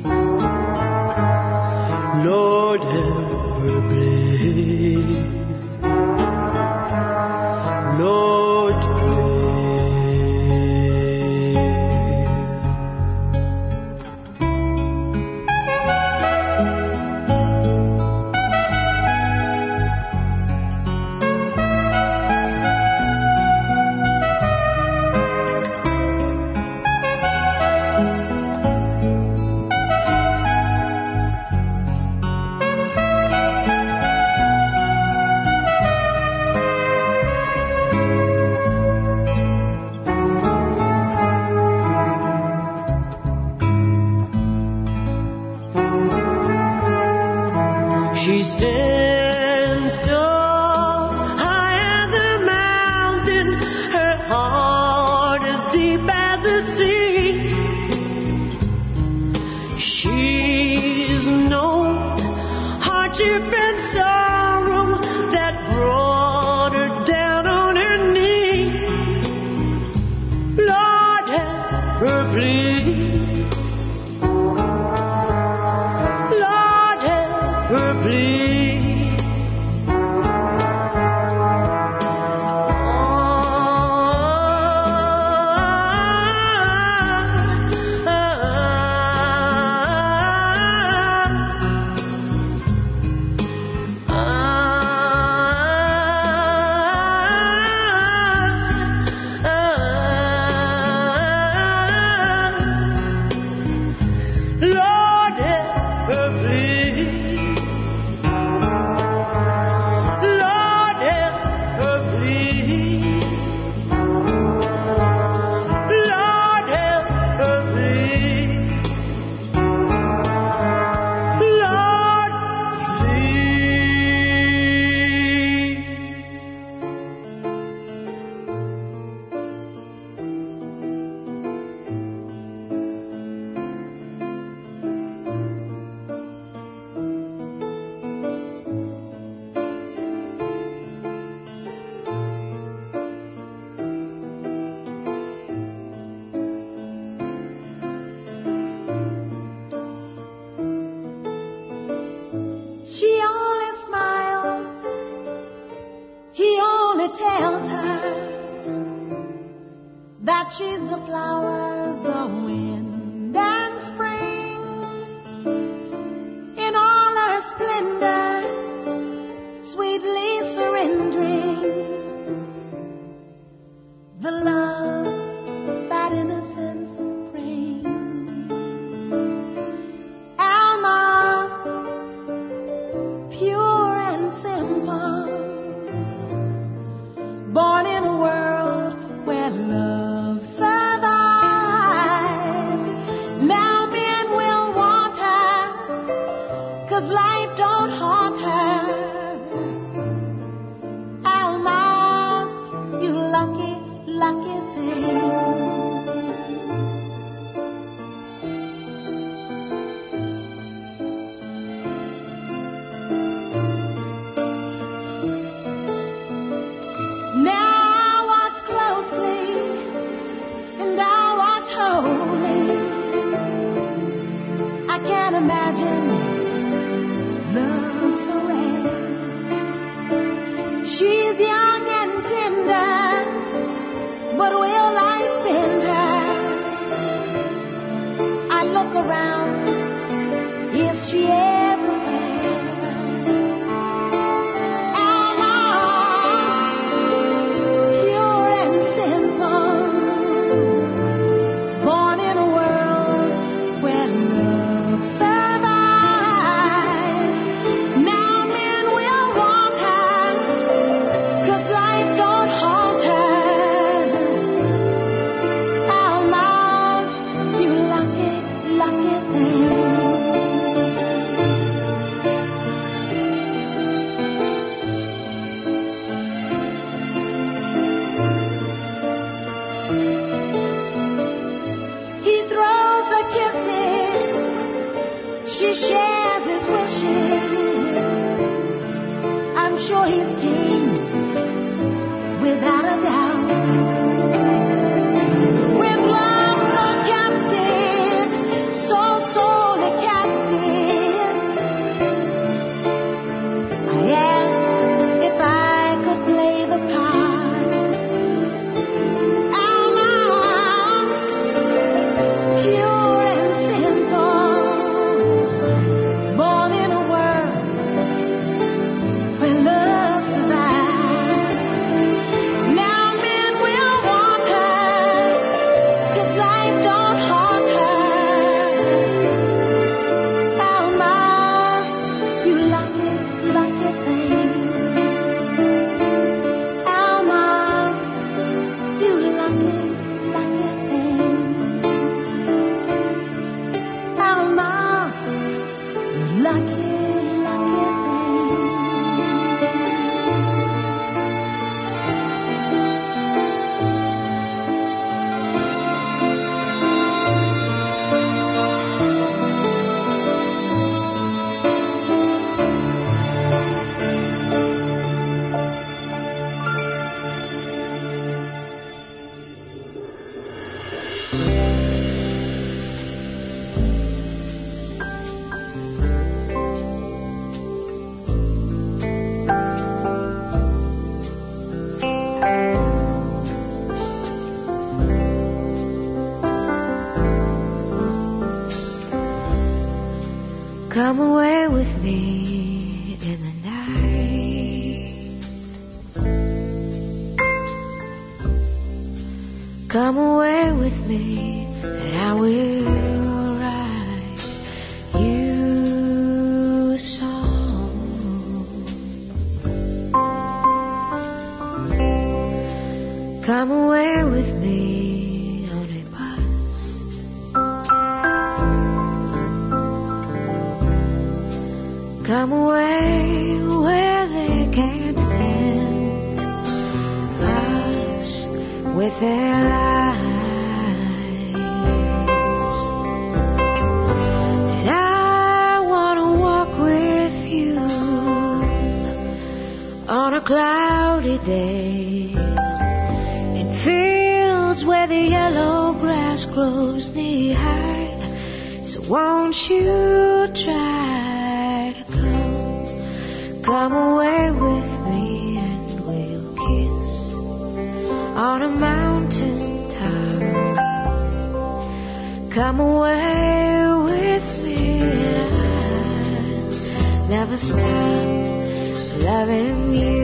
Lord help her please, Lord please. She stands tall, high as a mountain, her heart is deep as the sea. She's known hardship and sorrow that brought her down on her knees. Lord help her please, Lord help her please. Lord help her please, Lord help her please, Lord help her please, Lord She only smiles, he only tells her that she's the flowers, the wind and spring. In all her splendor, sweetly surrendering the love that innocence brings. Alma, pure and simple, born in a world where love survives. I'm sure he's king, without a doubt. With love so captive, so sorely captive, I asked if I could play the part. Alma, pure and simple, born in a world where love survives. Now men will want her, 'cause life don't haunt her. Alma, you lucky, lucky thing. Alma, you lucky, lucky thing. Alma, you lucky, lucky thing. Come away with me in the night. Come away with me, and I will write you a song. Come away with me on a bus. Come away where they can't tempt us with their lies. And I want to walk with you on a cloudy day in fields where the yellow grass grows knee high. So won't you try? Come away with me and we'll kiss on a mountain top. Come away with me and I'll never stop loving you.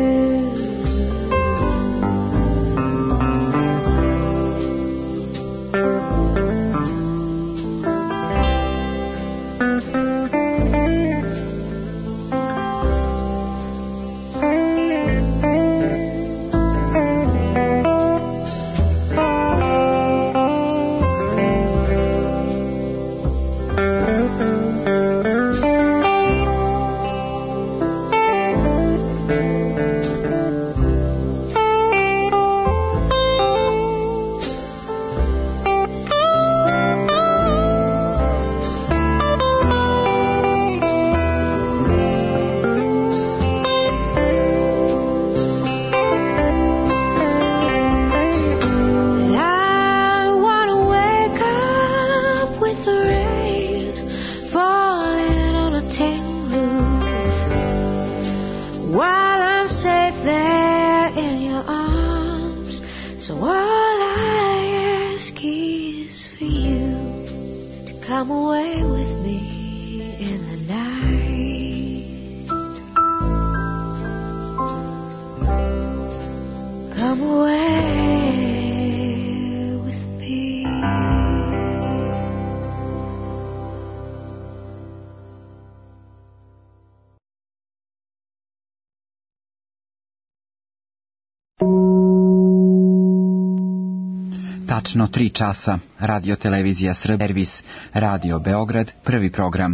Tačno tri časa, radio televizija Srbija, servis, Radio Beograd, prvi program.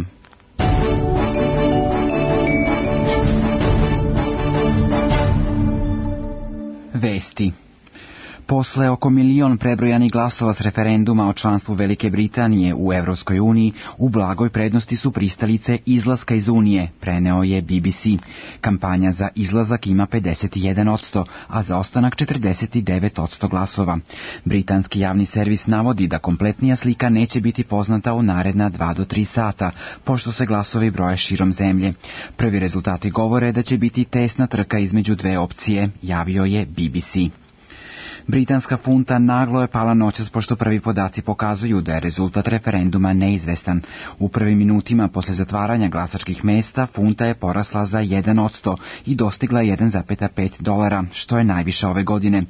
Vesti. Posle oko milion prebrojanih glasova s referenduma o članstvu Velike Britanije u Evropskoj uniji, u blagoj prednosti su pristalice izlaska iz Unije, preneo je B B C. Kampanja za izlazak ima pedeset jedan odsto, a za ostanak četrdeset devet odsto glasova. Britanski javni servis navodi da kompletnija slika neće biti poznata u naredna dva do tri sata, pošto se glasovi broje širom zemlje. Prvi rezultati govore da će biti tesna trka između dve opcije, javio je B B C. Britanska funta naglo je pala noćas pošto prvi podaci pokazuju da je rezultat referenduma neizvestan. U prvim minutima posle zatvaranja glasačkih mesta funta je porasla za jedan odsto i dostigla jedan zarez pet dolara, što je najviše ove godine.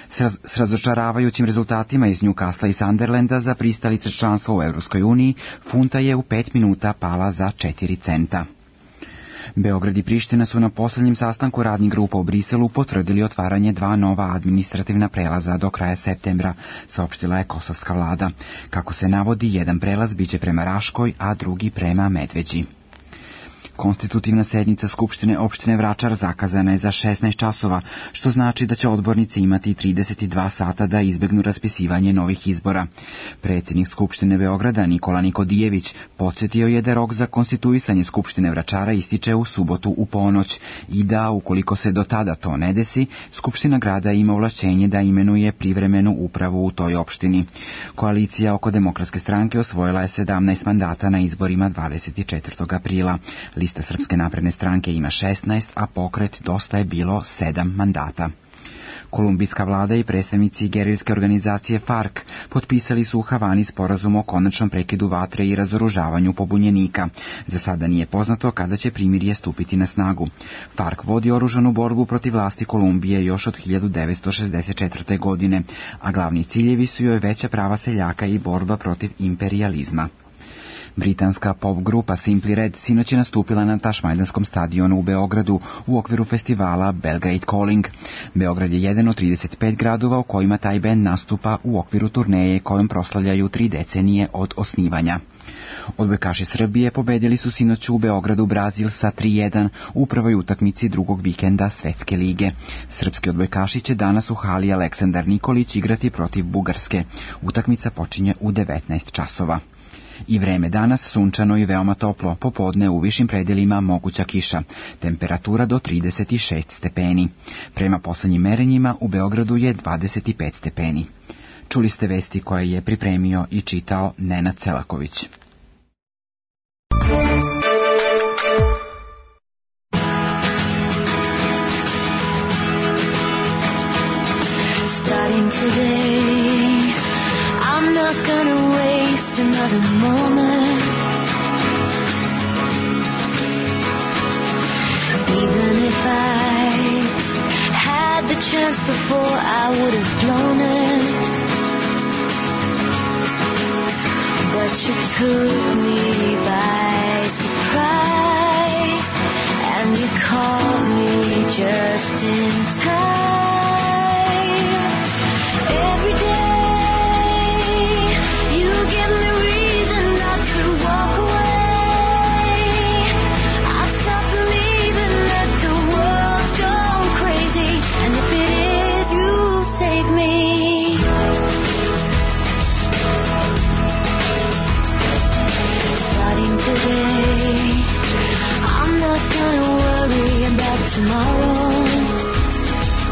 S razočaravajućim rezultatima iz Newcastle i Sunderlanda za pristalice članstva u Evropskoj uniji, funta je u pet minuta pala za četiri centa. Beograd i Priština su na poslednjem sastanku radnih grupa u Briselu potvrdili otvaranje dva nova administrativna prelaza do kraja septembra, saopštila je kosovska vlada. Kako se navodi, jedan prelaz biće prema Raškoj, a drugi prema Medveđi. Konstitutivna sednica Skupštine opštine Vračar zakazana je za šesnaest časova, što znači da će odbornici imati trideset dva sata da izbegnu raspisivanje novih izbora. Predsjednik Skupštine Beograda Nikola Nikodijević podsjetio je da rok za konstituisanje Skupštine Vračara ističe u subotu u ponoć i da, ukoliko se do tada to ne desi, Skupština grada ima ovlašćenje da imenuje privremenu upravu u toj opštini. Koalicija oko Demokratske stranke osvojila je sedamnaest mandata na izborima dvadeset četvrtog aprila. Lista Srpske napredne stranke ima šesnaest, a pokret Dosta je bilo sedam mandata. Kolumbijska vlada i predstavnici gerilske organizacije FARC potpisali su u Havani sporazum o konačnom prekidu vatre i razoružavanju pobunjenika. Za sada nije poznato kada će primirje stupiti na snagu. FARC vodi oružanu borbu protiv vlasti Kolumbije još od hiljadu devetsto šezdeset četvrte. godine, a glavni ciljevi su joj veća prava seljaka i borba protiv imperijalizma. Britanska pop grupa Simply Red sinoć je nastupila na Tašmajdanskom stadionu u Beogradu u okviru festivala Belgrade Calling. Beograd je jedan od trideset pet gradova u kojima taj bend nastupa u okviru turneje kojom proslavljaju tri decenije od osnivanja. Odbojkaši Srbije pobedili su sinoć u Beogradu Brazil sa tri jedan u prvoj utakmici drugog vikenda Svetske lige. Srpski odbojkaši će danas u hali Aleksandar Nikolić igrati protiv Bugarske. Utakmica počinje u devetnaest časova. I vreme danas sunčano i veoma toplo, popodne u višim predelima moguća kiša, temperatura do trideset šest stepeni. Prema poslednjim merenjima u Beogradu je dvadeset pet stepeni. Čuli ste vesti koje je pripremio i čitao Nenad Celaković. Starting today, I'm not gonna waste another moment. Even if I had the chance before, I would have blown it. But you took me by surprise, and you caught me just in time. Every day you give me reason not to walk away. I stop believing that the world's gone crazy, and if it is, you save me. Starting today, I'm not gonna worry about tomorrow.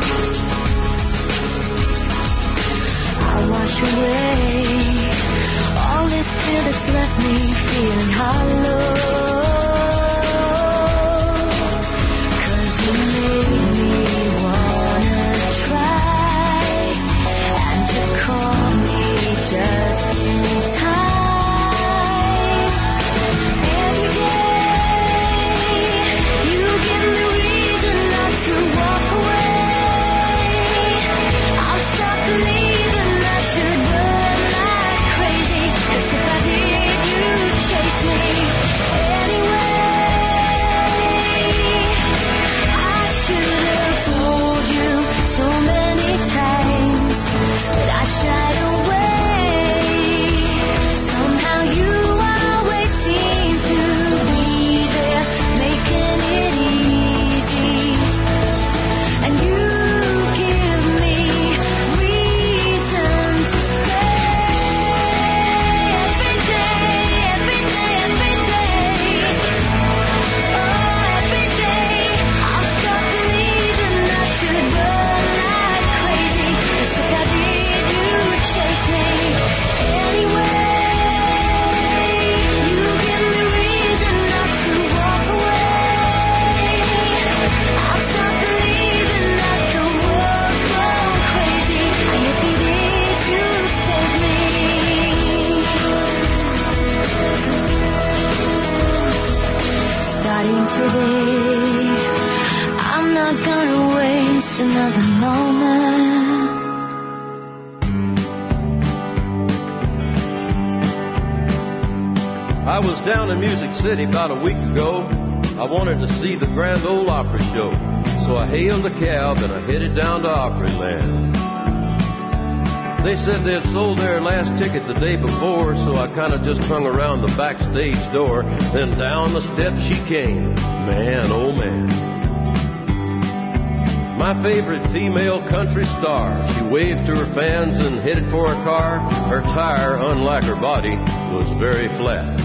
not gonna waste another moment. I was down in Music City about a week ago. I wanted to see the Grand Ole Opry show. So I hailed a cab and I headed down to Opryland. They said they had sold their last ticket the day before, so I kind of just hung around the backstage door. Then down the steps she came. Man, oh man. My favorite female country star. She waved to her fans and headed for her car. Her tire, unlike her body, was very flat.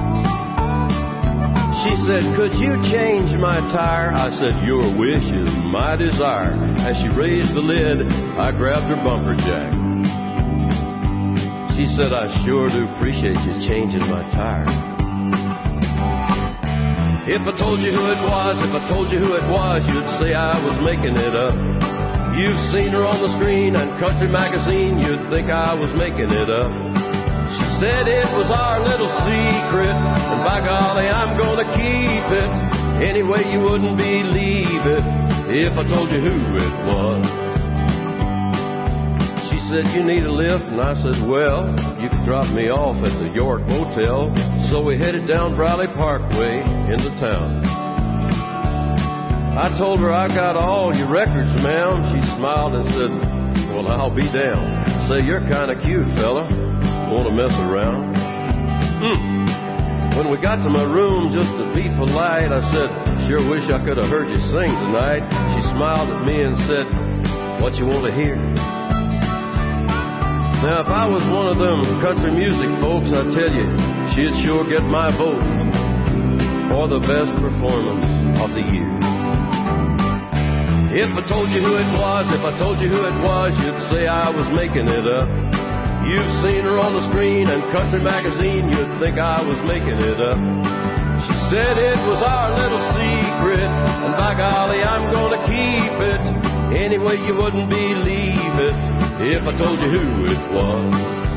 She said, could you change my tire? I said, your wish is my desire. As she raised the lid, I grabbed her bumper jack. She said, I sure do appreciate you changing my tire. If I told you who it was, if I told you who it was, you'd say I was making it up. You've seen her on the screen and Country Magazine, you'd think I was making it up. She said it was our little secret, and by golly, I'm gonna keep it. Anyway, you wouldn't believe it if I told you who it was. She said, you need a lift? And I said, well, you could drop me off at the York Motel. So we headed down Briley Parkway into town. I told her I got all your records, ma'am. She smiled and said, well, I'll be damned. Say, you're kind of cute, fella. Want to mess around? Hmm. When we got to my room, just to be polite, I said, sure wish I could have heard you sing tonight. She smiled at me and said, what you want to hear? Now, if I was one of them country music folks, I tell you, she'd sure get my vote for the best performance of the year. If I told you who it was, if I told you who it was, you'd say I was making it up. You've seen her on the screen and Country Magazine, you'd think I was making it up. She said it was our little secret, and by golly, I'm gonna keep it. Anyway, you wouldn't believe it if I told you who it was.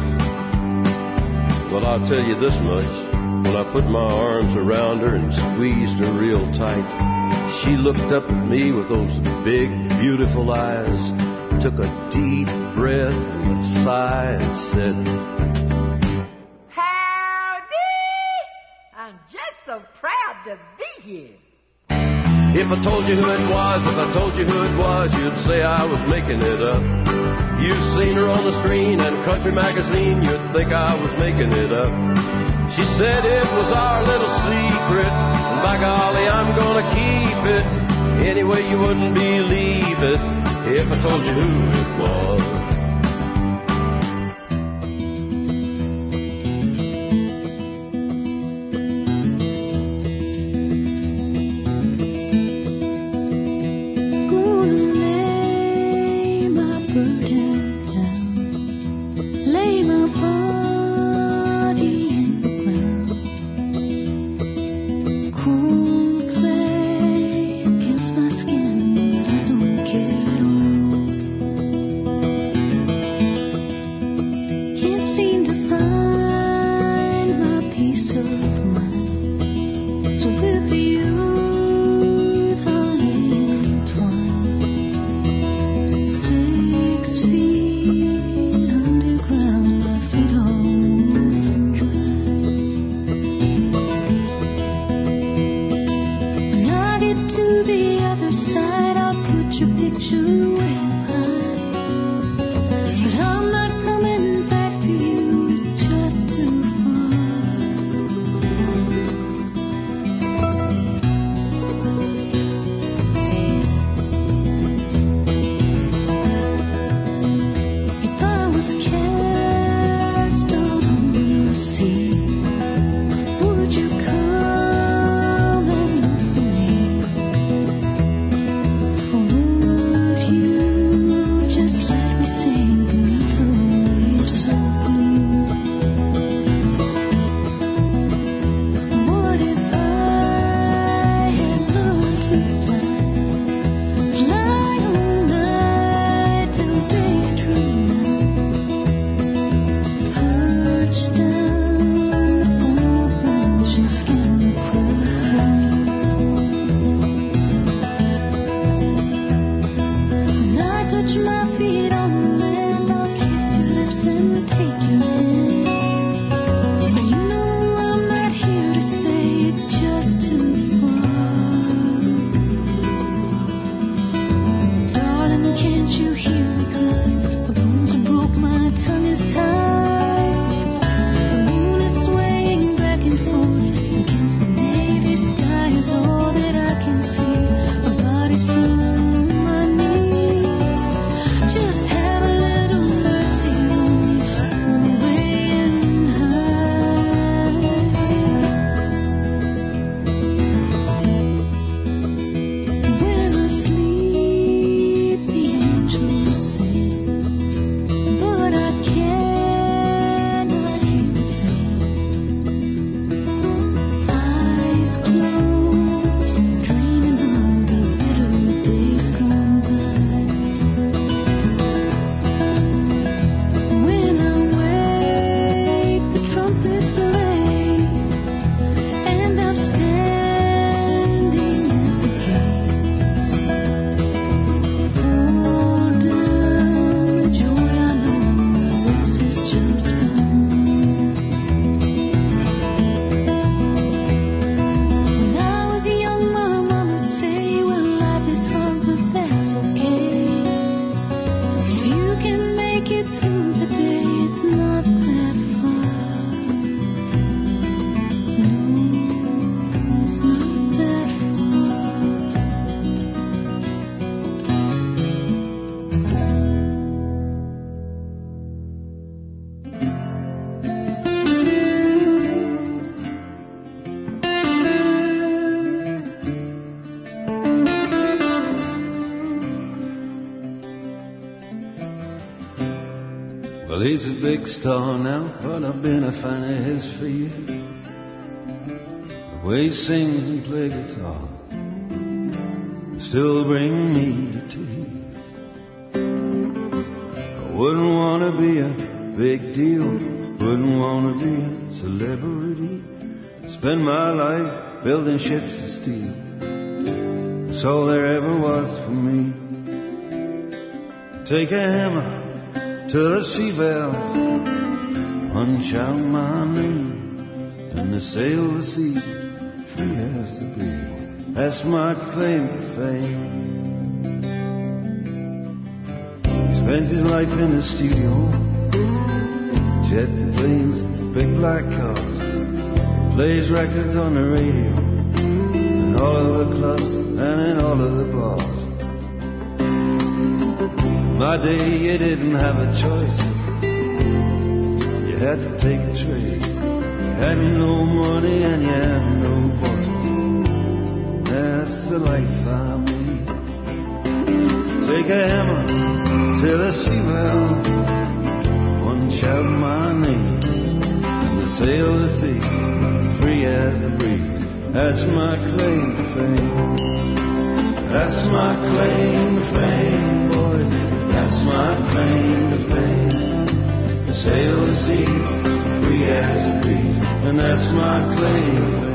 Well, I'll tell you this much. When I put my arms around her and squeezed her real tight, she looked up at me with those big, beautiful eyes, took a deep breath and a sigh and said, howdy! I'm just so proud to be here. If I told you who it was, if I told you who it was, you'd say I was making it up. You've seen her on the screen and Country Magazine, you'd think I was making it up. She said it was our little secret, and by golly, I'm gonna keep it. Anyway, you wouldn't believe it if I told you who it was. Would you Well, he's a big star now, but I've been a fan of his for years. The way he sings and plays guitar still bring me to tears. I wouldn't want to be a big deal, wouldn't want to be a celebrity. Spend my life building ships of steel. That's all there ever was for me. Take a hammer to the sea valves, punch out my name, and to sail the sea free as the bee. That's my claim to fame. He spends his life in the studio, jet planes, big black cars, plays records on the radio, in all of the clubs and in all of the bars. My day you didn't have a choice, you had to take a trade. You had no money and you had no voice. That's the life I made. Take a hammer to the sea well, punch out my name, and to sail the sea free as the breeze. That's my claim to fame. That's my claim to fame, boy. That's my claim to fame. To sail the sea free as a breeze, and that's my claim to fame.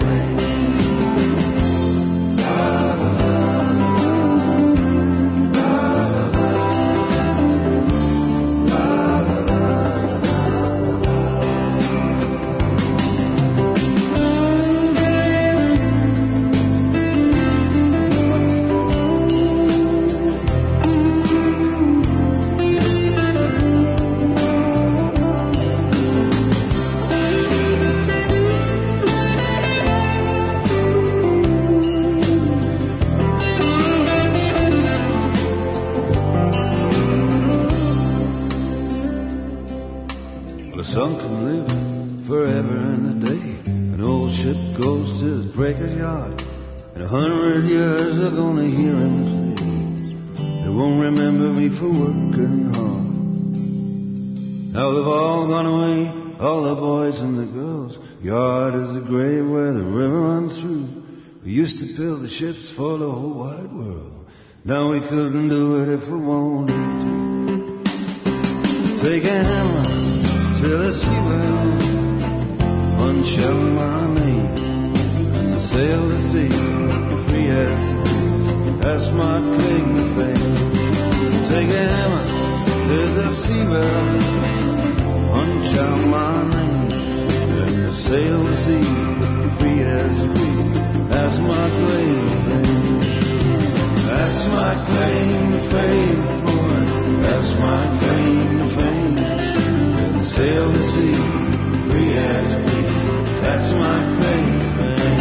Some can live forever and a day. An old ship goes to the breaker's yard. In a hundred years they're gonna hear him play. They won't remember me for working hard. Now they've all gone away, all the boys and the girls. Yard is the grave where the river runs through. We used to build the ships for the whole wide world. Now we couldn't do it if we wanted to. Take a hammer to the sea well, punch out my name, and sail the sea free as the sea. That's my claim to fame. Take a hammer to the sea well, punch out my name, and sail the sea free as the sea. That's my claim to fame. That's my claim to fame, boy. That's my claim to fame. Sail the sea, free as a bee. That's my claim to fame.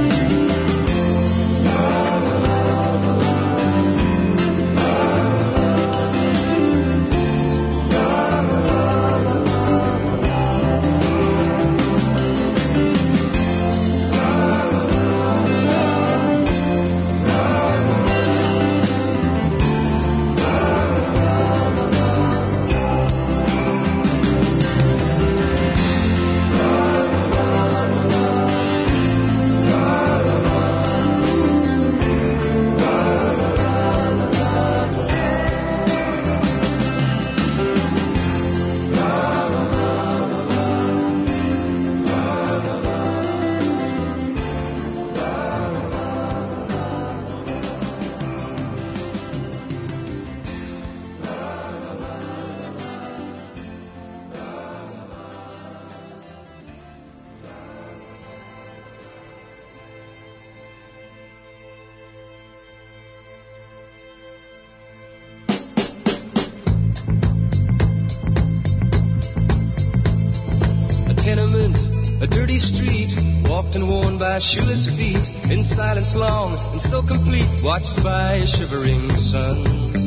Shoeless feet in silence long and so complete, watched by a shivering sun.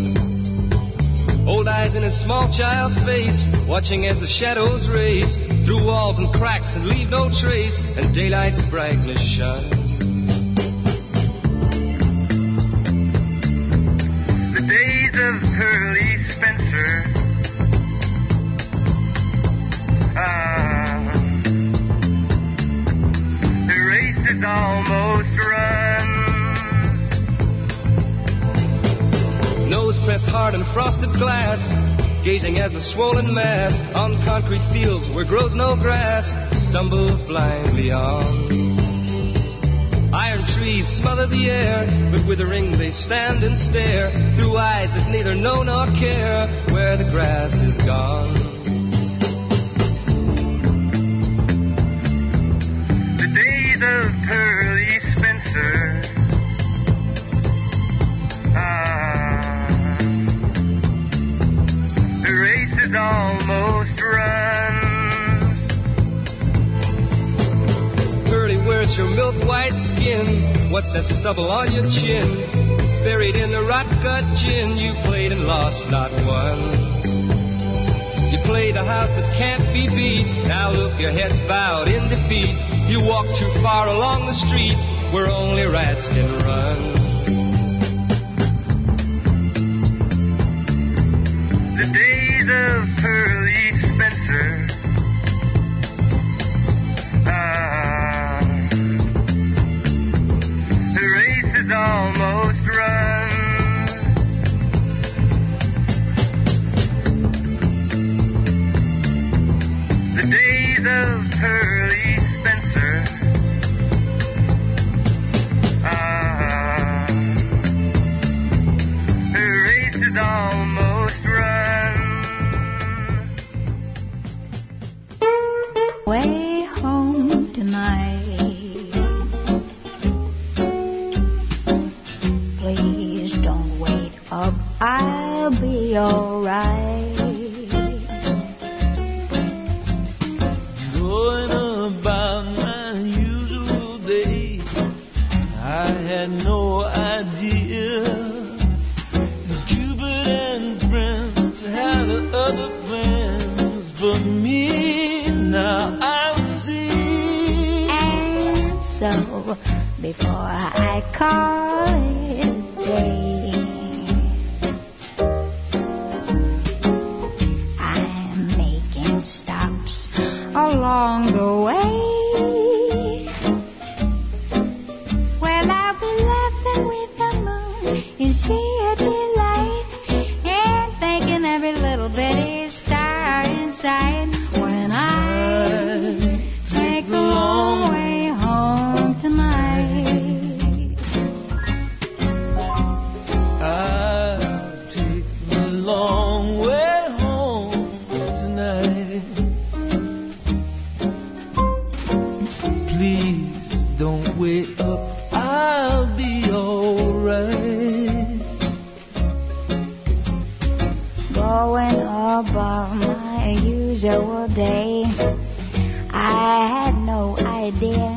Old eyes in a small child's face, watching as the shadows race through walls and cracks and leave no trace, and daylight's brightness shine. The days of Pearly Spencer pressed hard in frosted glass, gazing at the swollen mass on concrete fields where grows no grass, stumbles blindly on. Iron trees smother the air, but withering they stand and stare through eyes that neither know nor care where the grass is gone. The days of Pearly Spencer, ah, the race is almost run. Pearly, where's your milk white skin? What's that stubble on your chin? Buried in the rot gut gin, you played and lost, not won. You played a house that can't be beat. Now look, your head's bowed in defeat. You walk too far along the street where only rats can run. The days of Pearly Spencer, ah, the race is almost run. The days of Pearly Spencer, ah, the race is almost run. Way home tonight. Please don't wait up, I'll be alright. Going about my usual day, I had no idea that Cupid and friends had other plans for me. Now I see. And so, before I call it a day, I'm making stops along the way. Well, I'll be laughing with the moon in sheer delight, and thinking every little bitty star inside when I take the long way home tonight. I'll take the long way home tonight. Please don't wait up, I'll be alright. Going about my usual day, I had no idea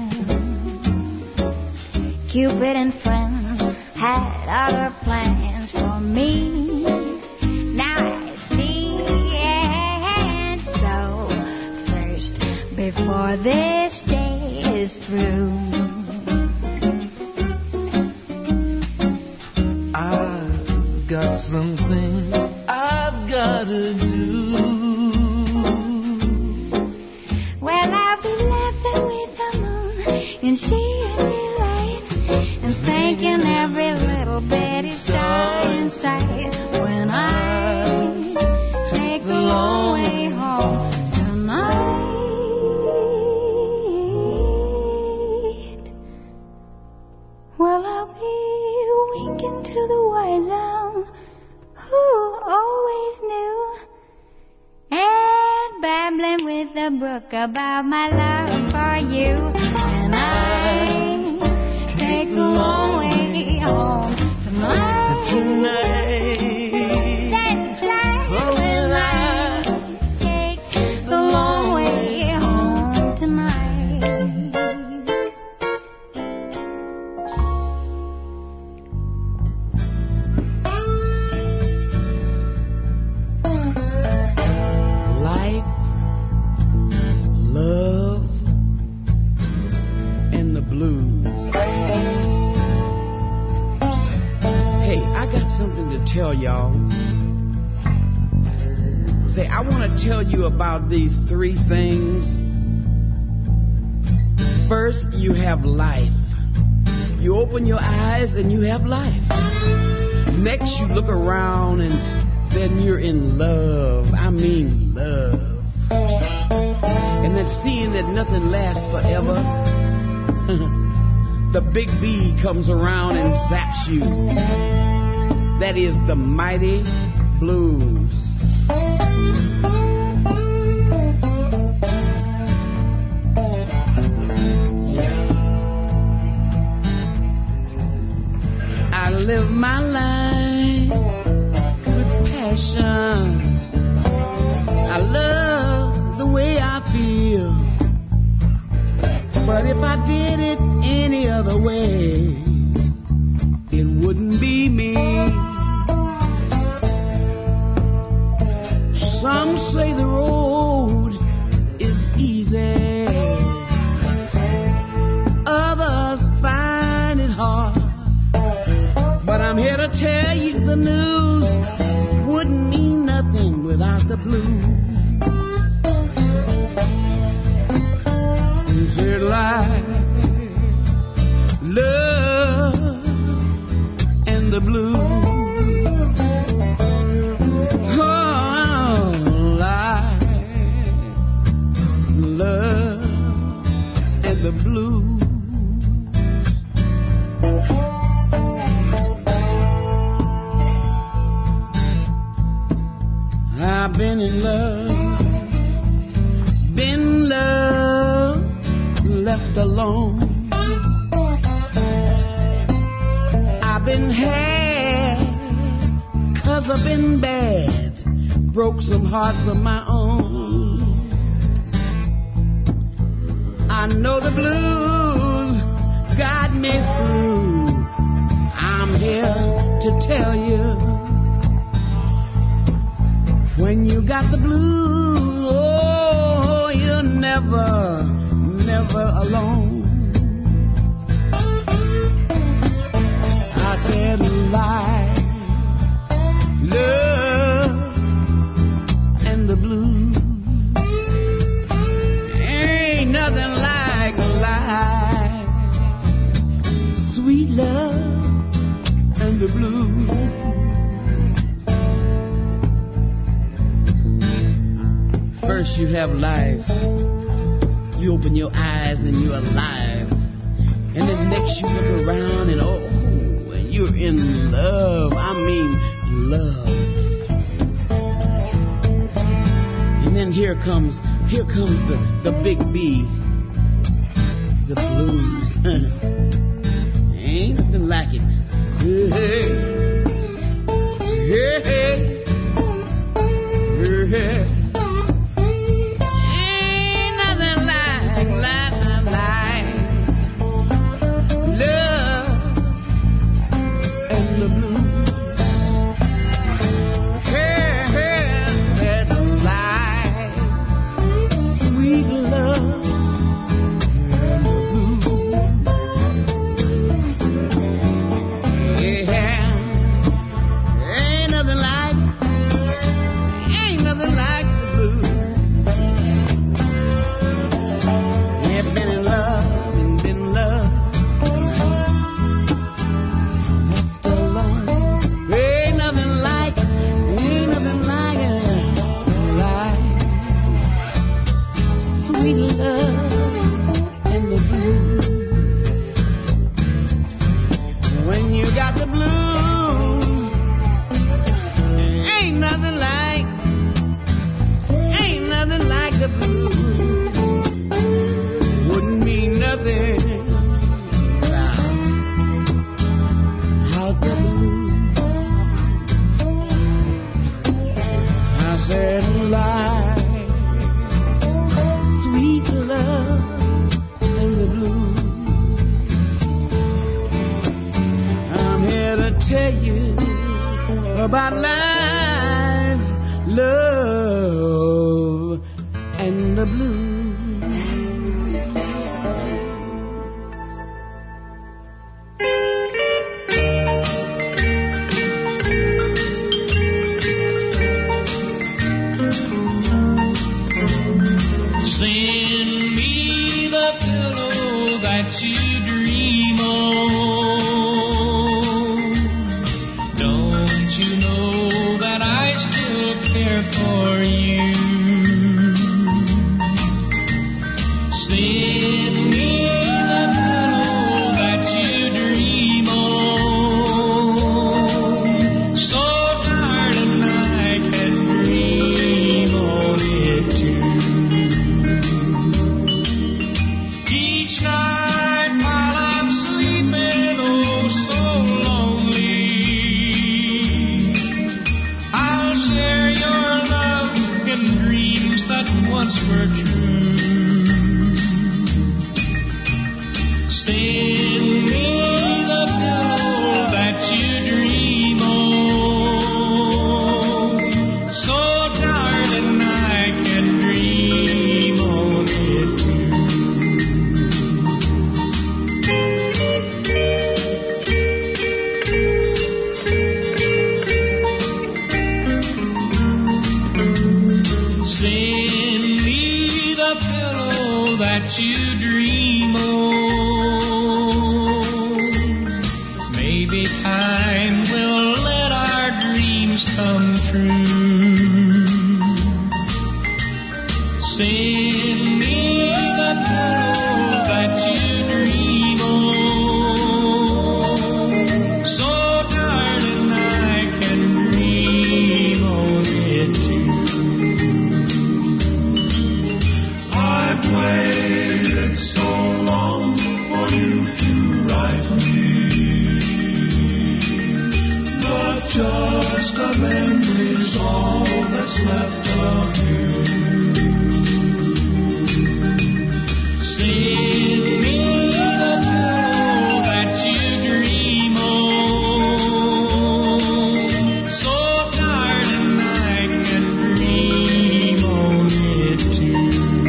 Cupid and friends had other plans for me. Now I see, and so first, before this day is through, I've got some things I've gotta do. well, I'll be laughing with the moon in sheer delight, and thanking every little bitty star in sight when I take the long way home tonight. Well, I'll be winking to the wise owl who always knew, and babbling with the brook about my love for you when I take the long way home tonight. Tonight, That's right. oh, When when I I take the long way home tonight. Life, love, and the blues. Hey, I got something to tell y'all. Say, I want to tell you about these three things. First, you have life. You open your eyes and you have life. makes you look around and then you're in love. I mean love. And then seeing that nothing lasts forever, the big B comes around and zaps you. That is the mighty blues. I live my life with passion. I love the way I feel. But if I did it any other way, it wouldn't be me. Some say the road is easy. Others find it hard. But I'm here to tell you the news wouldn't mean nothing without the blues. Is it like love and the blues? Oh, like love and the blues. I've been in love, been loved, left alone. I've been had, cause I've been bad, broke some hearts of my own. I know the blues got me through. I'm here to tell you, when you got the blues, oh, you're never, never alone. I said life, love, and the blues. Ain't nothing like life, sweet love, and the blues. First you have life, you open your eyes and you're alive, and then next you look around and oh, and you're in love. I mean love. And then here comes, here comes the, the big B, the blues. Ain't nothing like it. Hey, hey, hey, hey, hey. About life, love, and the blues. Send me the pillow that you dream on. Don't you know that I still care for you. Send me the pillow that you dream on. So tired and I can dream on it too. Each night while I'm sleeping, oh so lonely, I'll share your love in dreams that once were true. Send me the pillow that you dream on. So darling, I can dream on it too. Send me the pillow that you dream on. Maybe time will let our dreams come true. Send me the pillow that you dream on. So darling, I can dream on it too. I've waited so long for you to write me, but just a memory's all that's left of you. Send me the pillow that you dream on. So darling, I can dream on it too.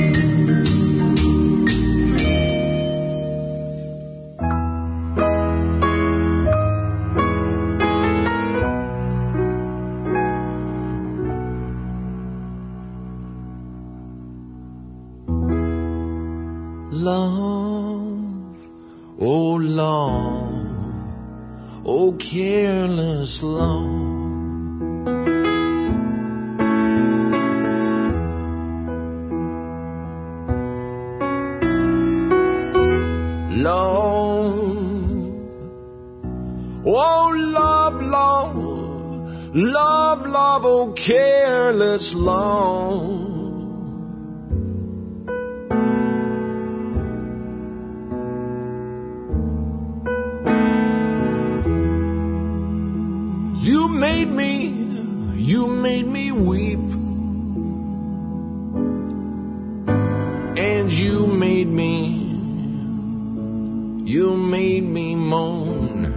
Love, oh love, oh careless love. Love, oh love, love, love, love, oh careless love. You made me, you made me weep, and you made me, you made me moan.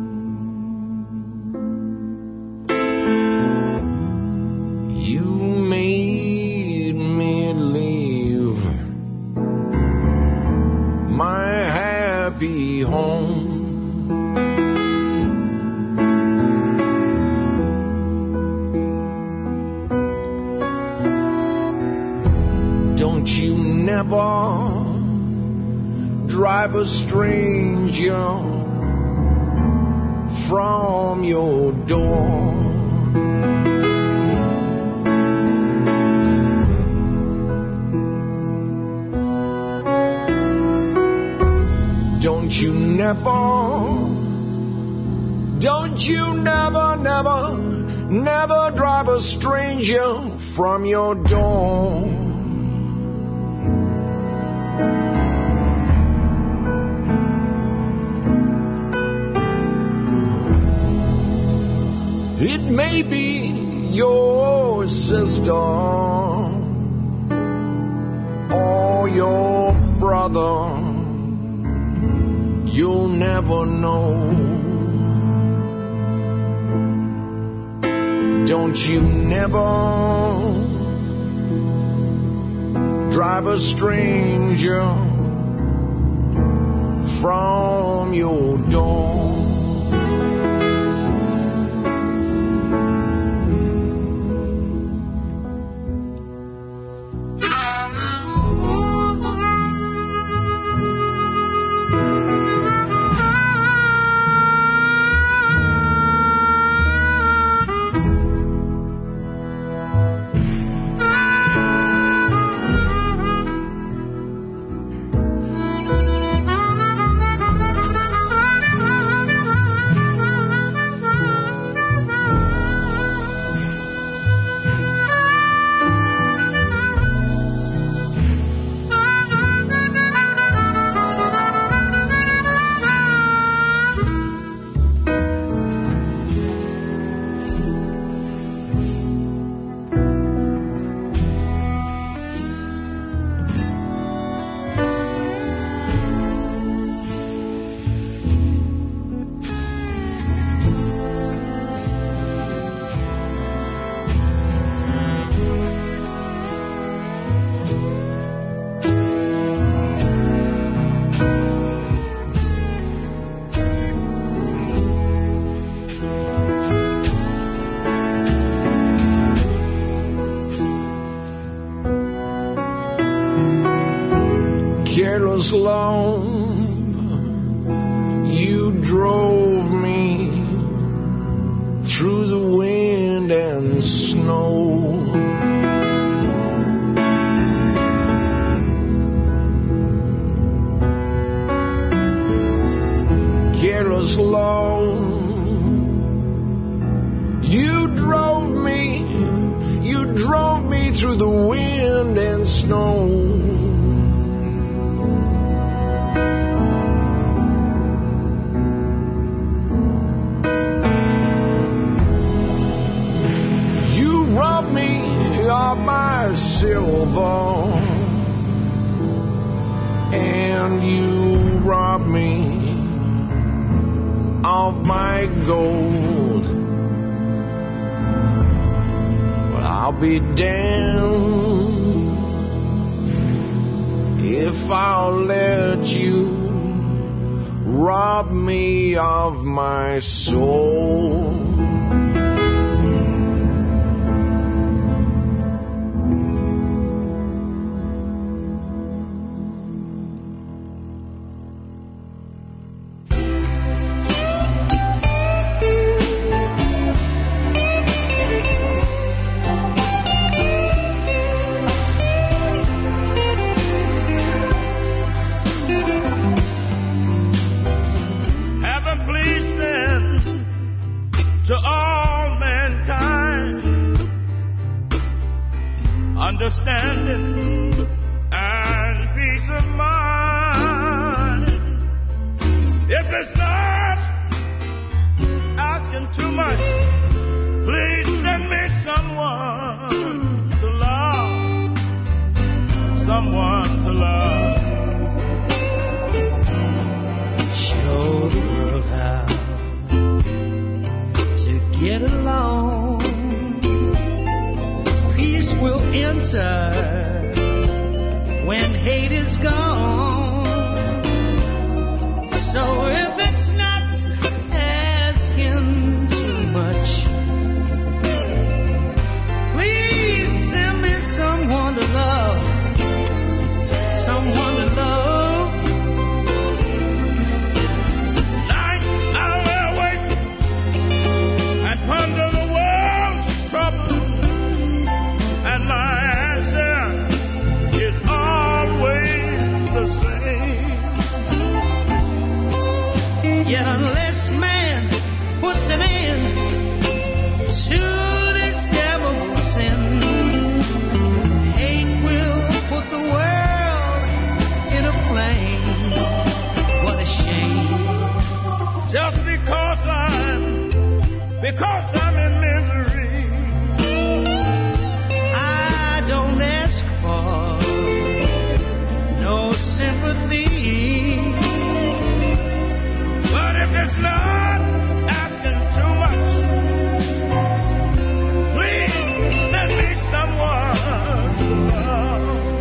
You made me leave my happy home. Don't you never drive a stranger from your door. Don't you never, don't you never, never, never drive a stranger from your door. It may be your sister or your brother. You'll never know. Don't you never drive a stranger from your door. careless love, you drove me through the wind and snow. Careless love, you drove me, you drove me through the wind and snow. You robbed me of my silver, and you robbed me of my gold. But I'll be damned if I'll let you rob me of my soul. Understanding and peace of mind. If it's not asking too much, please send me someone to love, someone to love. Show the world how to get along. Will enter when hate is gone. So if it's not asking too much, please send me someone to love, someone to love. Nights I'll awake and ponder the world's trouble. And my answer is always the same. Yet unless man puts an end to this devil sin, hate will put the world in a flame. What a shame. Just because I'm, because I'm in misery, don't ask for no sympathy. But if it's not asking too much, please send me someone to love.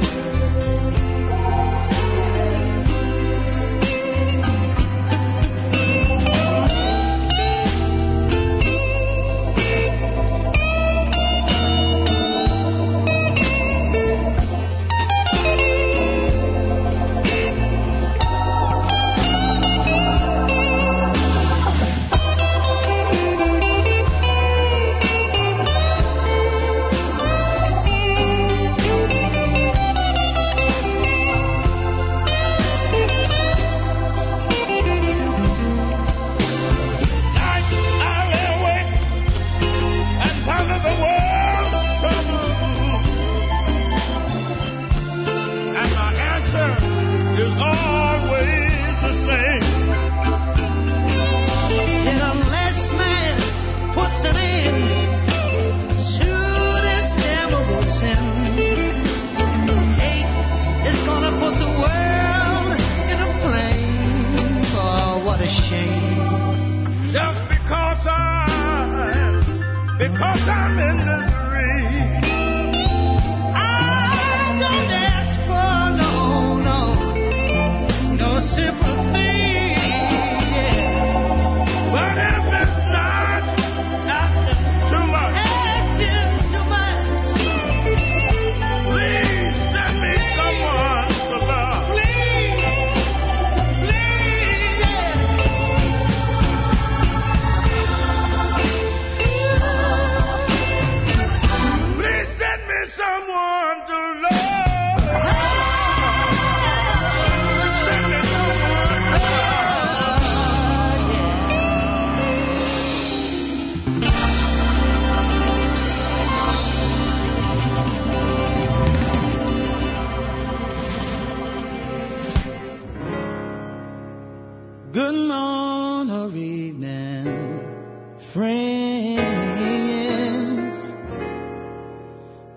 Because I'm in misery, I don't ask for no, no, no sympathy. Yeah. But if it's not asking too much, asking too much, please send me someone to love. Please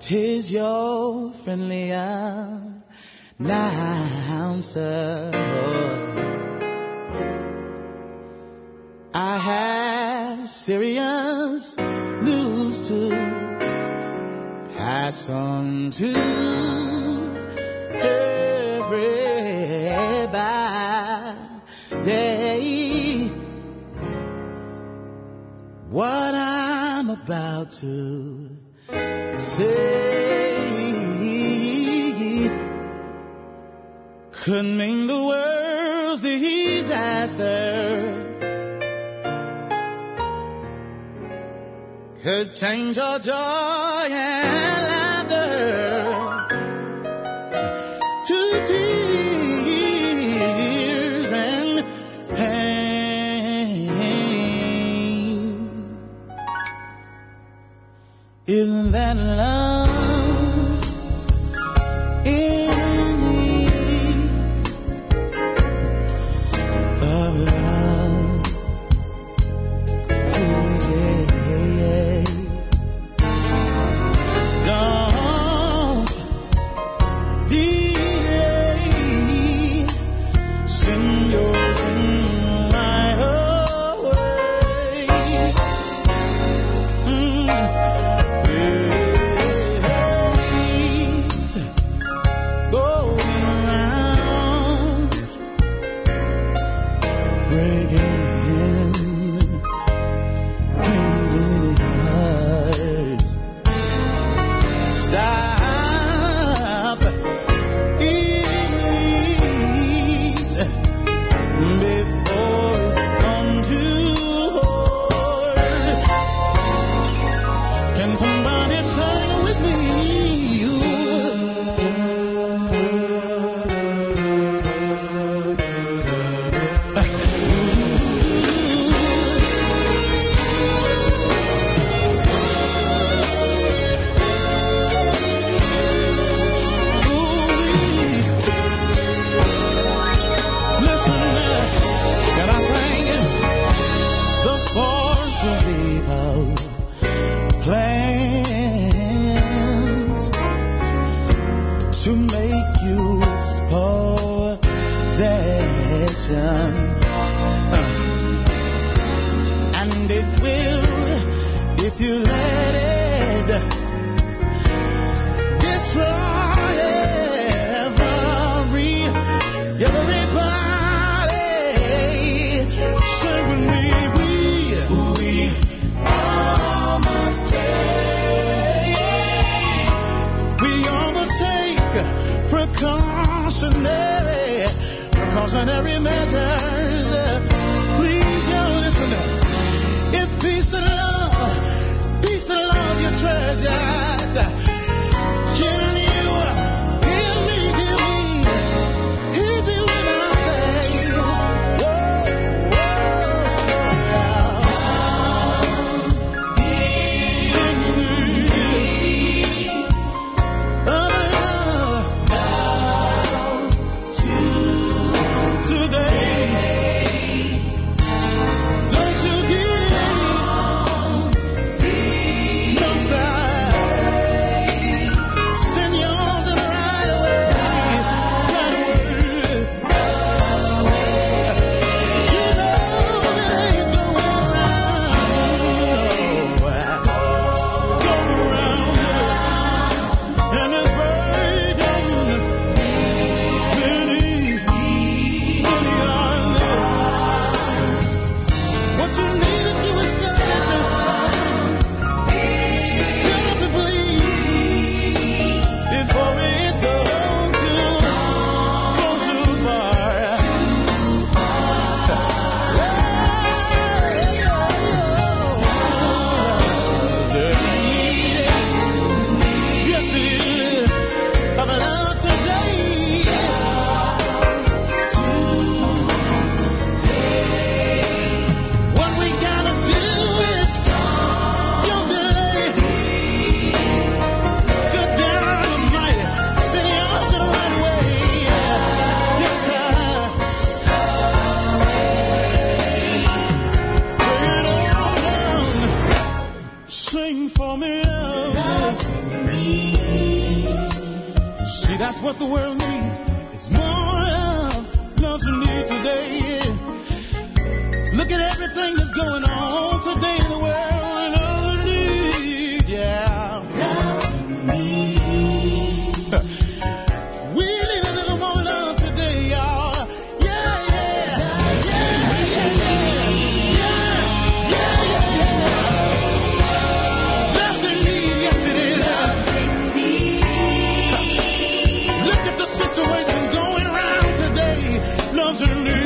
'tis your friendly announcer. I have serious news to pass on to everybody. What I'm about to say could mean the world's disaster, could change your joy and laughter to tears and pain. Isn't that love's in need of love today? Don't delay, send yours in my way. Mm. Play love. See, that's what the world needs. It's more love. Love you need today. Yeah. Look at everything that's going on today in the world. And all we need, yeah. Love me. We need a little more love today, y'all. Yeah, yeah. Yeah, yeah, yeah. Yeah, yeah, yeah, yeah. Love's in need, yes it is. Look at the situation going around today. Love's in need.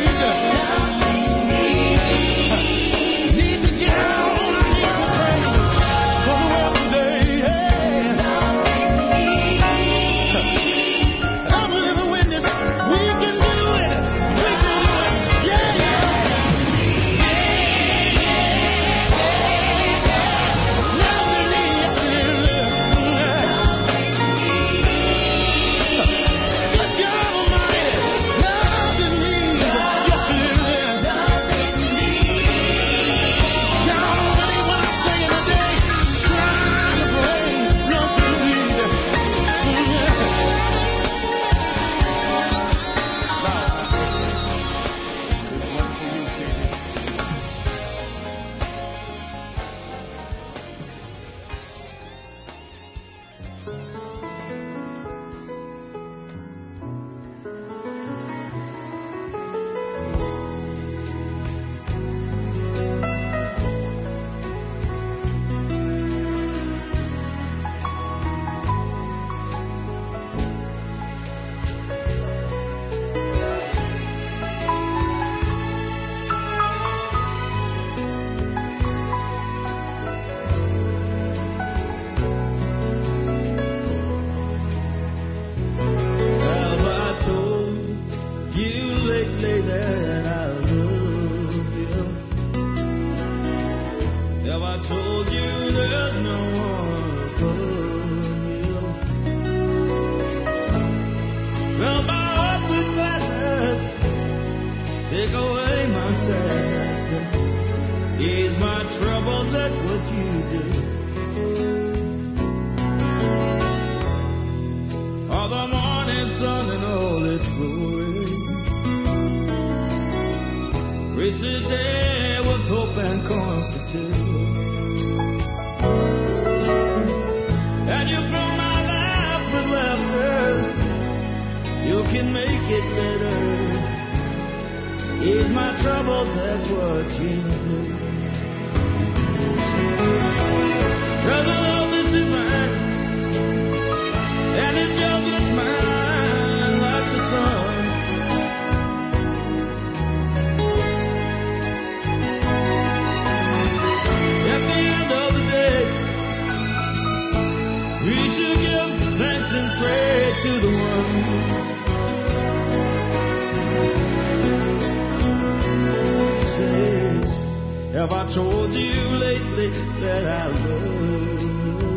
Have I told you lately that I love you?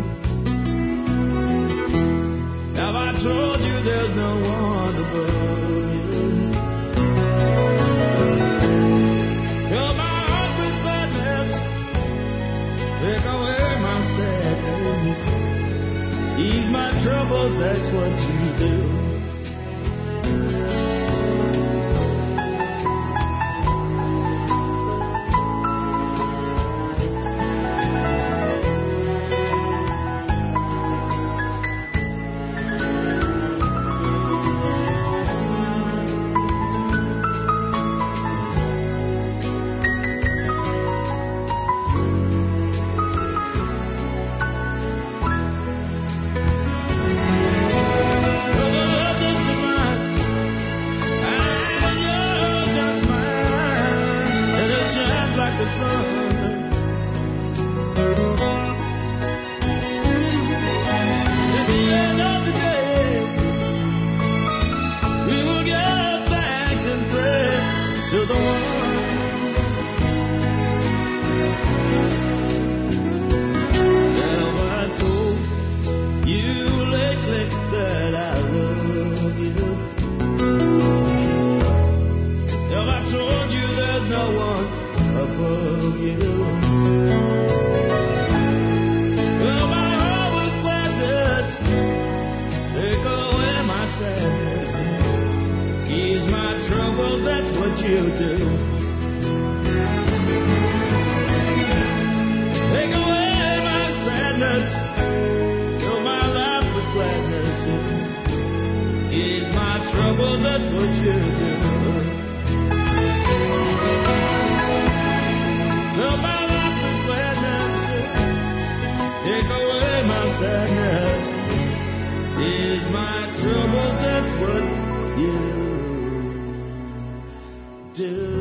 Have I told you there's no one above you? Fill my heart with gladness, take away my sadness, ease my troubles, that's what you do. Brother, take away my sadness. Ease my trouble, that's what you do.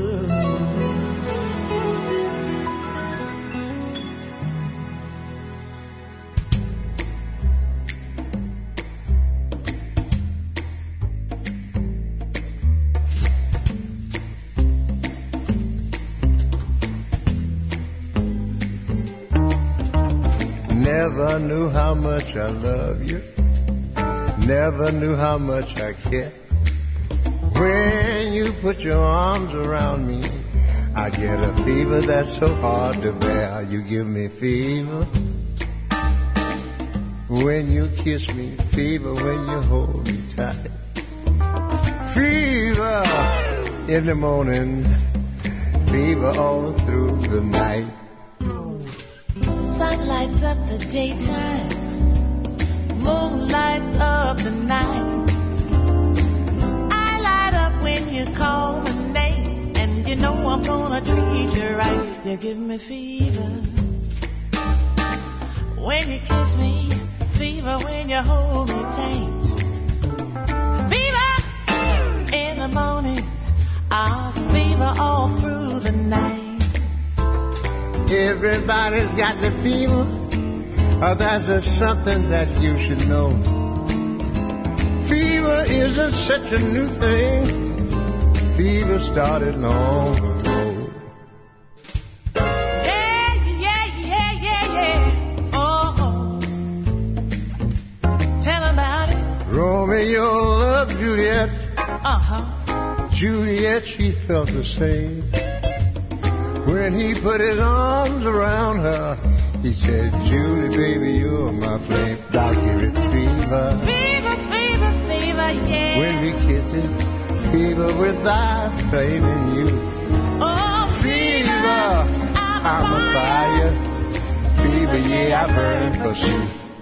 Never knew how much I love you. Never knew how much I care. When you put your arms around me, I get a fever that's so hard to bear. You give me fever when you kiss me, fever when you hold me tight, fever in the morning, fever all through the night. Sun lights up the daytime, moon lights up the night. I light up when you call my name, and you know I'm gonna treat you right. You give me fever when you kiss me, fever when you hold me tight, fever in the morning, ah, fever all through the night. Everybody's got the fever. Oh, that's a something that you should know. Fever isn't such a new thing. Fever started long ago. Yeah, yeah, yeah, yeah, yeah. Oh, oh. Tell about it. Romeo loved Juliet. Uh-huh. Juliet, she felt the same. When he put his arms around her, he said, Julie, baby, you're my flame. I'll give it fever. Fever, fever, fever, yeah. When we kiss it, fever without flaming you. Oh, fever, I'm a fire. Fever, yeah, I burn for you.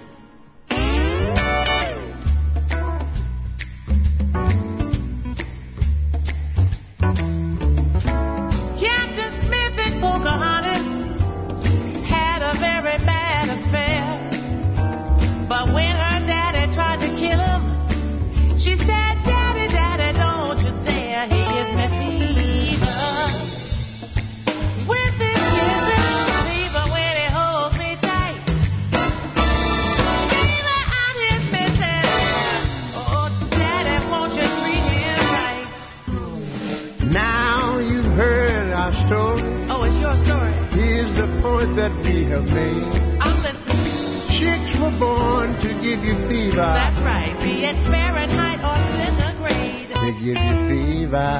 That we have made. I'm listening. Chicks were born to give you fever. That's right. Be it Fahrenheit or centigrade. They give you fever.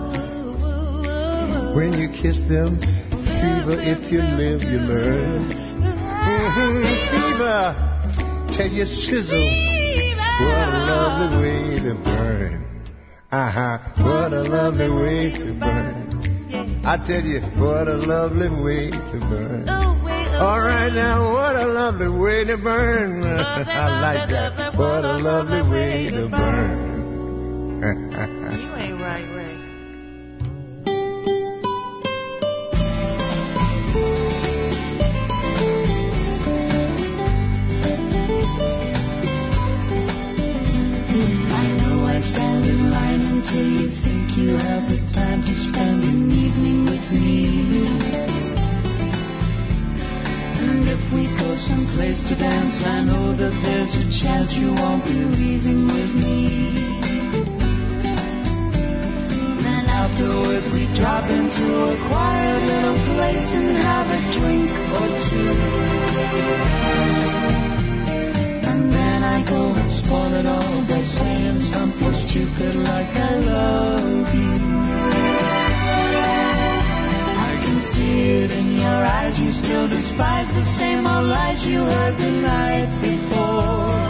When you kiss them, fever. If you live, you learn. Mm-hmm. Fever. Tell you sizzle. What a lovely way to burn. Uh-huh. What a lovely way to burn. I tell you, what a lovely way to burn. All right now, what a lovely way to burn. I like that. What a lovely way to burn. You ain't right, Rick. I know I stand in line until you think you have the time to spend an evening with me. And if we go someplace to dance, I know that there's a chance you won't be leaving with me. Then afterwards we drop into a quiet little place and have a drink or two. And then I go and spoil it all by saying something stupid like I love you. See it in your eyes, you still despise the same old lies you heard the night before.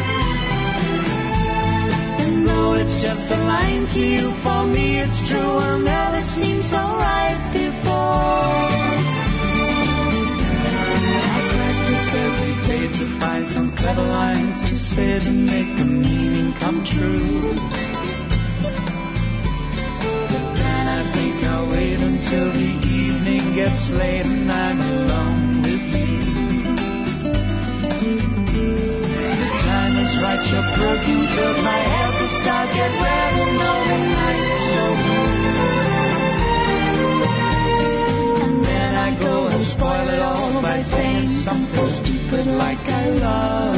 And though it's just a line to you, for me it's true, I'll never seem so right before. I practice every day to find some clever lines to say to make the meaning come true. But then I think I'll wait until the evening gets late and I'm alone with you. you fills my head with stars. Get ready, know the night is so blue. And then I go and spoil it all by saying something stupid like I love